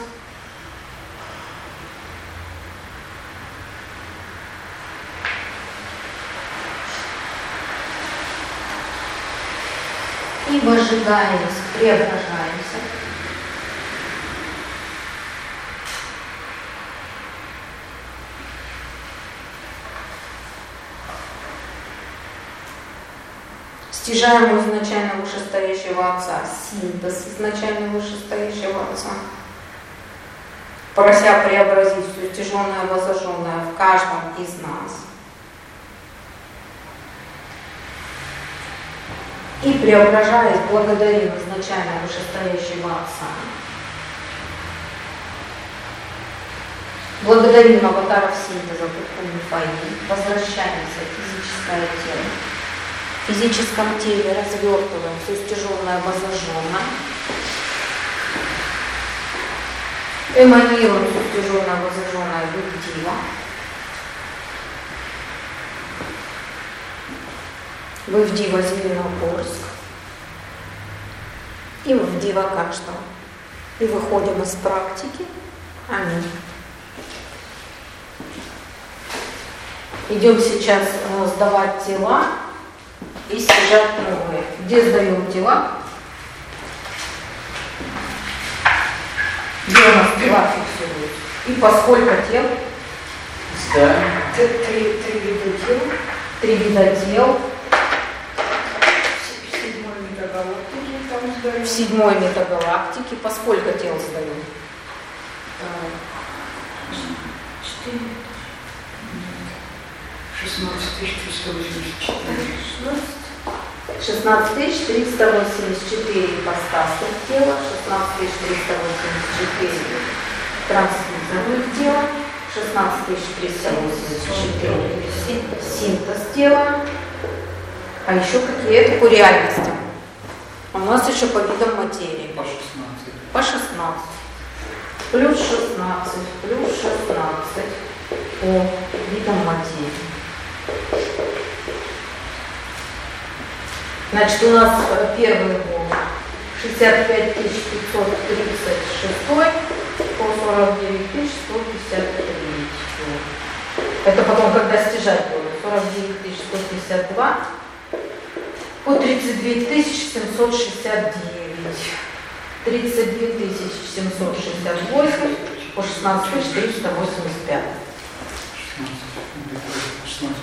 И возжигаясь, преображаемся. Стяжаем у изначально вышестоящего Отца синтез изначально вышестоящего Отца, прося преобразить все стяженное, возожженное в каждом из нас. И преображаясь, благодарим изначально вышестоящего Отца. Благодарим аватаров синтеза Кукуни Фаи. Возвращаемся в физическое тело. В физическом теле развертываем все стяженное, возожженное. Эманируем все стяженное, возожженное в Дива. Вы в Дива Зеленогорск и вы в Дива каждого. И выходим из практики. Аминь. Идем сейчас сдавать тела и стяжать новые. Где сдаем тела? Где у нас тела фиксируют? И по сколько тел? Три вида тел. 3 вида тел. В 7-й метагалактике по сколько тел сдаем? 16384 ипостасных тела, 16384 трансмиссорных тела, 16384. Синтез тела. А еще какие? Это по реальности. А у нас еще по видам материи. По 16. По 16. Плюс 16, плюс 16 по видам материи. Значит, у нас первый был 65 536 по 49 153. Это потом, когда стяжать было, 49 152 по 32 769. 32 768 по 16 385. 16.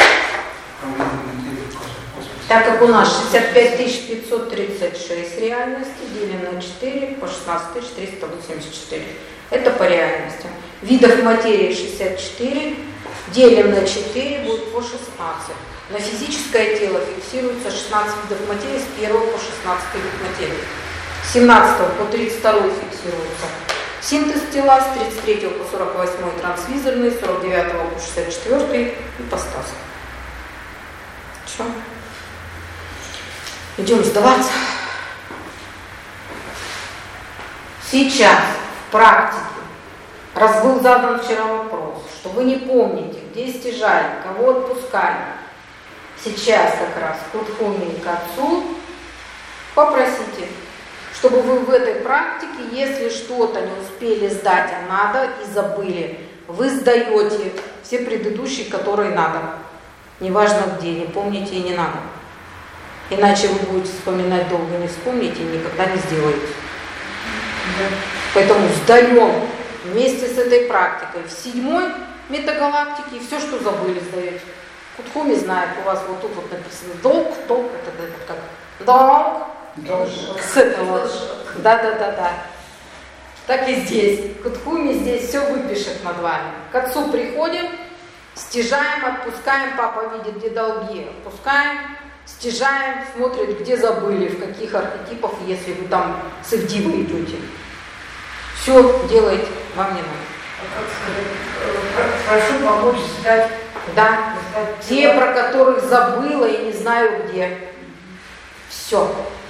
Так как у нас 65 536 реальности, делим на 4 по 16 384. Это по реальности. Видов материи 64, делим на 4, будет по 16. На физическое тело фиксируется 16 видов материи с 1 по 16 вид материи. С 17 по 32 фиксируется синтез тела, с 33 по 48 трансвизорный, с 49 по 64 ипостас. Все. Идем сдаваться. Сейчас в практике, раз был задан вчера вопрос, что вы не помните, где стяжали, кого отпускали, сейчас как раз к Кутхуме и к отцу попросите, чтобы вы в этой практике, если что-то не успели сдать, а надо, и забыли, вы сдаете все предыдущие, которые надо. Неважно где, не помните и не надо. Иначе вы будете вспоминать долго, не вспомните и никогда не сделаете. Поэтому сдаем вместе с этой практикой в 7-й метагалактике, и все, что забыли, сдаете. Кутхуми знает, у вас вот тут вот написано долг, это как долг. С этого. Да. Так и здесь. Кутхуми здесь все выпишет над вами. К отцу приходим, стяжаем, отпускаем, папа видит, где долги, отпускаем, стяжаем, смотрит, где забыли, в каких архетипах, если вы там с Ивдивой идете. Все делаете, вам не надо. Прошу помочь сдать. Да. Те, про которых забыла и не знаю где. Все.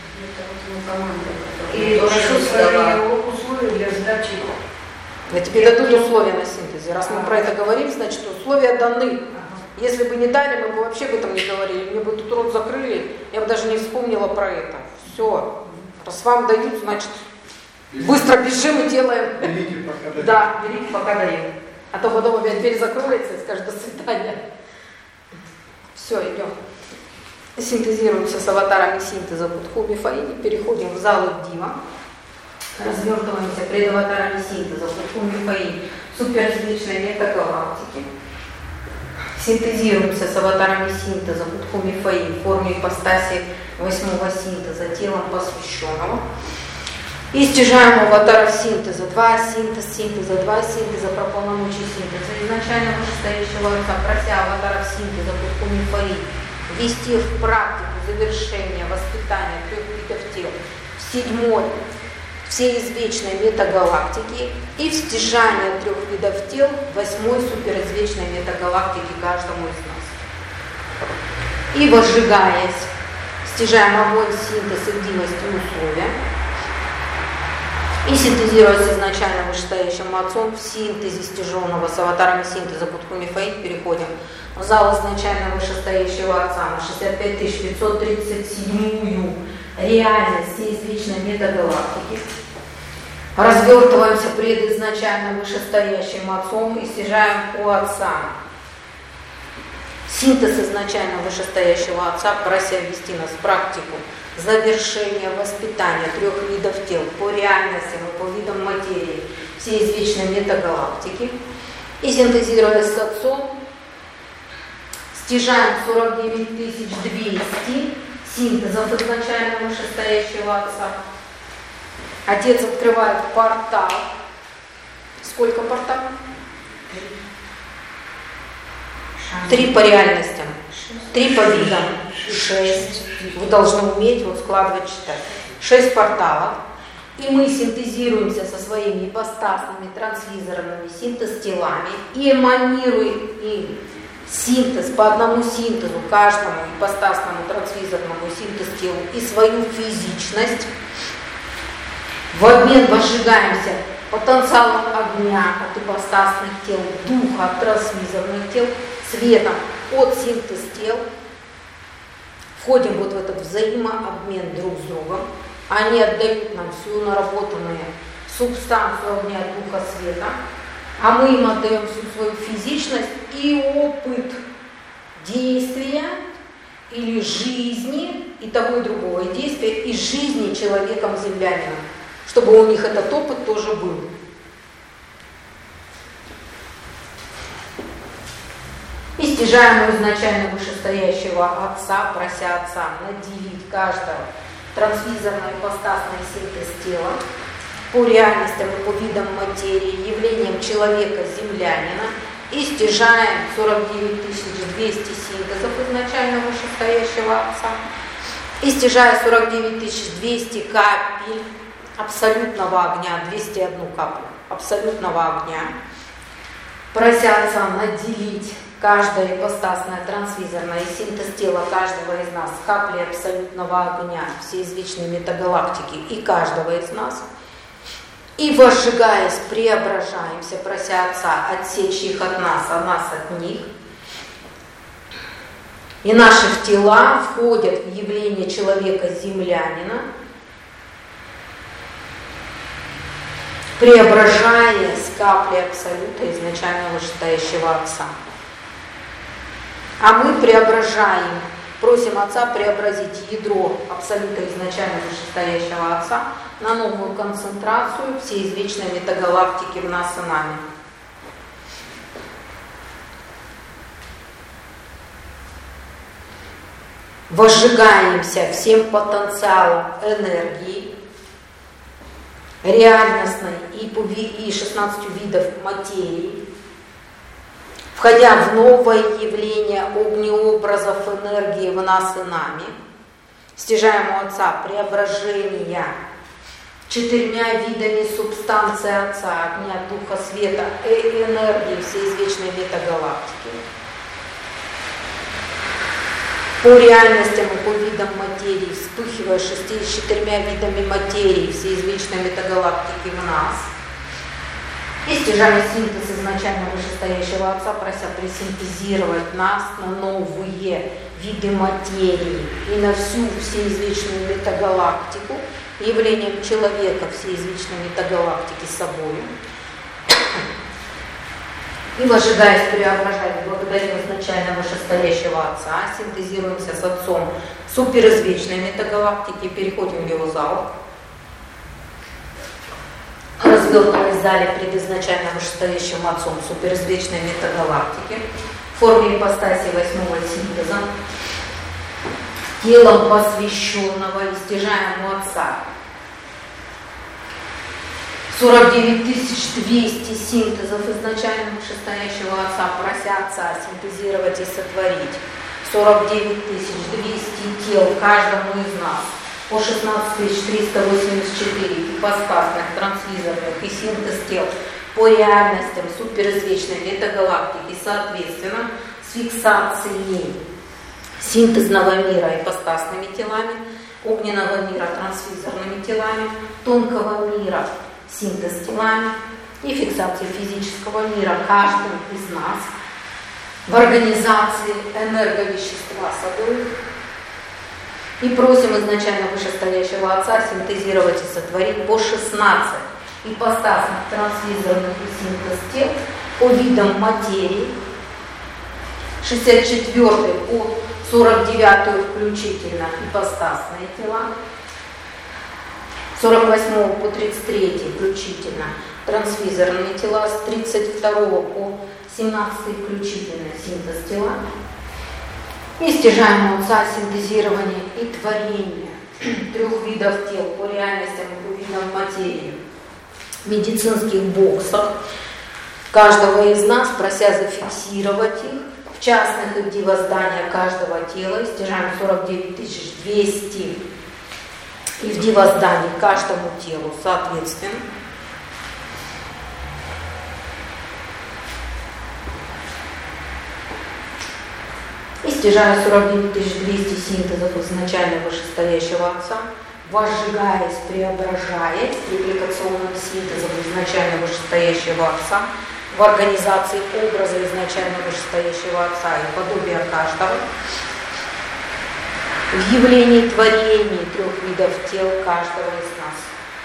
И прошу свои условия для сдачи. Да тебе дадут условия на синтезе. Раз мы про это говорим, значит условия даны. Если бы не дали, мы бы вообще об этом не говорили. Мне бы тут рот закрыли, я бы даже не вспомнила про это. Все. Раз вам дают, значит быстро бежим и делаем. Берите, пока даем. Да, берите, пока даем. А то потом опять дверь закроется и скажет до свидания. Все, идем. Синтезируемся с аватарами синтеза Кутхуми Фаини, переходим в зал Ивдива, развертываемся перед аватарами синтеза Кутхуми Фаини, суперразличной метагалактики, синтезируемся с аватарами синтеза Кутхуми Фаини в форме ипостаси 8-го синтеза, телом посвященного, и стяжаем аватаров синтеза, 2 синтеза, 2 синтеза про полномочия синтеза, изначально вышестоящего отца, прося аватаров синтеза Кутхуми Фаини ввести в практику завершения воспитания 3 видов тел в 7-й всей извечной метагалактики и в стяжание 3 видов тел в 8-й суперизвечной метагалактике каждому из нас. И возжигаясь, стяжаем огонь, синтез, игдивость и условия. И синтезируясь изначально вышестоящим отцом в синтезе стяженного с аватарами синтеза Кутхуми Фаини переходим в зал изначально вышестоящего отца на 65 537-ю реальность всей извечной метагалактики. Развертываемся пред изначально вышестоящим отцом и стяжаем у отца синтез изначально вышестоящего отца, прося ввести нас в практику завершения воспитания 3 видов тел по реальностям и по видам материи всей извечной метагалактики. И синтезируясь с отцом, стяжаем 49 200 синтезов изначально вышестоящего отца. Отец открывает портал. Сколько порталов? 3 по реальностям, 3 по видам, 6. Вы должны уметь вот складывать, читать. 6 порталов. И мы синтезируемся со своими ипостасными трансвизорными синтез-телами и эманируем им синтез по одному синтезу, каждому ипостасному трансвизорному синтез-телу и свою физичность. В обмен возжигаемся потенциалом огня от ипостасных тел, духа от трансвизорных тел, светом от синтез-тел. Входим вот в этот взаимообмен друг с другом. Они отдают нам всю наработанную субстанцию огня, духа, света, а мы им отдаем всю свою физичность и опыт действия или жизни, и того и другого, и действия, и жизни человеком-землянином, чтобы у них этот опыт тоже был. И стяжаем у изначально вышестоящего Отца, прося Отца наделить каждого трансвизорно-ипостасный синтез тела по реальностям и по видам материи, явлением человека-землянина, и стяжаем 49 200 синтезов изначально вышестоящего Отца, и стяжая 49 200 капель абсолютного огня, 201 каплю абсолютного огня, прося Отца наделить каждое ипостасное трансвизорное синтез тела каждого из нас капли абсолютного огня всей извечной метагалактики и каждого из нас, и возжигаясь, преображаемся, прося Отца отсечь их от нас, а нас от них. И наши тела входят в явление человека-землянина, преображаясь капли абсолюта изначально вышестоящего Отца. А мы преображаем, просим Отца преобразить ядро абсолюта изначально вышестоящего Отца на новую концентрацию всей извечной метагалактики в нас и нами. Возжигаемся всем потенциалом энергии, реальностной и 16 видов материи, входя в новое явление огнеобразов энергии в нас и нами, стяжаем у Отца преображения 4 видами субстанции Отца, огня, духа, света и энергии всей извечной метагалактики. По реальностям и по видам материи, вспыхивая 64 видами материи всей извечной метагалактики в нас, и стяжая синтез изначально вышестоящего Отца, прося пресинтезировать нас на новые виды материи и на всю всеизвечную метагалактику, явлением человека всей извечной метагалактики собой. И возжигаясь, преображаясь, благодаря изначально вышестоящего Отца, синтезируемся с Отцом суперизвечной метагалактики, переходим в его зал. Развертываясь в зале пред изначально вышестоящим Отцом суперизвечной метагалактики в форме ипостаси 8-го синтеза, телом посвященного и стяжаем у Отца 49 200 синтезов изначально вышестоящего Отца, прося Отца синтезировать и сотворить 49 200 тел каждому из нас по 16 384 ипостасных, трансвизорных и синтез тел по реальностям суперизвечной метагалактики, соответственно, с фиксацией синтезного мира ипостасными телами, огненного мира трансвизорными телами, тонкого мира синтез телами и фиксацией физического мира каждым из нас в организации энерговещества собой. И просим изначально вышестоящего Отца синтезировать и сотворить по 16 ипостасных, трансвизорных и синтез тел по видам материи, 64 по 49 включительно ипостасные тела, 48 по 33 включительно трансвизорные тела, с 32 по 17 включительно синтез тела. И стяжаем у Отца синтезирование и творение 3 видов тел по реальностям и по видам материи в медицинских боксах каждого из нас, прося зафиксировать их в частных и возданиях каждого тела. И стяжаем 49 200 и в дивоздании каждому телу соответственно. И стяжая 49 200 синтезов изначально вышестоящего Отца, возжигаясь, преображаясь репликационным синтезом изначально вышестоящего Отца, в организации образа изначально вышестоящего Отца и подобия каждого, в явлении творений 3 видов тел каждого из нас.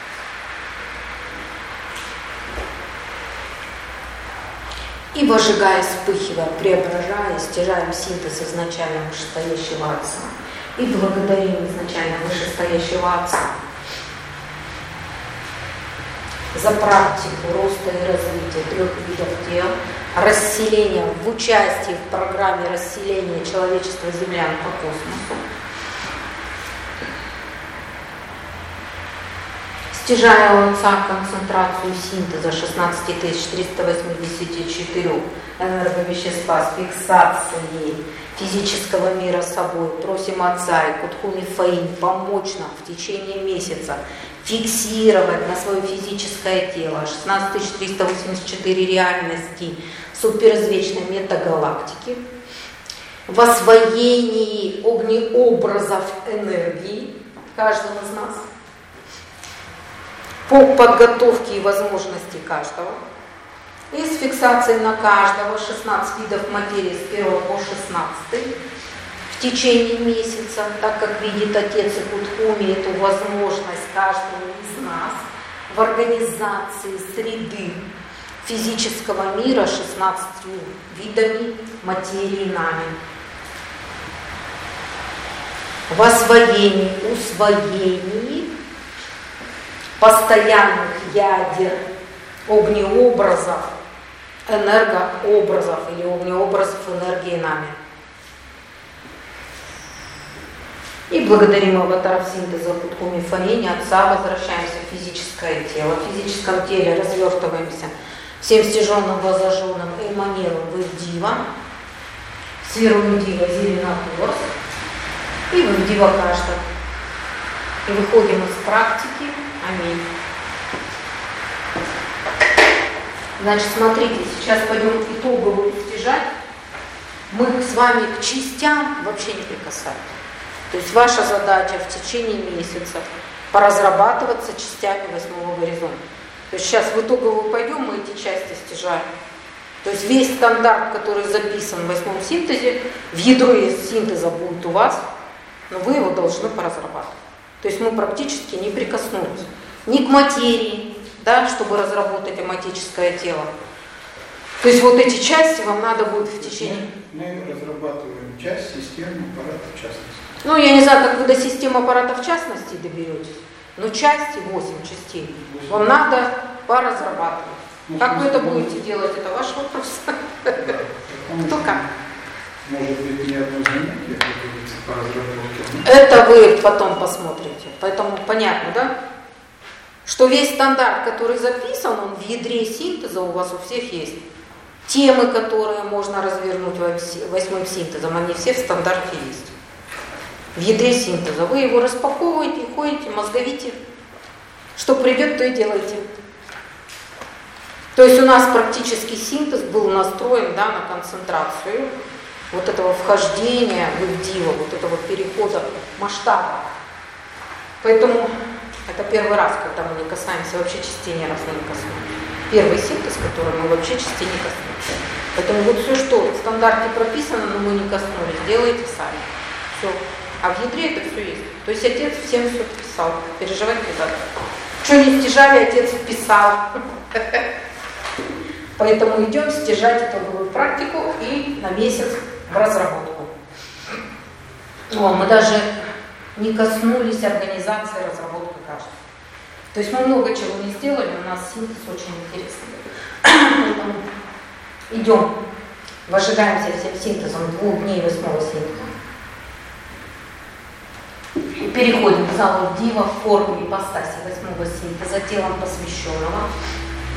И возжигая, вспыхивая, преображая, стяжаем синтез изначально вышестоящего Отца и благодарим изначально вышестоящего Отца за практику роста и развития 3 видов тел, расселения в участии в программе расселения человечества землян по космосу, стяжая у Отца концентрацию синтеза 16 384 энерговещества с фиксацией физического мира собой, просим Отца и Кутхуми Фаин помочь нам в течение месяца фиксировать на свое физическое тело 16 384 реальности суперизвечной метагалактики в освоении огнеобразов энергии каждого из нас, по подготовке и возможности каждого, и с фиксацией на каждого 16 видов материи с 1 по 16 в течение месяца, так как видит Отец и Кутхуми эту возможность каждому из нас в организации среды физического мира 16 видами материи нами. В освоении, усвоении постоянных ядер, огнеобразов, энергообразов или огнеобразов энергии нами. И благодарим аватаров синтеза Кутхуми Фаини Отца, возвращаемся в физическое тело. В физическом теле развертываемся всем стяженным, возожженным эманелом в Ивдива, сферу Ивдива Зеленогорск, и в Ивдива каждого. И выходим из практики. Аминь. Значит, смотрите, сейчас пойдем итоговую стяжать. Мы с вами к частям вообще не прикасаемся. То есть ваша задача в течение месяца поразрабатываться частями 8-го горизонта. То есть сейчас в итоговую пойдем, мы эти части стяжаем. То есть весь стандарт, который записан в 8-м синтезе, в ядре синтеза будет у вас, но вы его должны поразрабатывать. То есть мы практически не прикоснулись ни к материи, да, чтобы разработать аматическое тело. То есть вот эти части вам надо будет в течение... Мы разрабатываем часть системы аппарата в частности. Ну, я не знаю, как вы до системы аппарата в частности доберетесь, но части, 8 частей, вам надо поразрабатывать. Как вы это будете делать, это ваш вопрос. Кто как? Может быть, не одно занятие по разработке. Это вы потом посмотрите. Поэтому понятно, да? Что весь стандарт, который записан, он в ядре синтеза у вас у всех есть. Темы, которые можно развернуть 8-м синтезом, они все в стандарте есть. В ядре синтеза. Вы его распаковываете, ходите, мозговите. Что придет, то и делайте. То есть у нас практически синтез был настроен, да, на концентрацию вот этого вхождения в Ивдива, вот этого перехода масштаба. Поэтому это первый раз, когда мы не касаемся, вообще частей ни разу не коснулись. Первый синтез, который мы вообще частей не коснулись. Поэтому вот все, что в стандарте прописано, но мы не коснулись, делайте сами. Все. А в ядре это все есть. То есть Отец всем все вписал. Переживать не надо. Что не стяжали, Отец вписал. Поэтому идем стяжать итоговую практику и на месяц в разработку. Мы даже не коснулись организации разработки каждого. То есть мы много чего не сделали, у нас синтез очень интересный. Поэтому идем, возжигаемся всем синтезом 2 дней 8-го синтеза. Переходим в зал Дива в форме ипостаси 8-го синтеза, телом посвященного.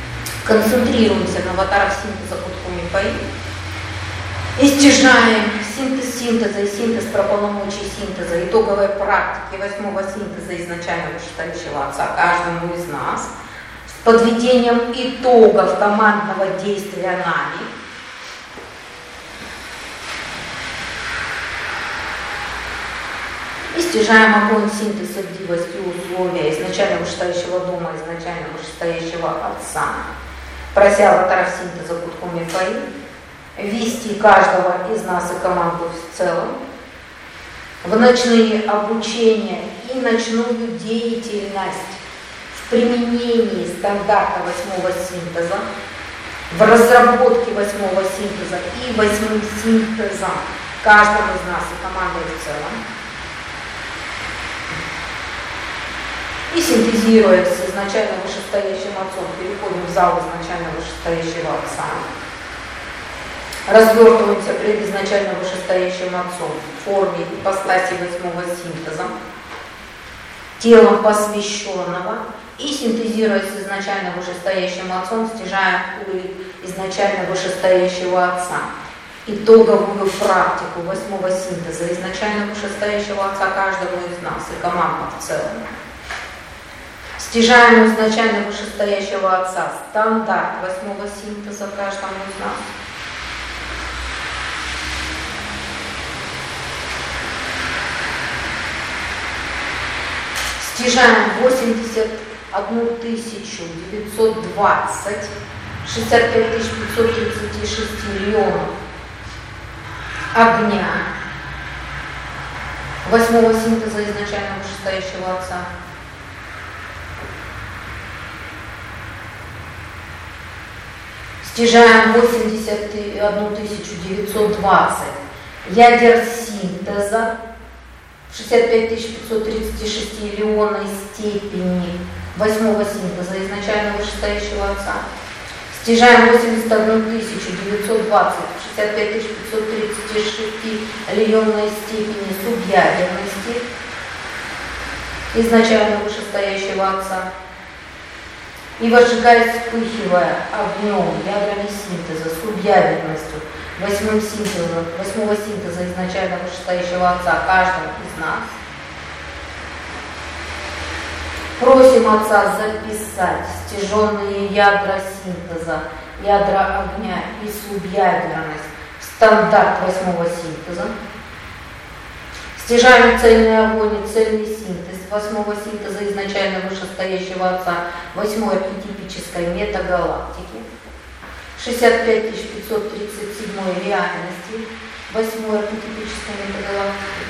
Концентрируемся на аватарах синтеза Кутхуми Фаини и стяжаем синтез синтеза и синтез про полномочий синтеза, итоговой практики 8-го синтеза изначально вышестоящего Отца каждому из нас, с подведением итогов командного действия нами, и стяжаем огонь синтеза справедливости условия изначально вышестоящего дома, изначально вышестоящего Отца, прося аватаров синтеза Куткум Мифаи ввести каждого из нас и команду в целом в ночные обучения и ночную деятельность в применении стандарта 8-го синтеза, в разработке 8-го синтеза и 8-м синтезом каждого из нас и команды в целом, и синтезируя с изначально вышестоящим Отцом, переходим в зал изначально вышестоящего Отца. Развертываемся пред изначально вышестоящим Отцом в форме ипостаси 8-го синтеза, телом посвященного, и синтезируя с изначально вышестоящим Отцом, стяжаем у изначально вышестоящего Отца итоговую практику 8-го синтеза изначально вышестоящего Отца каждому из нас и команду в целом. Стяжаем у изначально вышестоящего Отца стандарт 8-го синтеза каждому из нас. Стяжаем 81 920, 65 536 миллионов огня 8-го синтеза изначально вышестоящего Отца. Стяжаем 81 920 ядер синтеза 65 536 миллионной степени 8-го синтеза изначально вышестоящего Отца. Стяжаем 81 920 65 536 миллионной степени субъядерности изначально вышестоящего Отца. И возжигаясь, вспыхивая огнем ядрами синтеза, субъядерностью 8-го синтеза изначально вышестоящего Отца каждому из нас, просим Отца записать стяженные ядра синтеза, ядра огня и субъядерность в стандарт 8-го синтеза. Стяжаем цельный огонь и цельный синтез 8-го синтеза изначально вышестоящего Отца 8-й архетипической метагалактики, 65 537 реальности 8-й архетипической метагалактики.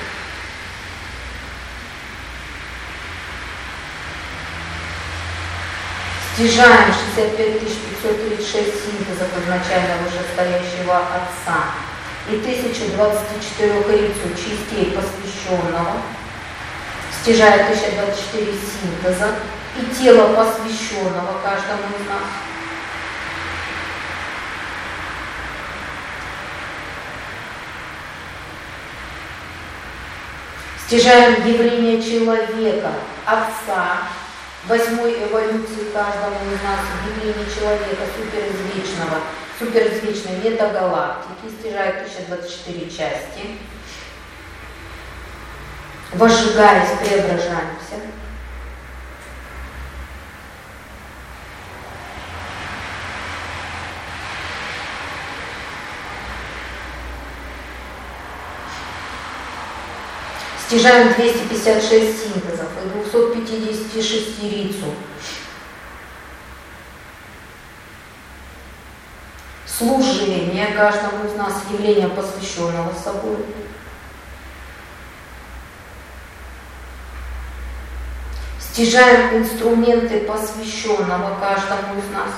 Стяжаем 65 536 синтезов изначально вышестоящего Отца и 1024 яйцу частей посвященного, стяжая 1024 синтеза и тело посвященного каждому из нас. Стяжаем явление человека, Отца, 8-й эволюции каждому из нас, явление человека суперизвечной метагалактики, стяжая 1024 части. Возжигаясь, преображаемся. Стяжаем 256 синтезов и 256 рицу. Служение каждому из нас явлением посвященного собой. Стяжаем инструменты посвященного каждому из нас.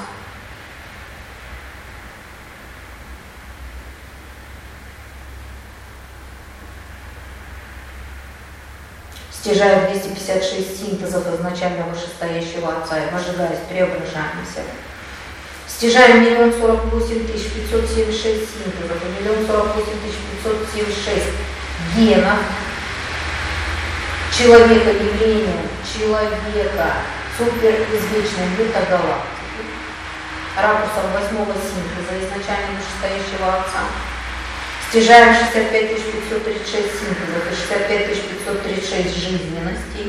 Стяжаем 256 синтезов изначально вышестоящего Отца и, возжигаясь, преображаемся. Стяжаем 1 048 576 синтезов и 1 048 576 генов человека явления, человека суперизвечной метагалактики, ракурсом 8-го синтеза изначально вышестоящего Отца. Стяжаем 65 536 синтезов и 65 536 жизненностей.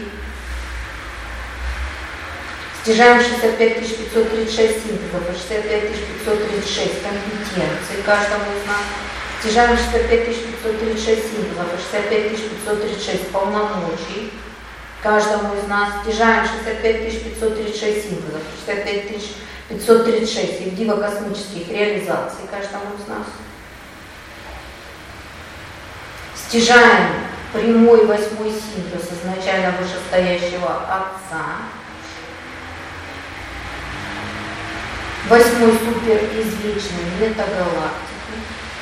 Стяжаем 65 536 синтезов и 65 536 компетенций каждому из нас. Стяжаем 65 536 синтезов и 65 536 полномочий каждому из нас. Стяжаем 65 536 синтезов и 65 536 евдиво-космических реализаций каждому из нас. Стяжаем прямой 8-й синтез изначально вышестоящего Отца. 8-й супер извечный метагалактики.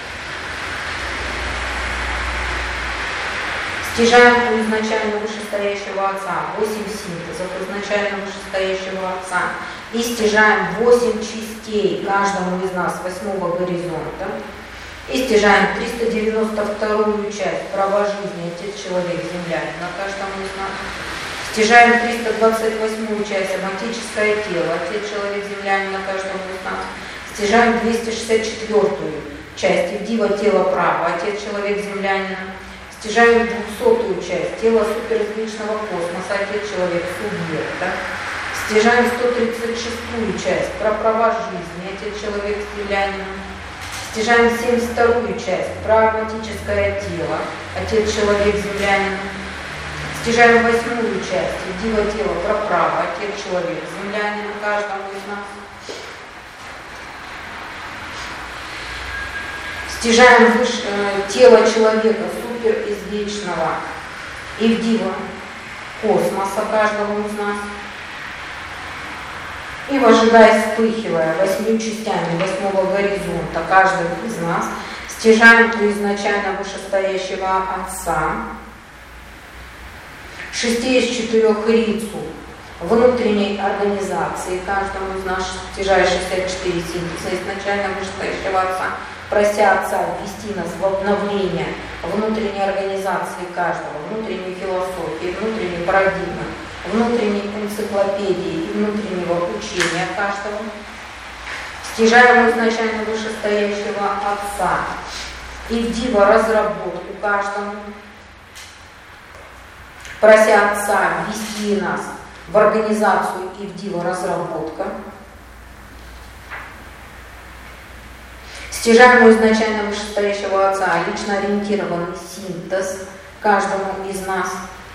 Стяжаем у изначально вышестоящего Отца 8 синтезов изначально вышестоящего Отца. И стяжаем 8 частей каждому из нас 8-го горизонта. И стяжаем 392-ю часть права жизни, Отец, Человек, Земля на каждом из нас. Стяжаем 328-ю часть соматическое тело, Отец, Человек, Земля на каждом из нас. Стяжаем 264-ю часть Евдива, тело, право, Отец, Человек, Землянина. Стяжаем 200-ю часть тела суперзвучного космоса, Отец, Человек, субъекта. Стяжаем 136-ю часть про права жизни, Отец, Человек, Землянина. Стяжаем 72-ю часть прагматическое тело, Отец, Человек, Землянин. Стяжаем 8-ю часть Евдива, тело, про право, Отец, Человек, Землянин каждому из нас. Стяжаем тело человека суперизвечного Евдива космоса каждому из нас. И вожигая, вспыхивая 8 частями 8-го горизонта каждого из нас, стяжаем у изначально вышестоящего Отца 6 из 4 рицу внутренней организации каждому из нас, стяжая 64 синтеза изначально вышестоящего Отца, прося Отца ввести нас в обновление внутренней организации каждого, внутренней философии, внутренней парадигмы, внутренней энциклопедии и внутреннего учения каждого. Стяжаем изначально вышестоящего Отца и Евдива разработку каждому, прося Отца ввести нас в организацию Евдива разработка. Стяжаем изначально вышестоящего Отца лично ориентированный синтез каждому из нас.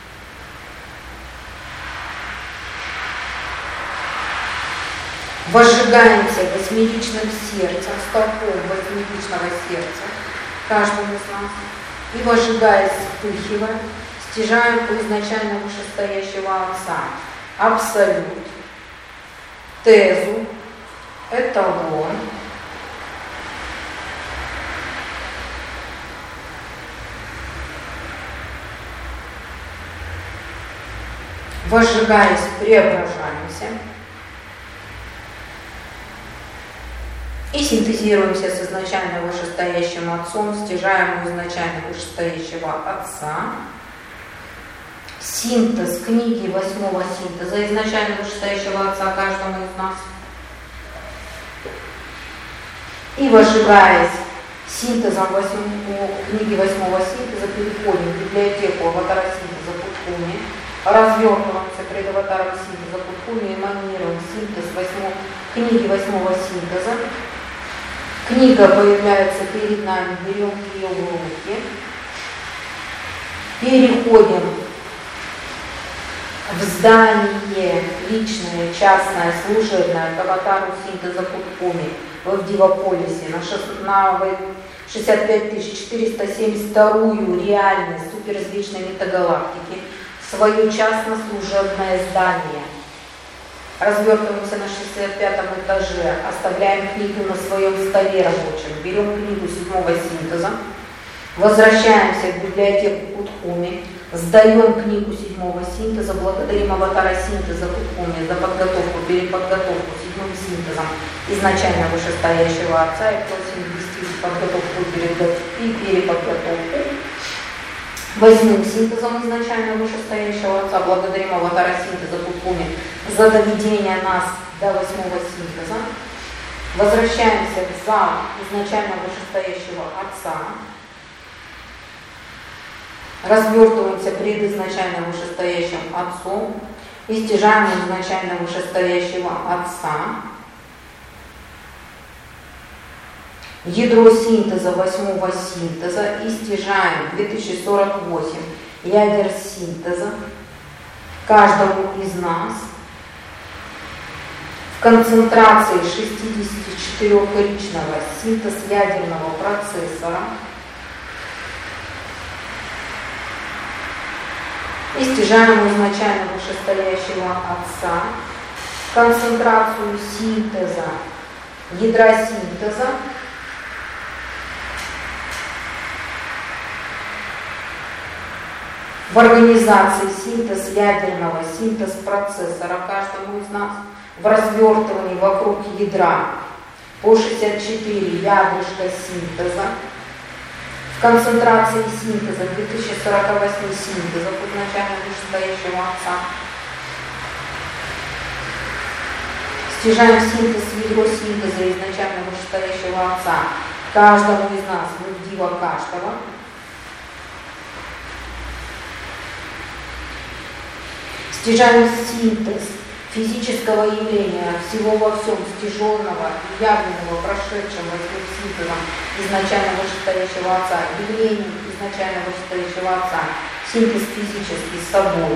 Возжигаемся восьмеричным сердцем, столпом восьмеричного сердца каждому из нас. И возжигаясь, вспыхивая, стяжаем у изначально вышестоящего Отца абсолют, тезу, эталон, возжигаясь, преображаемся. И синтезируемся с изначально вышестоящим Отцом, стяжаем у изначально вышестоящего Отца. Синтез книги 8-го синтеза изначально вышестоящего Отца каждому из нас. И возжигаясь синтезом книги 8-го синтеза, переходим в библиотеку аватара синтеза Куткуми, развертываемся пред аватаром синтеза Куткуми, эманируем синтез книги 8-го синтеза. Книга появляется перед нами, берем ее в руки, переходим в здание личное, частное, служебное к аватару синтеза Куткуми в Евдивополисе на 65 472-ю реальность суперизвечной метагалактики, свое частно-служебное здание. Развертываемся на 65-м этаже, оставляем книгу на своем столе рабочем, берем книгу 7-го синтеза, возвращаемся в библиотеку Куткуми, сдаем книгу 7-го синтеза, благодарим аватара синтеза Куткуми за подготовку, переподготовку 7-м синтезом изначально вышестоящего Отца и просим ввести подготовку и переподготовку 8-м синтезом изначально вышестоящего Отца, благодарим аватара синтеза Куткуми за доведение нас до 8-го синтеза. Возвращаемся в зал изначально вышестоящего Отца, развертываемся пред изначально вышестоящим Отцом и стяжаем изначально вышестоящего Отца. Ядро синтеза, 8-го синтеза, и стяжаем 2048 ядер синтеза каждому из нас в концентрации 64-ричного синтез ядерного процессора и стяжаем изначально вышестоящего Отца концентрацию синтеза, ядра синтеза в организации синтез ядерного, синтез процессора каждому из нас, в развертывании вокруг ядра по 64 ядрышка синтеза, в концентрации синтеза 2048 синтезов изначально вышестоящего Отца. Стяжаем синтез, ядро синтеза изначально вышестоящего Отца каждому из нас, вдива каждого. Стяжаем синтез физического явления, всего во всем стяженного и явленного, прошедшим восьмым синтезом изначально вышестоящего Отца, явлением изначально вышестоящего Отца, синтез физический с собой.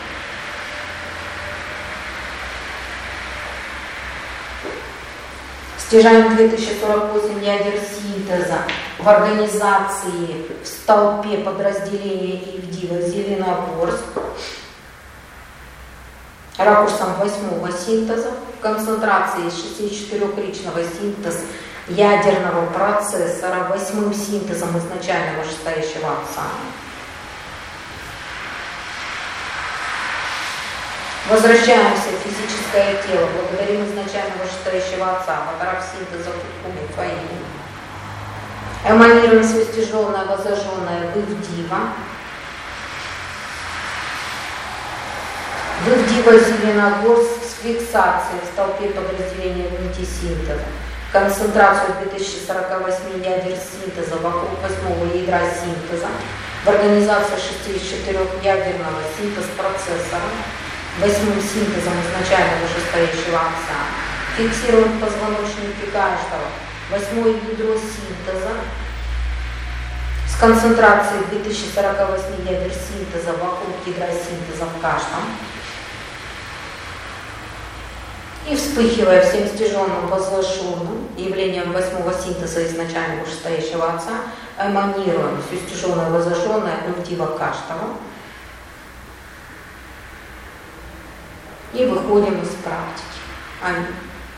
Стяжаем 2048 ядер синтеза в организации, в столпе подразделения Ивдива Зеленогорск, ракурсом 8-го синтеза, в концентрации 64-ричного синтез ядерного процессора, 8-м синтезом изначально вышестоящего Отца. Возвращаемся в физическое тело, благодарим изначально вышестоящего Отца, батарак синтеза Кукуми Фаини. Эманируем все стяженное, возожженное в Ивдива. В Ивдива Зеленогорск с фиксацией в столпе подразделения нити синтеза. Концентрацию 2048 ядер синтеза вокруг 8-го ядра синтеза. В организации 64-ядерного синтез процессора. 8-м синтезом изначально вышестоящего Отца. Фиксируем в позвоночнике каждого 8-е ядро синтеза с концентрацией 2048 ядер синтеза вокруг ядра синтеза в каждом. И вспыхивая всем стяженным возложенным явлением 8-го синтеза изначально вышестоящего Отца, эманируем все стяженное возложенное ультива каждого. И выходим из практики. Аминь.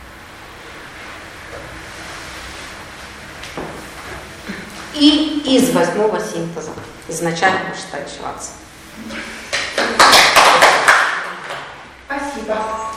И из 8-го синтеза изначально вышестоящего Отца. Спасибо.